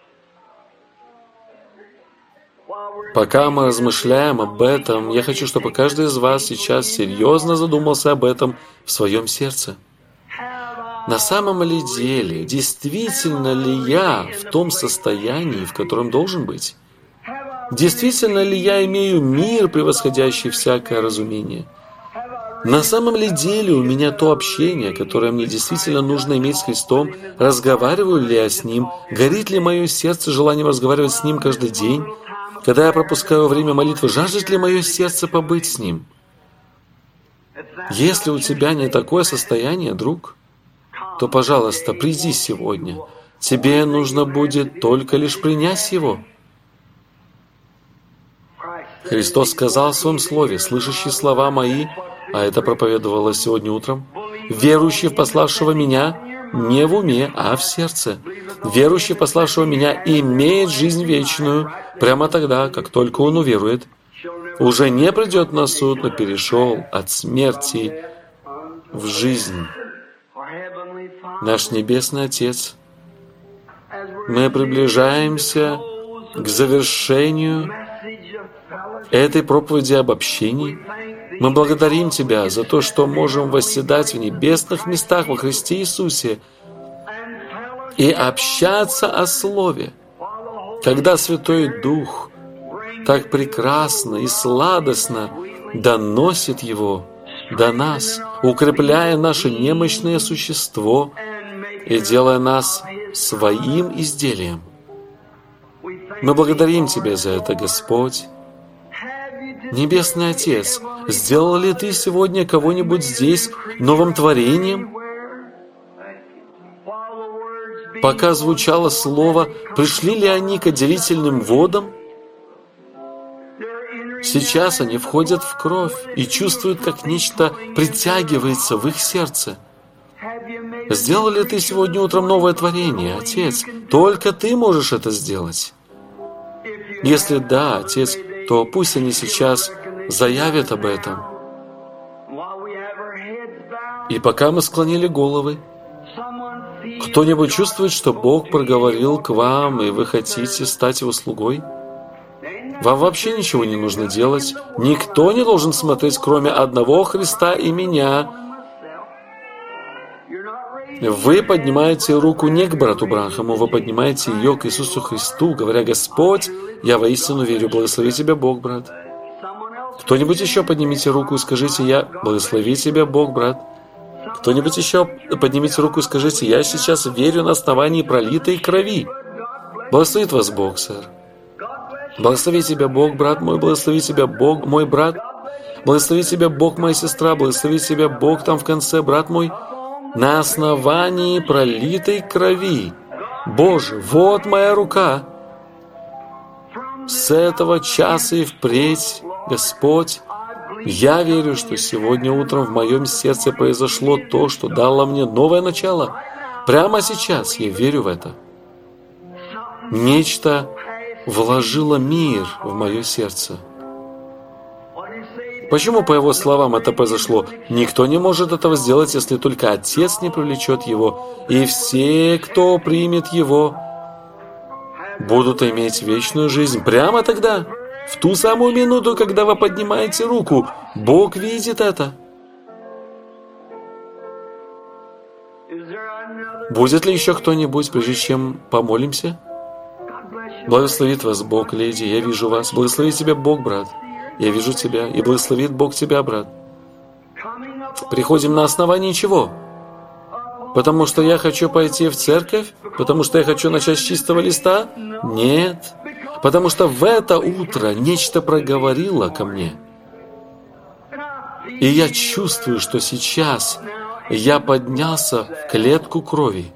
Пока мы размышляем об этом, я хочу, чтобы каждый из вас сейчас серьезно задумался об этом в своем сердце. На самом ли деле, действительно ли я в том состоянии, в котором должен быть? Действительно ли я имею мир, превосходящий всякое разумение? На самом ли деле у меня то общение, которое мне действительно нужно иметь с Христом? Разговариваю ли я с Ним? Горит ли мое сердце желанием разговаривать с Ним каждый день? Когда я пропускаю время молитвы, жаждет ли мое сердце побыть с Ним? Если у тебя не такое состояние, друг, то, пожалуйста, приди сегодня. Тебе нужно будет только лишь принять Его. Христос сказал в Своем Слове: «Слышащий слова Мои», а это проповедовалось сегодня утром, «верующий в пославшего Меня не в уме, а в сердце. Верующий в пославшего Меня имеет жизнь вечную прямо тогда, как только он уверует. Уже не придет на суд, но перешел от смерти в жизнь». Наш Небесный Отец, мы приближаемся к завершению этой проповеди об общении. Мы благодарим Тебя за то, что можем восседать в небесных местах во Христе Иисусе и общаться о Слове, когда Святой Дух так прекрасно и сладостно доносит Его до нас, укрепляя наше немощное существо и делая нас своим изделием. Мы благодарим Тебя за это, Господь. Небесный Отец, сделал ли Ты сегодня кого-нибудь здесь новым творением? Пока звучало Слово, пришли ли они к отделительным водам? Сейчас они входят в кровь и чувствуют, как нечто притягивается в их сердце. Сделал ли ты сегодня утром новое творение, Отец? Только ты можешь это сделать. Если да, Отец, то пусть они сейчас заявят об этом. И пока мы склонили головы, кто-нибудь чувствует, что Бог проговорил к вам, и вы хотите стать Его слугой? Вам вообще ничего не нужно делать. Никто не должен смотреть, кроме одного Христа и меня. Вы поднимаете руку не к брату Бранхаму, вы поднимаете ее к Иисусу Христу, говоря: «Господь, я воистину верю, благослови тебя Бог, брат». Кто-нибудь еще поднимите руку и скажите: «Я благослови тебя Бог, брат». Кто-нибудь еще поднимите руку и скажите: «Я сейчас верю на основании пролитой крови». Благословит вас Бог, сэр. Благослови тебя Бог, брат мой, благослови тебя Бог, мой брат. Благослови тебя Бог, моя сестра, благослови тебя Бог там в конце, брат мой. На основании пролитой крови. Боже, вот моя рука. С этого часа и впредь, Господь, я верю, что сегодня утром в моем сердце произошло то, что дало мне новое начало. Прямо сейчас я верю в это. Нечто вложило мир в мое сердце. Почему, по его словам, это произошло? Никто не может этого сделать, если только Отец не привлечет его. И все, кто примет его, будут иметь вечную жизнь. Прямо тогда, в ту самую минуту, когда вы поднимаете руку, Бог видит это. Будет ли еще кто-нибудь, прежде чем помолимся? Благословит вас Бог, леди, я вижу вас. Благословит тебя Бог, брат. Я вижу тебя, и благословит Бог тебя, брат. Приходим на основании чего? Потому что я хочу пойти в церковь? Потому что я хочу начать с чистого листа? Нет. Потому что в это утро нечто проговорило ко мне. И я чувствую, что сейчас я поднялся в клетку крови.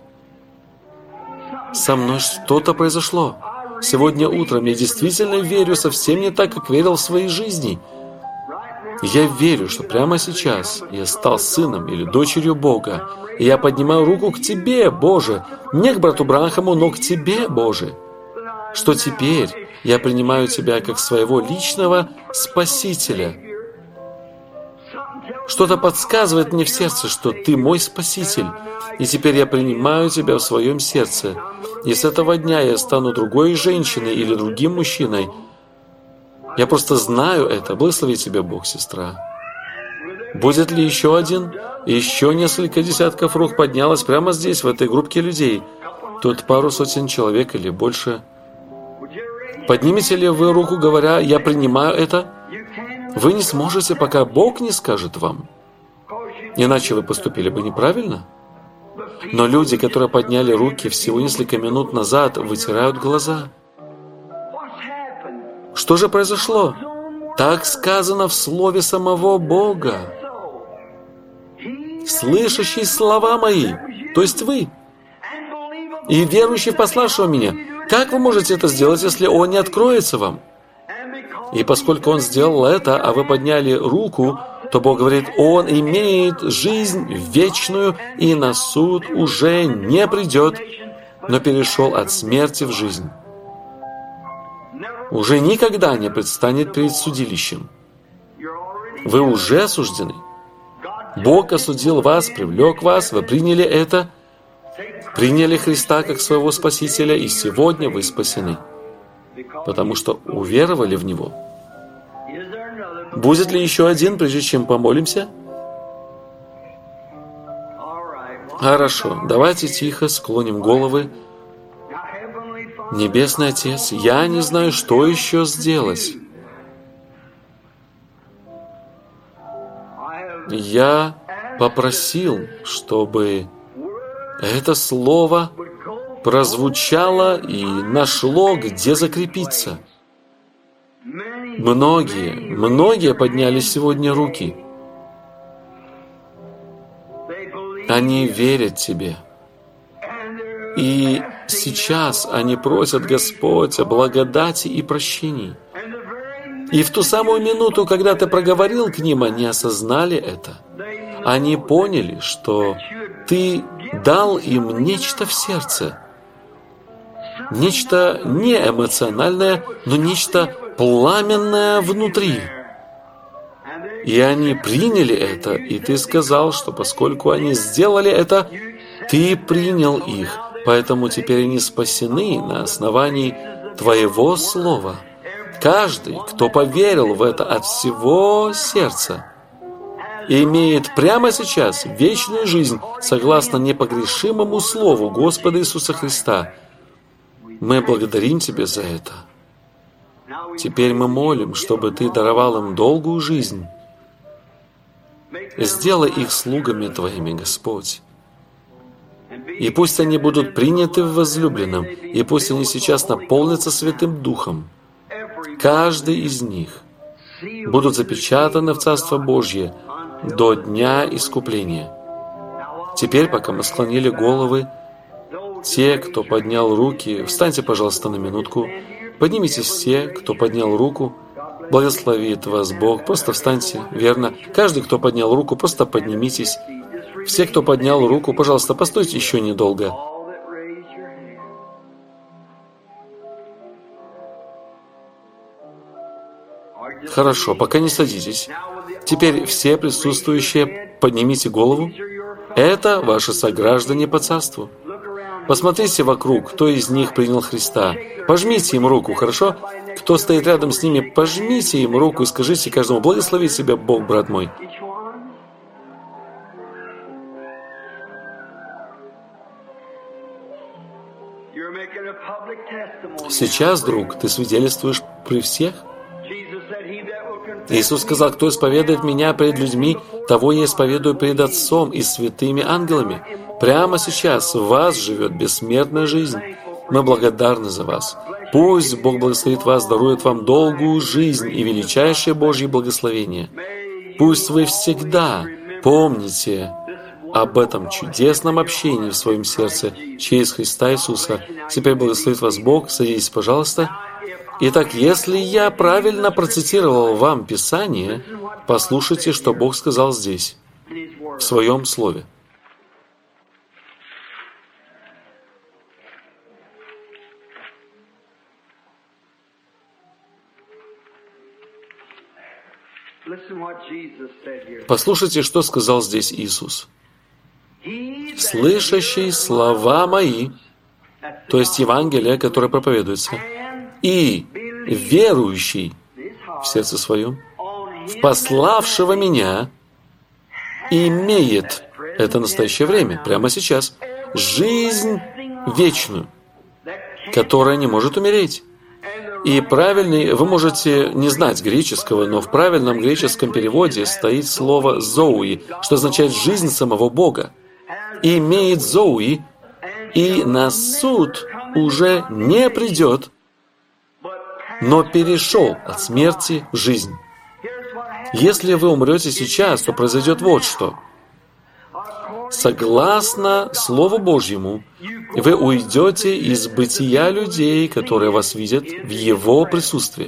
Со мной что-то произошло. Сегодня утром я действительно верю совсем не так, как верил в своей жизни. Я верю, что прямо сейчас я стал сыном или дочерью Бога. И я поднимаю руку к Тебе, Боже. Не к брату Бранхаму, но к Тебе, Боже. Что теперь я принимаю Тебя как своего личного Спасителя. Что-то подсказывает мне в сердце, что Ты мой Спаситель. И теперь я принимаю Тебя в своем сердце. И с этого дня я стану другой женщиной или другим мужчиной. Я просто знаю это. Благослови тебя Бог, сестра. Будет ли еще один? Еще несколько десятков рук поднялось прямо здесь, в этой группке людей. Тут пару сотен человек или больше. Поднимете ли вы руку, говоря: «Я принимаю это»? Вы не сможете, пока Бог не скажет вам. Иначе вы поступили бы неправильно. Но люди, которые подняли руки всего несколько минут назад, вытирают глаза. Что же произошло? Так сказано в слове самого Бога. Слышащий слова мои, то есть вы, и верующий в пославшего меня. Как вы можете это сделать, если Он не откроется вам? И поскольку Он сделал это, а вы подняли руку, то Бог говорит: Он имеет жизнь вечную и на суд уже не придет, но перешел от смерти в жизнь. Уже никогда не предстанет перед судилищем. Вы уже осуждены. Бог осудил вас, привлек вас, вы приняли это, приняли Христа как своего Спасителя, и сегодня вы спасены, потому что уверовали в Него. Будет ли еще один, прежде чем помолимся? Хорошо, давайте тихо склоним головы. Небесный Отец, я не знаю, что еще сделать. Я попросил, чтобы это слово прозвучало и нашло, где закрепиться. Многие подняли сегодня руки. Они верят Тебе. И сейчас они просят, Господь, о благодати и прощении. И в ту самую минуту, когда ты проговорил к ним, они осознали это. Они поняли, что ты дал им нечто в сердце. Нечто не эмоциональное, но нечто пламенное внутри. И они приняли это, и ты сказал, что поскольку они сделали это, ты принял их. Поэтому теперь они спасены на основании Твоего Слова. Каждый, кто поверил в это от всего сердца, имеет прямо сейчас вечную жизнь согласно непогрешимому Слову Господа Иисуса Христа. Мы благодарим Тебя за это. Теперь мы молим, чтобы Ты даровал им долгую жизнь. Сделай их слугами Твоими, Господь. И пусть они будут приняты в возлюбленном, и пусть они сейчас наполнятся Святым Духом. Каждый из них будут запечатаны в Царство Божье до дня искупления. Теперь, пока мы склонили головы, те, кто поднял руки, встаньте, пожалуйста, на минутку. Поднимитесь все, кто поднял руку. Благословит вас Бог. Просто встаньте, верно. Каждый, кто поднял руку, просто поднимитесь. Все, кто поднял руку, пожалуйста, постойте еще недолго. Хорошо, пока не садитесь. Теперь все присутствующие, поднимите голову. Это ваши сограждане по царству. Посмотрите вокруг, кто из них принял Христа. Пожмите им руку, хорошо? Кто стоит рядом с ними, пожмите им руку и скажите каждому: благослови себя Бог, брат мой. Сейчас, друг, ты свидетельствуешь при всех? Иисус сказал: кто исповедует Меня пред людьми, того я исповедую пред Отцом и святыми ангелами. Прямо сейчас в вас живет бессмертная жизнь. Мы благодарны за вас. Пусть Бог благословит вас, дарует вам долгую жизнь и величайшее Божье благословение. Пусть вы всегда помните об этом чудесном общении в своем сердце через Христа Иисуса. Теперь благословит вас Бог. Садитесь, пожалуйста. Итак, если я правильно процитировал вам Писание, послушайте, что Бог сказал здесь, в Своем Слове. Послушайте, что сказал здесь Иисус. «Слышащий слова мои», то есть Евангелие, которое проповедуется, и верующий в сердце своем, в пославшего Меня, имеет, это настоящее время, прямо сейчас, жизнь вечную, которая не может умереть. И правильный, вы можете не знать греческого, но в правильном греческом переводе стоит слово «зоуи», что означает «жизнь самого Бога». Имеет зоуи, и на суд уже не придет, но перешел от смерти в жизнь. Если вы умрете сейчас, то произойдет вот что. Согласно Слову Божьему, вы уйдете из бытия людей, которые вас видят, в Его присутствии.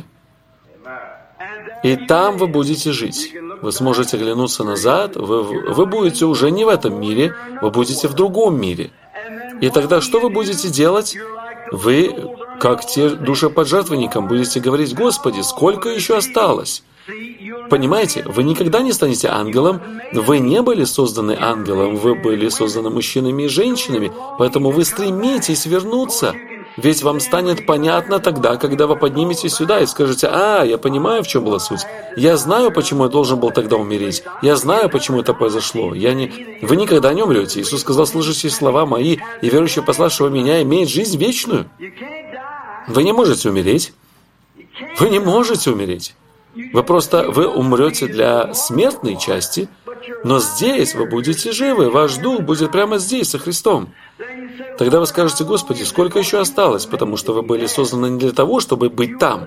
И там вы будете жить. Вы сможете оглянуться назад, вы будете уже не в этом мире, вы будете в другом мире. И тогда что вы будете делать? Вы, как те душеподжертвенникам, будете говорить: «Господи, сколько еще осталось?» Понимаете, вы никогда не станете ангелом, вы не были созданы ангелом, вы были созданы мужчинами и женщинами, поэтому вы стремитесь вернуться. Ведь вам станет понятно тогда, когда вы подниметесь сюда и скажете: я понимаю, в чем была суть. Я знаю, почему я должен был тогда умереть. Я знаю, почему это произошло. Вы никогда не умрете. Иисус сказал: слышащие слова мои и верующий пославшего Меня имеет жизнь вечную. Вы не можете умереть. Вы не можете умереть. Вы умрете для смертной части, но здесь вы будете живы, ваш дух будет прямо здесь, со Христом. Тогда вы скажете: Господи, сколько еще осталось, потому что вы были созданы не для того, чтобы быть там.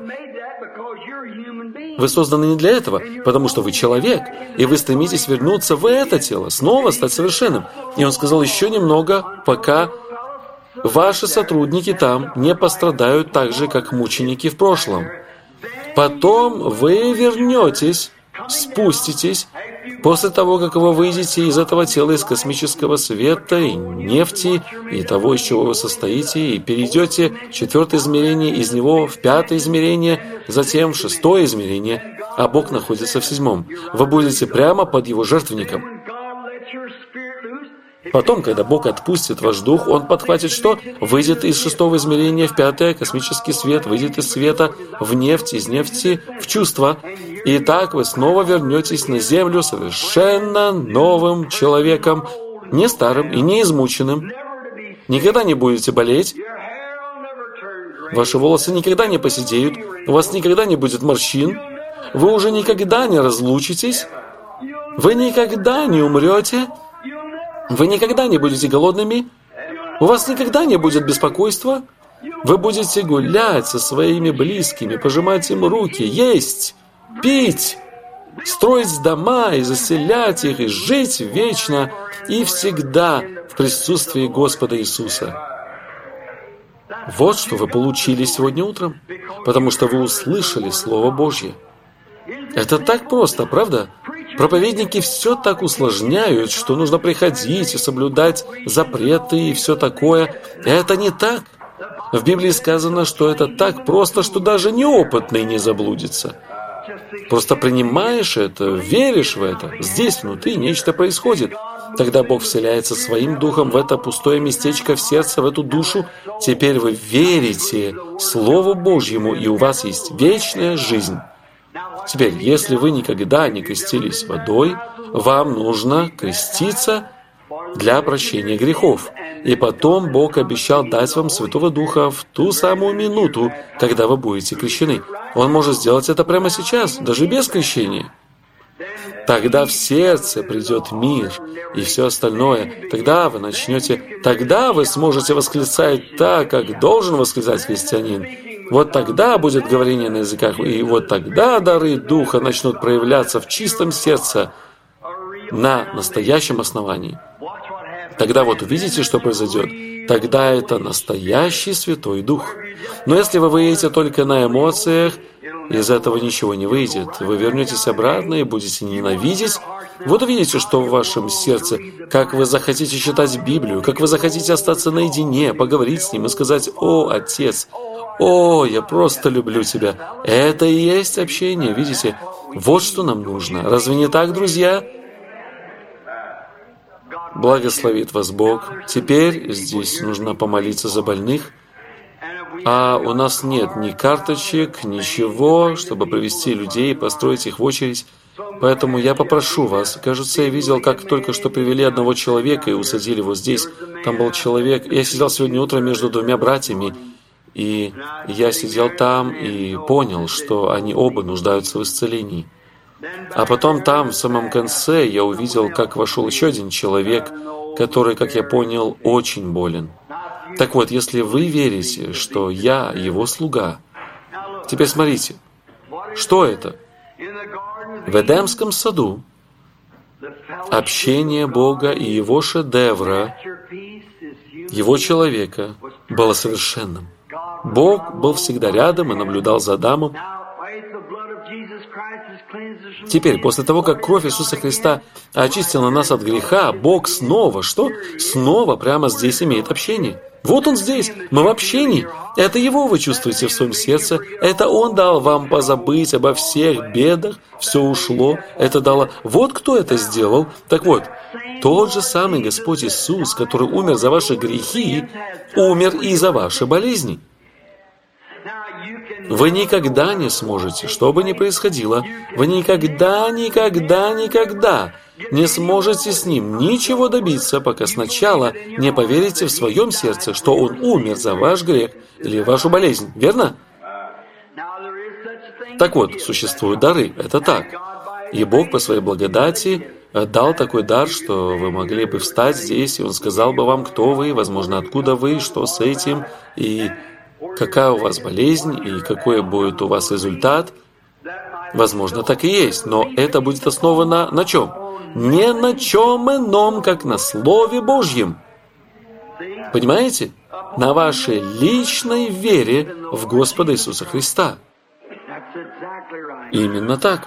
Вы созданы не для этого, потому что вы человек, и вы стремитесь вернуться в это тело, снова стать совершенным. И Он сказал: еще немного, пока ваши сотрудники там не пострадают так же, как мученики в прошлом. Потом вы вернетесь, спуститесь, после того, как вы выйдете из этого тела, из космического света, и нефти, и того, из чего вы состоите, и перейдете в 4-е измерение, из него в 5-е измерение, затем в 6-е измерение, а Бог находится в 7-м. Вы будете прямо под Его жертвенником. Потом, когда Бог отпустит ваш дух, Он подхватит что? Выйдет из 6-го измерения в 5-е, космический свет, выйдет из света в нефть, из нефти в чувства. И так вы снова вернетесь на землю совершенно новым человеком, не старым и не измученным. Никогда не будете болеть. Ваши волосы никогда не поседеют. У вас никогда не будет морщин. Вы уже никогда не разлучитесь. Вы никогда не умрете. Вы никогда не будете голодными. У вас никогда не будет беспокойства. Вы будете гулять со своими близкими, пожимать им руки, есть, пить, строить дома и заселять их, и жить вечно и всегда в присутствии Господа Иисуса. Вот что вы получили сегодня утром, потому что вы услышали Слово Божье. Это так просто, правда? Проповедники все так усложняют, что нужно приходить и соблюдать запреты и все такое. Это не так. В Библии сказано, что это так просто, что даже неопытный не заблудится. Просто принимаешь это, веришь в это. Здесь внутри нечто происходит. Тогда Бог вселяется своим духом в это пустое местечко в сердце, в эту душу. Теперь вы верите Слову Божьему, и у вас есть вечная жизнь. Теперь, если вы никогда не крестились водой, вам нужно креститься для прощения грехов. И потом Бог обещал дать вам Святого Духа в ту самую минуту, когда вы будете крещены. Он может сделать это прямо сейчас, даже без крещения. Тогда в сердце придет мир и все остальное. Тогда вы сможете восклицать так, как должен восклицать христианин. Вот тогда будет говорение на языках, и вот тогда дары Духа начнут проявляться в чистом сердце на настоящем основании. Тогда вот увидите, что произойдет. Тогда это настоящий Святой Дух. Но если вы выйдете только на эмоциях, из этого ничего не выйдет. Вы вернетесь обратно и будете ненавидеть. Вот увидите, что в вашем сердце, как вы захотите читать Библию, как вы захотите остаться наедине, поговорить с Ним и сказать: «О, Отец, о, я просто люблю Тебя». Это и есть общение, видите? Вот что нам нужно. Разве не так, друзья? Благословит вас Бог. Теперь здесь нужно помолиться за больных. А у нас нет ни карточек, ничего, чтобы провести людей и построить их в очередь. Поэтому я попрошу вас. Кажется, я видел, как только что привели одного человека и усадили его здесь. Там был человек. Я сидел сегодня утром между двумя братьями. И я сидел там и понял, что они оба нуждаются в исцелении. А потом там, в самом конце, я увидел, как вошел еще один человек, который, как я понял, очень болен. Так вот, если вы верите, что я его слуга, теперь смотрите, что это? В Эдемском саду общение Бога и Его шедевра, Его человека, было совершенным. Бог был всегда рядом и наблюдал за Адамом. Теперь, после того, как кровь Иисуса Христа очистила нас от греха, Бог снова, что? Снова прямо здесь имеет общение. Вот Он здесь, мы в общении. Это Его вы чувствуете в своем сердце. Это Он дал вам позабыть обо всех бедах, все ушло. Это дало... Вот кто это сделал. Так вот, тот же самый Господь Иисус, который умер за ваши грехи, умер и за ваши болезни. Вы никогда не сможете, что бы ни происходило, вы никогда не сможете с Ним ничего добиться, пока сначала не поверите в своем сердце, что Он умер за ваш грех или вашу болезнь. Верно? Так вот, существуют дары. Это так. И Бог по своей благодати дал такой дар, что вы могли бы встать здесь, и Он сказал бы вам, кто вы, возможно, откуда вы, что с этим, и какая у вас болезнь, и какой будет у вас результат. Возможно, так и есть, но это будет основано на чем? Не на чем ином, как на Слове Божьем. Понимаете? На вашей личной вере в Господа Иисуса Христа. Именно так.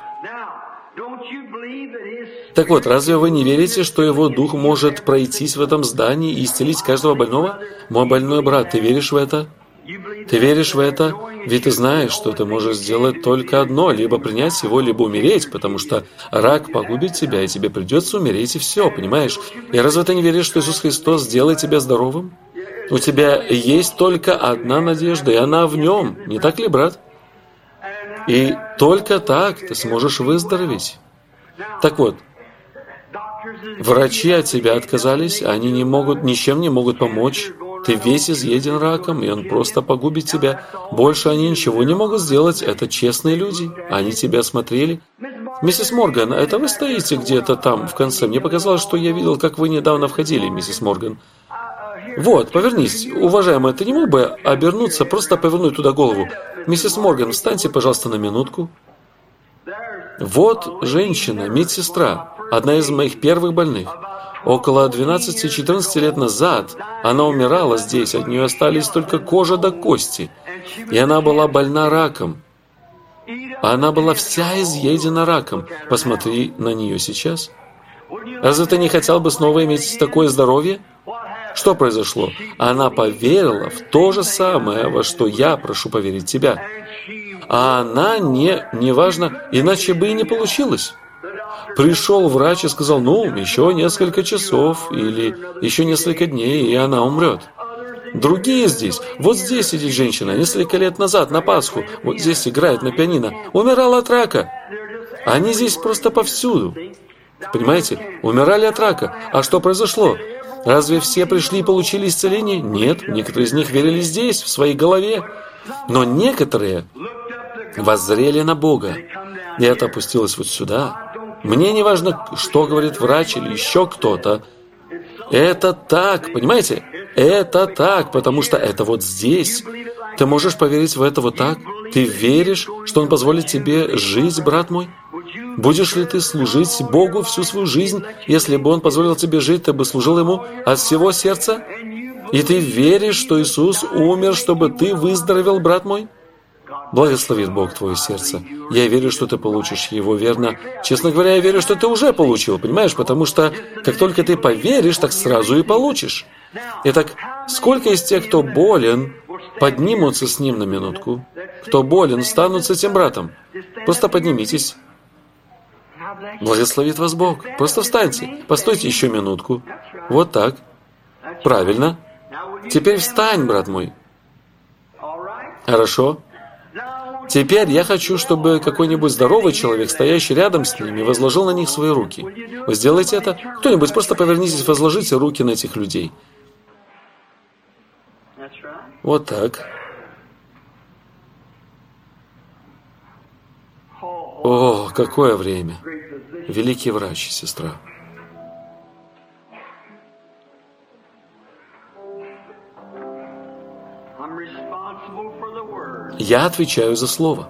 Так вот, разве вы не верите, что Его Дух может пройтись в этом здании и исцелить каждого больного? Мой больной брат, ты веришь в это? Ты веришь в это? Ведь ты знаешь, что ты можешь сделать только одно, либо принять его, либо умереть, потому что рак погубит тебя, и тебе придется умереть, и все, понимаешь? И разве ты не веришь, что Иисус Христос сделает тебя здоровым? У тебя есть только одна надежда, и она в Нем, не так ли, брат? И только так ты сможешь выздороветь. Так вот, врачи от тебя отказались, они ничем не могут помочь. Ты весь изъеден раком, и он просто погубит тебя. Больше они ничего не могут сделать. Это честные люди. Они тебя смотрели. Миссис Морган, это вы стоите где-то там в конце? Мне показалось, что я видел, как вы недавно входили, миссис Морган. Вот, повернись. Уважаемая, ты не мог бы обернуться, просто повернуть туда голову? Миссис Морган, встаньте, пожалуйста, на минутку. Вот женщина, медсестра, одна из моих первых больных. Около 12-14 лет назад она умирала здесь, от нее остались только кожа до кости. И она была больна раком. Она была вся изъедена раком. Посмотри на нее сейчас. Разве ты не хотел бы снова иметь такое здоровье? Что произошло? Она поверила в то же самое, во что я прошу поверить тебя. А она неважно, иначе бы и не получилось. Пришел врач и сказал, еще несколько часов или еще несколько дней, и она умрет. Другие здесь, вот здесь сидит женщина, несколько лет назад, на Пасху, вот здесь играет на пианино, умирала от рака. Они здесь просто повсюду. Понимаете, умирали от рака. А что произошло? Разве все пришли и получили исцеление? Нет, некоторые из них верили здесь, в своей голове. Но некоторые воззрели на Бога, и это опустилось вот сюда. Мне не важно, что говорит врач или еще кто-то. Это так, понимаете? Это так, потому что это вот здесь. Ты можешь поверить в это вот так? Ты веришь, что Он позволит тебе жить, брат мой? Будешь ли ты служить Богу всю свою жизнь? Если бы Он позволил тебе жить, ты бы служил Ему от всего сердца? И ты веришь, что Иисус умер, чтобы ты выздоровел, брат мой? Благословит Бог твое сердце. Я верю, что ты получишь его, верно? Честно говоря, я верю, что ты уже получил, понимаешь? Потому что как только ты поверишь, так сразу и получишь. Итак, сколько из тех, кто болен, поднимутся с ним на минутку? Кто болен, станут с этим братом? Просто поднимитесь. Благословит вас Бог. Просто встаньте. Постойте еще минутку. Вот так. Правильно. Теперь встань, брат мой. Хорошо. Теперь я хочу, чтобы какой-нибудь здоровый человек, стоящий рядом с ними, возложил на них свои руки. Вы сделаете это? Кто-нибудь просто повернитесь, возложите руки на этих людей. Вот так. О, какое время! Великий врач, сестра. Я отвечаю за слово.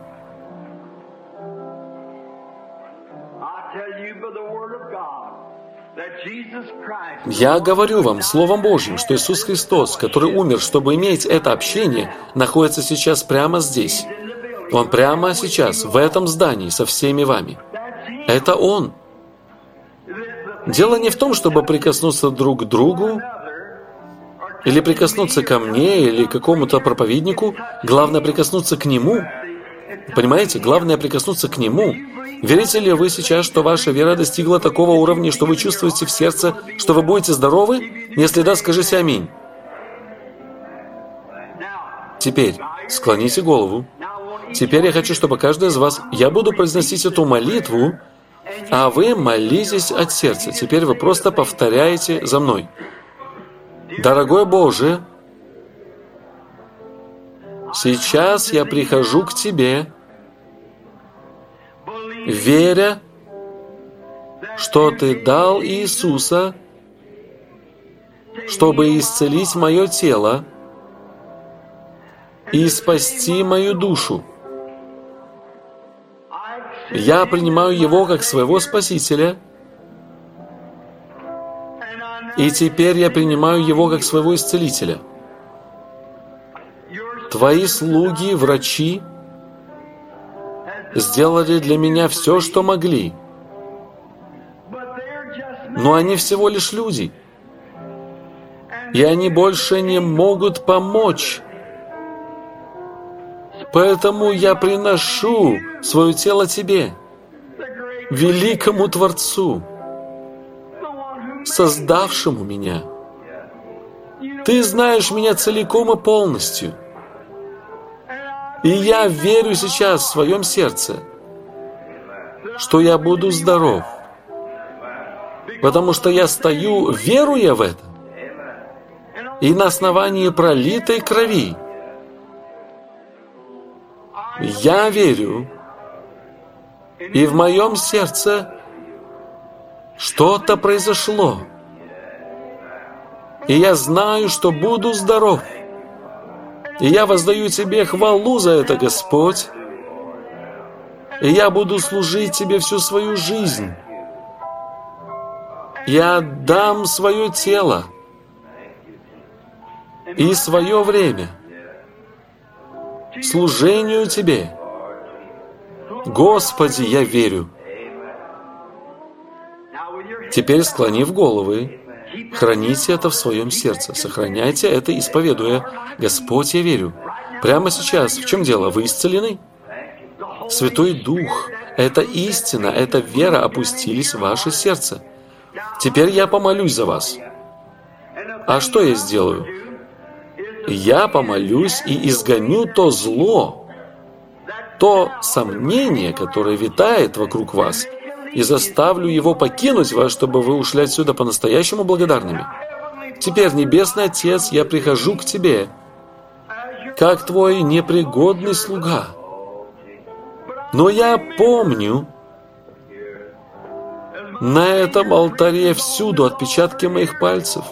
Я говорю вам Словом Божьим, что Иисус Христос, который умер, чтобы иметь это общение, находится сейчас прямо здесь. Он прямо сейчас, в этом здании, со всеми вами. Это Он. Дело не в том, чтобы прикоснуться друг к другу, или прикоснуться ко мне, или к какому-то проповеднику. Главное прикоснуться к Нему. Понимаете? Главное прикоснуться к Нему. Верите ли вы сейчас, что ваша вера достигла такого уровня, что вы чувствуете в сердце, что вы будете здоровы? Если да, скажите аминь. Теперь склоните голову. Теперь я хочу, чтобы каждый из вас... Я буду произносить эту молитву, а вы молитесь от сердца. Теперь вы просто повторяете за мной. Дорогой Боже, сейчас я прихожу к Тебе, веря, что Ты дал Иисуса, чтобы исцелить мое тело и спасти мою душу. Я принимаю Его как своего Спасителя, и теперь я принимаю Его как своего Исцелителя. Твои слуги, врачи, сделали для меня все, что могли. Но они всего лишь люди. И они больше не могут помочь. Поэтому я приношу свое тело Тебе, великому Творцу, создавшему меня. Ты знаешь меня целиком и полностью. И я верю сейчас в своем сердце, что я буду здоров, потому что я стою, веруя в это, и на основании пролитой крови. Я верю, и в моем сердце что-то произошло. И я знаю, что буду здоров. И я воздаю Тебе хвалу за это, Господь. И я буду служить Тебе всю свою жизнь. Я отдам свое тело и свое время служению Тебе. Господи, я верю. Теперь, склонив головы, храните это в своем сердце, сохраняйте это, исповедуя: Господь, я верю. Прямо сейчас, в чем дело? Вы исцелены? Святой Дух, эта истина, эта вера опустились в ваше сердце. Теперь я помолюсь за вас. А что я сделаю? Я помолюсь и изгоню то зло, то сомнение, которое витает вокруг вас, и заставлю его покинуть вас, чтобы вы ушли отсюда по-настоящему благодарными. Теперь, Небесный Отец, я прихожу к Тебе, как Твой непригодный слуга. Но я помню на этом алтаре всюду отпечатки моих пальцев.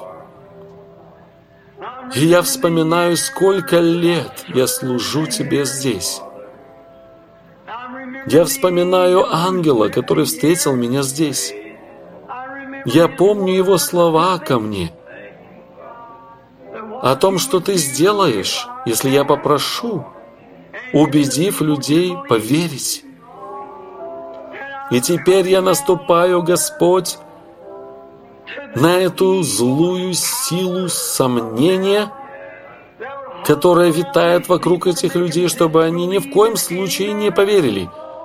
И я вспоминаю, сколько лет я служу Тебе здесь. Я вспоминаю ангела, который встретил меня здесь. Я помню его слова ко мне о том, что Ты сделаешь, если я попрошу, убедив людей поверить. И теперь я наступаю, Господь, на эту злую силу сомнения, которая витает вокруг этих людей, чтобы они ни в коем случае не поверили.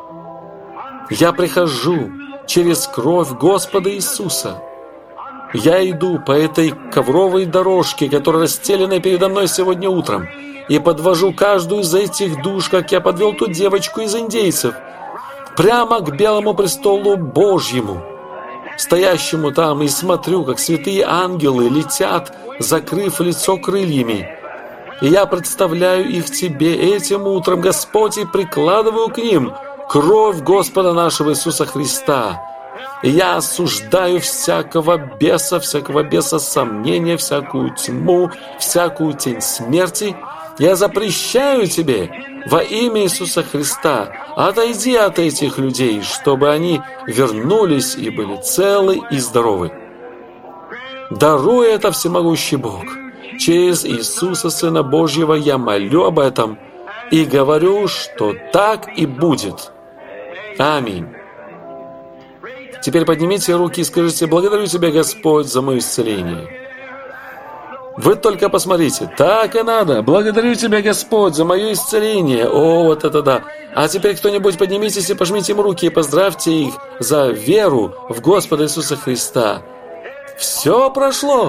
Я прихожу через кровь Господа Иисуса. Я иду по этой ковровой дорожке, которая расстелена передо мной сегодня утром, и подвожу каждую из этих душ, как я подвел ту девочку из индейцев, прямо к белому престолу Божьему, стоящему там, и смотрю, как святые ангелы летят, закрыв лицо крыльями. И я представляю их Тебе этим утром, Господь, и прикладываю к ним кровь Господа нашего Иисуса Христа. И я осуждаю всякого беса сомнения, всякую тьму, всякую тень смерти. Я запрещаю Тебе во имя Иисуса Христа: отойди от этих людей, чтобы они вернулись и были целы и здоровы. Даруй это, всемогущий Бог. Через Иисуса, Сына Божьего, я молю об этом и говорю, что так и будет. Аминь. Теперь поднимите руки и скажите: благодарю Тебя, Господь, за мое исцеление. Вы только посмотрите, так и надо. Благодарю Тебя, Господь, за мое исцеление. О, вот это да. А теперь кто-нибудь поднимитесь и пожмите им руки и поздравьте их за веру в Господа Иисуса Христа. Все прошло.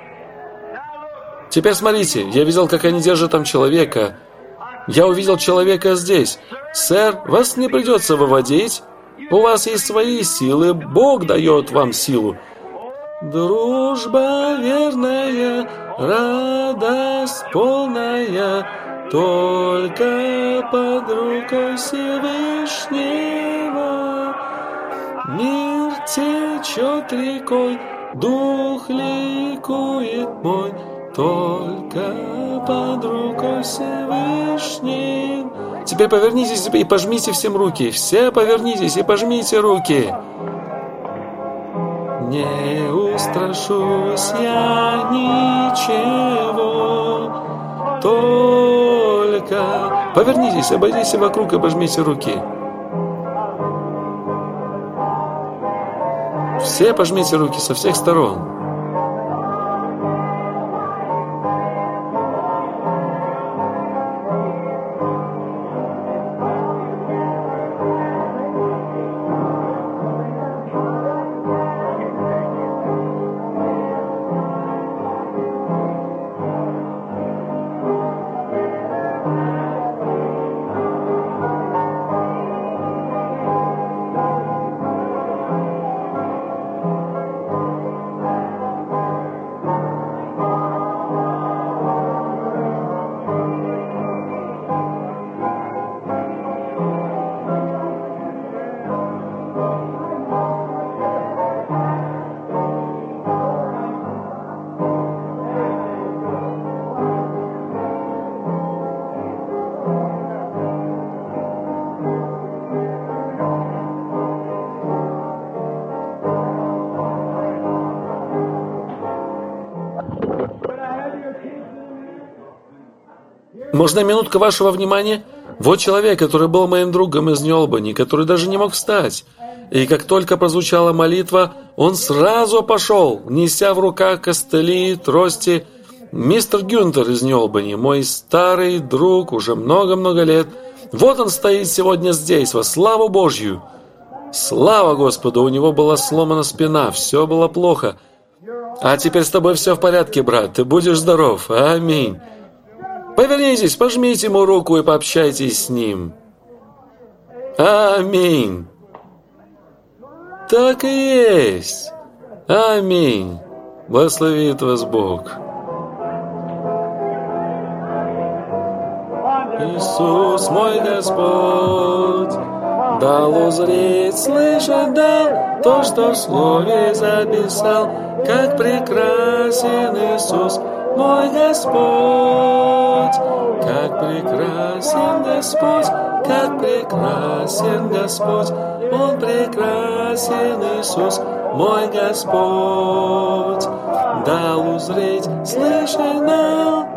Теперь смотрите, я видел, как они держат там человека. Я увидел человека здесь. Сэр, вас не придется выводить. У вас есть свои силы. Бог дает вам силу. Дружба верная, радость полная, только под рукой Всевышнего. Мир течет рекой, дух ликует мой, только под рукой Всевышним. Теперь повернитесь и пожмите всем руки. Все повернитесь и пожмите руки. Не устрашусь я ничего, только повернитесь, обойдите вокруг и пожмите руки. Все пожмите руки со всех сторон. Можно минутку вашего внимания? Вот человек, который был моим другом из Нью-Олбани, который даже не мог встать. И как только прозвучала молитва, он сразу пошел, неся в руках костыли, трости. Мистер Гюнтер из Нью-Олбани, мой старый друг уже много-много лет. Вот он стоит сегодня здесь, во славу Божью. Слава Господу, у него была сломана спина, все было плохо. А теперь с тобой все в порядке, брат, ты будешь здоров. Аминь. Повернитесь, пожмите ему руку и пообщайтесь с ним. Аминь. Так и есть. Аминь. Благословит вас Бог. Иисус мой Господь дал узреть, слышать дал то, что в слове записал, как прекрасен Иисус мой Господь, как прекрасен Господь, как прекрасен Господь, Он прекрасен Иисус мой Господь, дал узреть, слышать нам.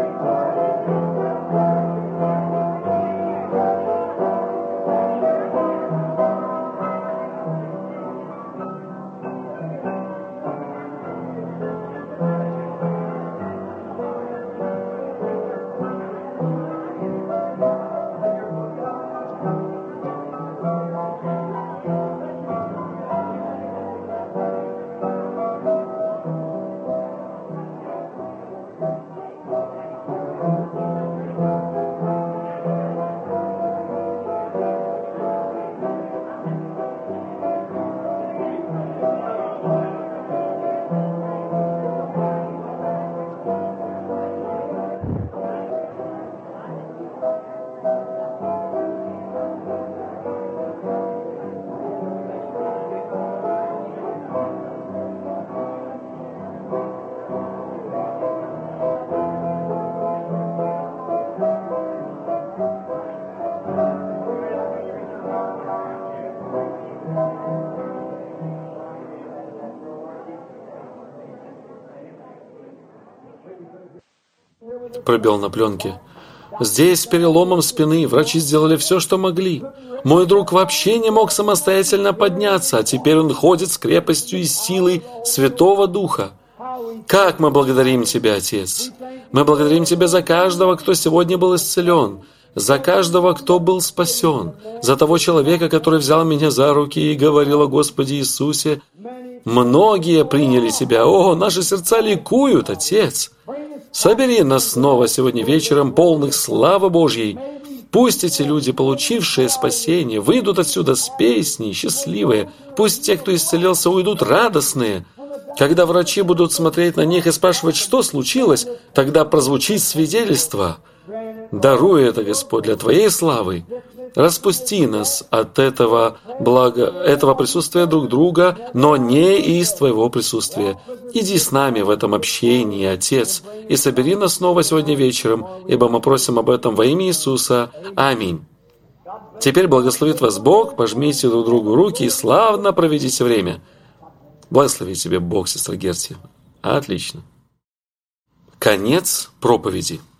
Пробел на пленке. Здесь с переломом спины врачи сделали все, что могли. Мой друг вообще не мог самостоятельно подняться, а теперь он ходит с крепостью и силой Святого Духа. Как мы благодарим Тебя, Отец! Мы благодарим Тебя за каждого, кто сегодня был исцелен, за каждого, кто был спасен, за того человека, который взял меня за руки и говорил о Господе Иисусе. Многие приняли Тебя. О, наши сердца ликуют, Отец! Собери нас снова сегодня вечером, полных славы Божьей. Пусть эти люди, получившие спасение, выйдут отсюда с песней, счастливые. Пусть те, кто исцелился, уйдут радостные. Когда врачи будут смотреть на них и спрашивать, что случилось, тогда прозвучит свидетельство. Даруй это, Господь, для Твоей славы. Распусти нас от этого присутствия друг друга, но не из Твоего присутствия. Иди с нами в этом общении, Отец, и собери нас снова сегодня вечером, ибо мы просим об этом во имя Иисуса. Аминь. Теперь благословит вас Бог, пожмите друг другу руки и славно проведите время. Благослови тебе Бог, сестра Герти. Отлично. Конец проповеди.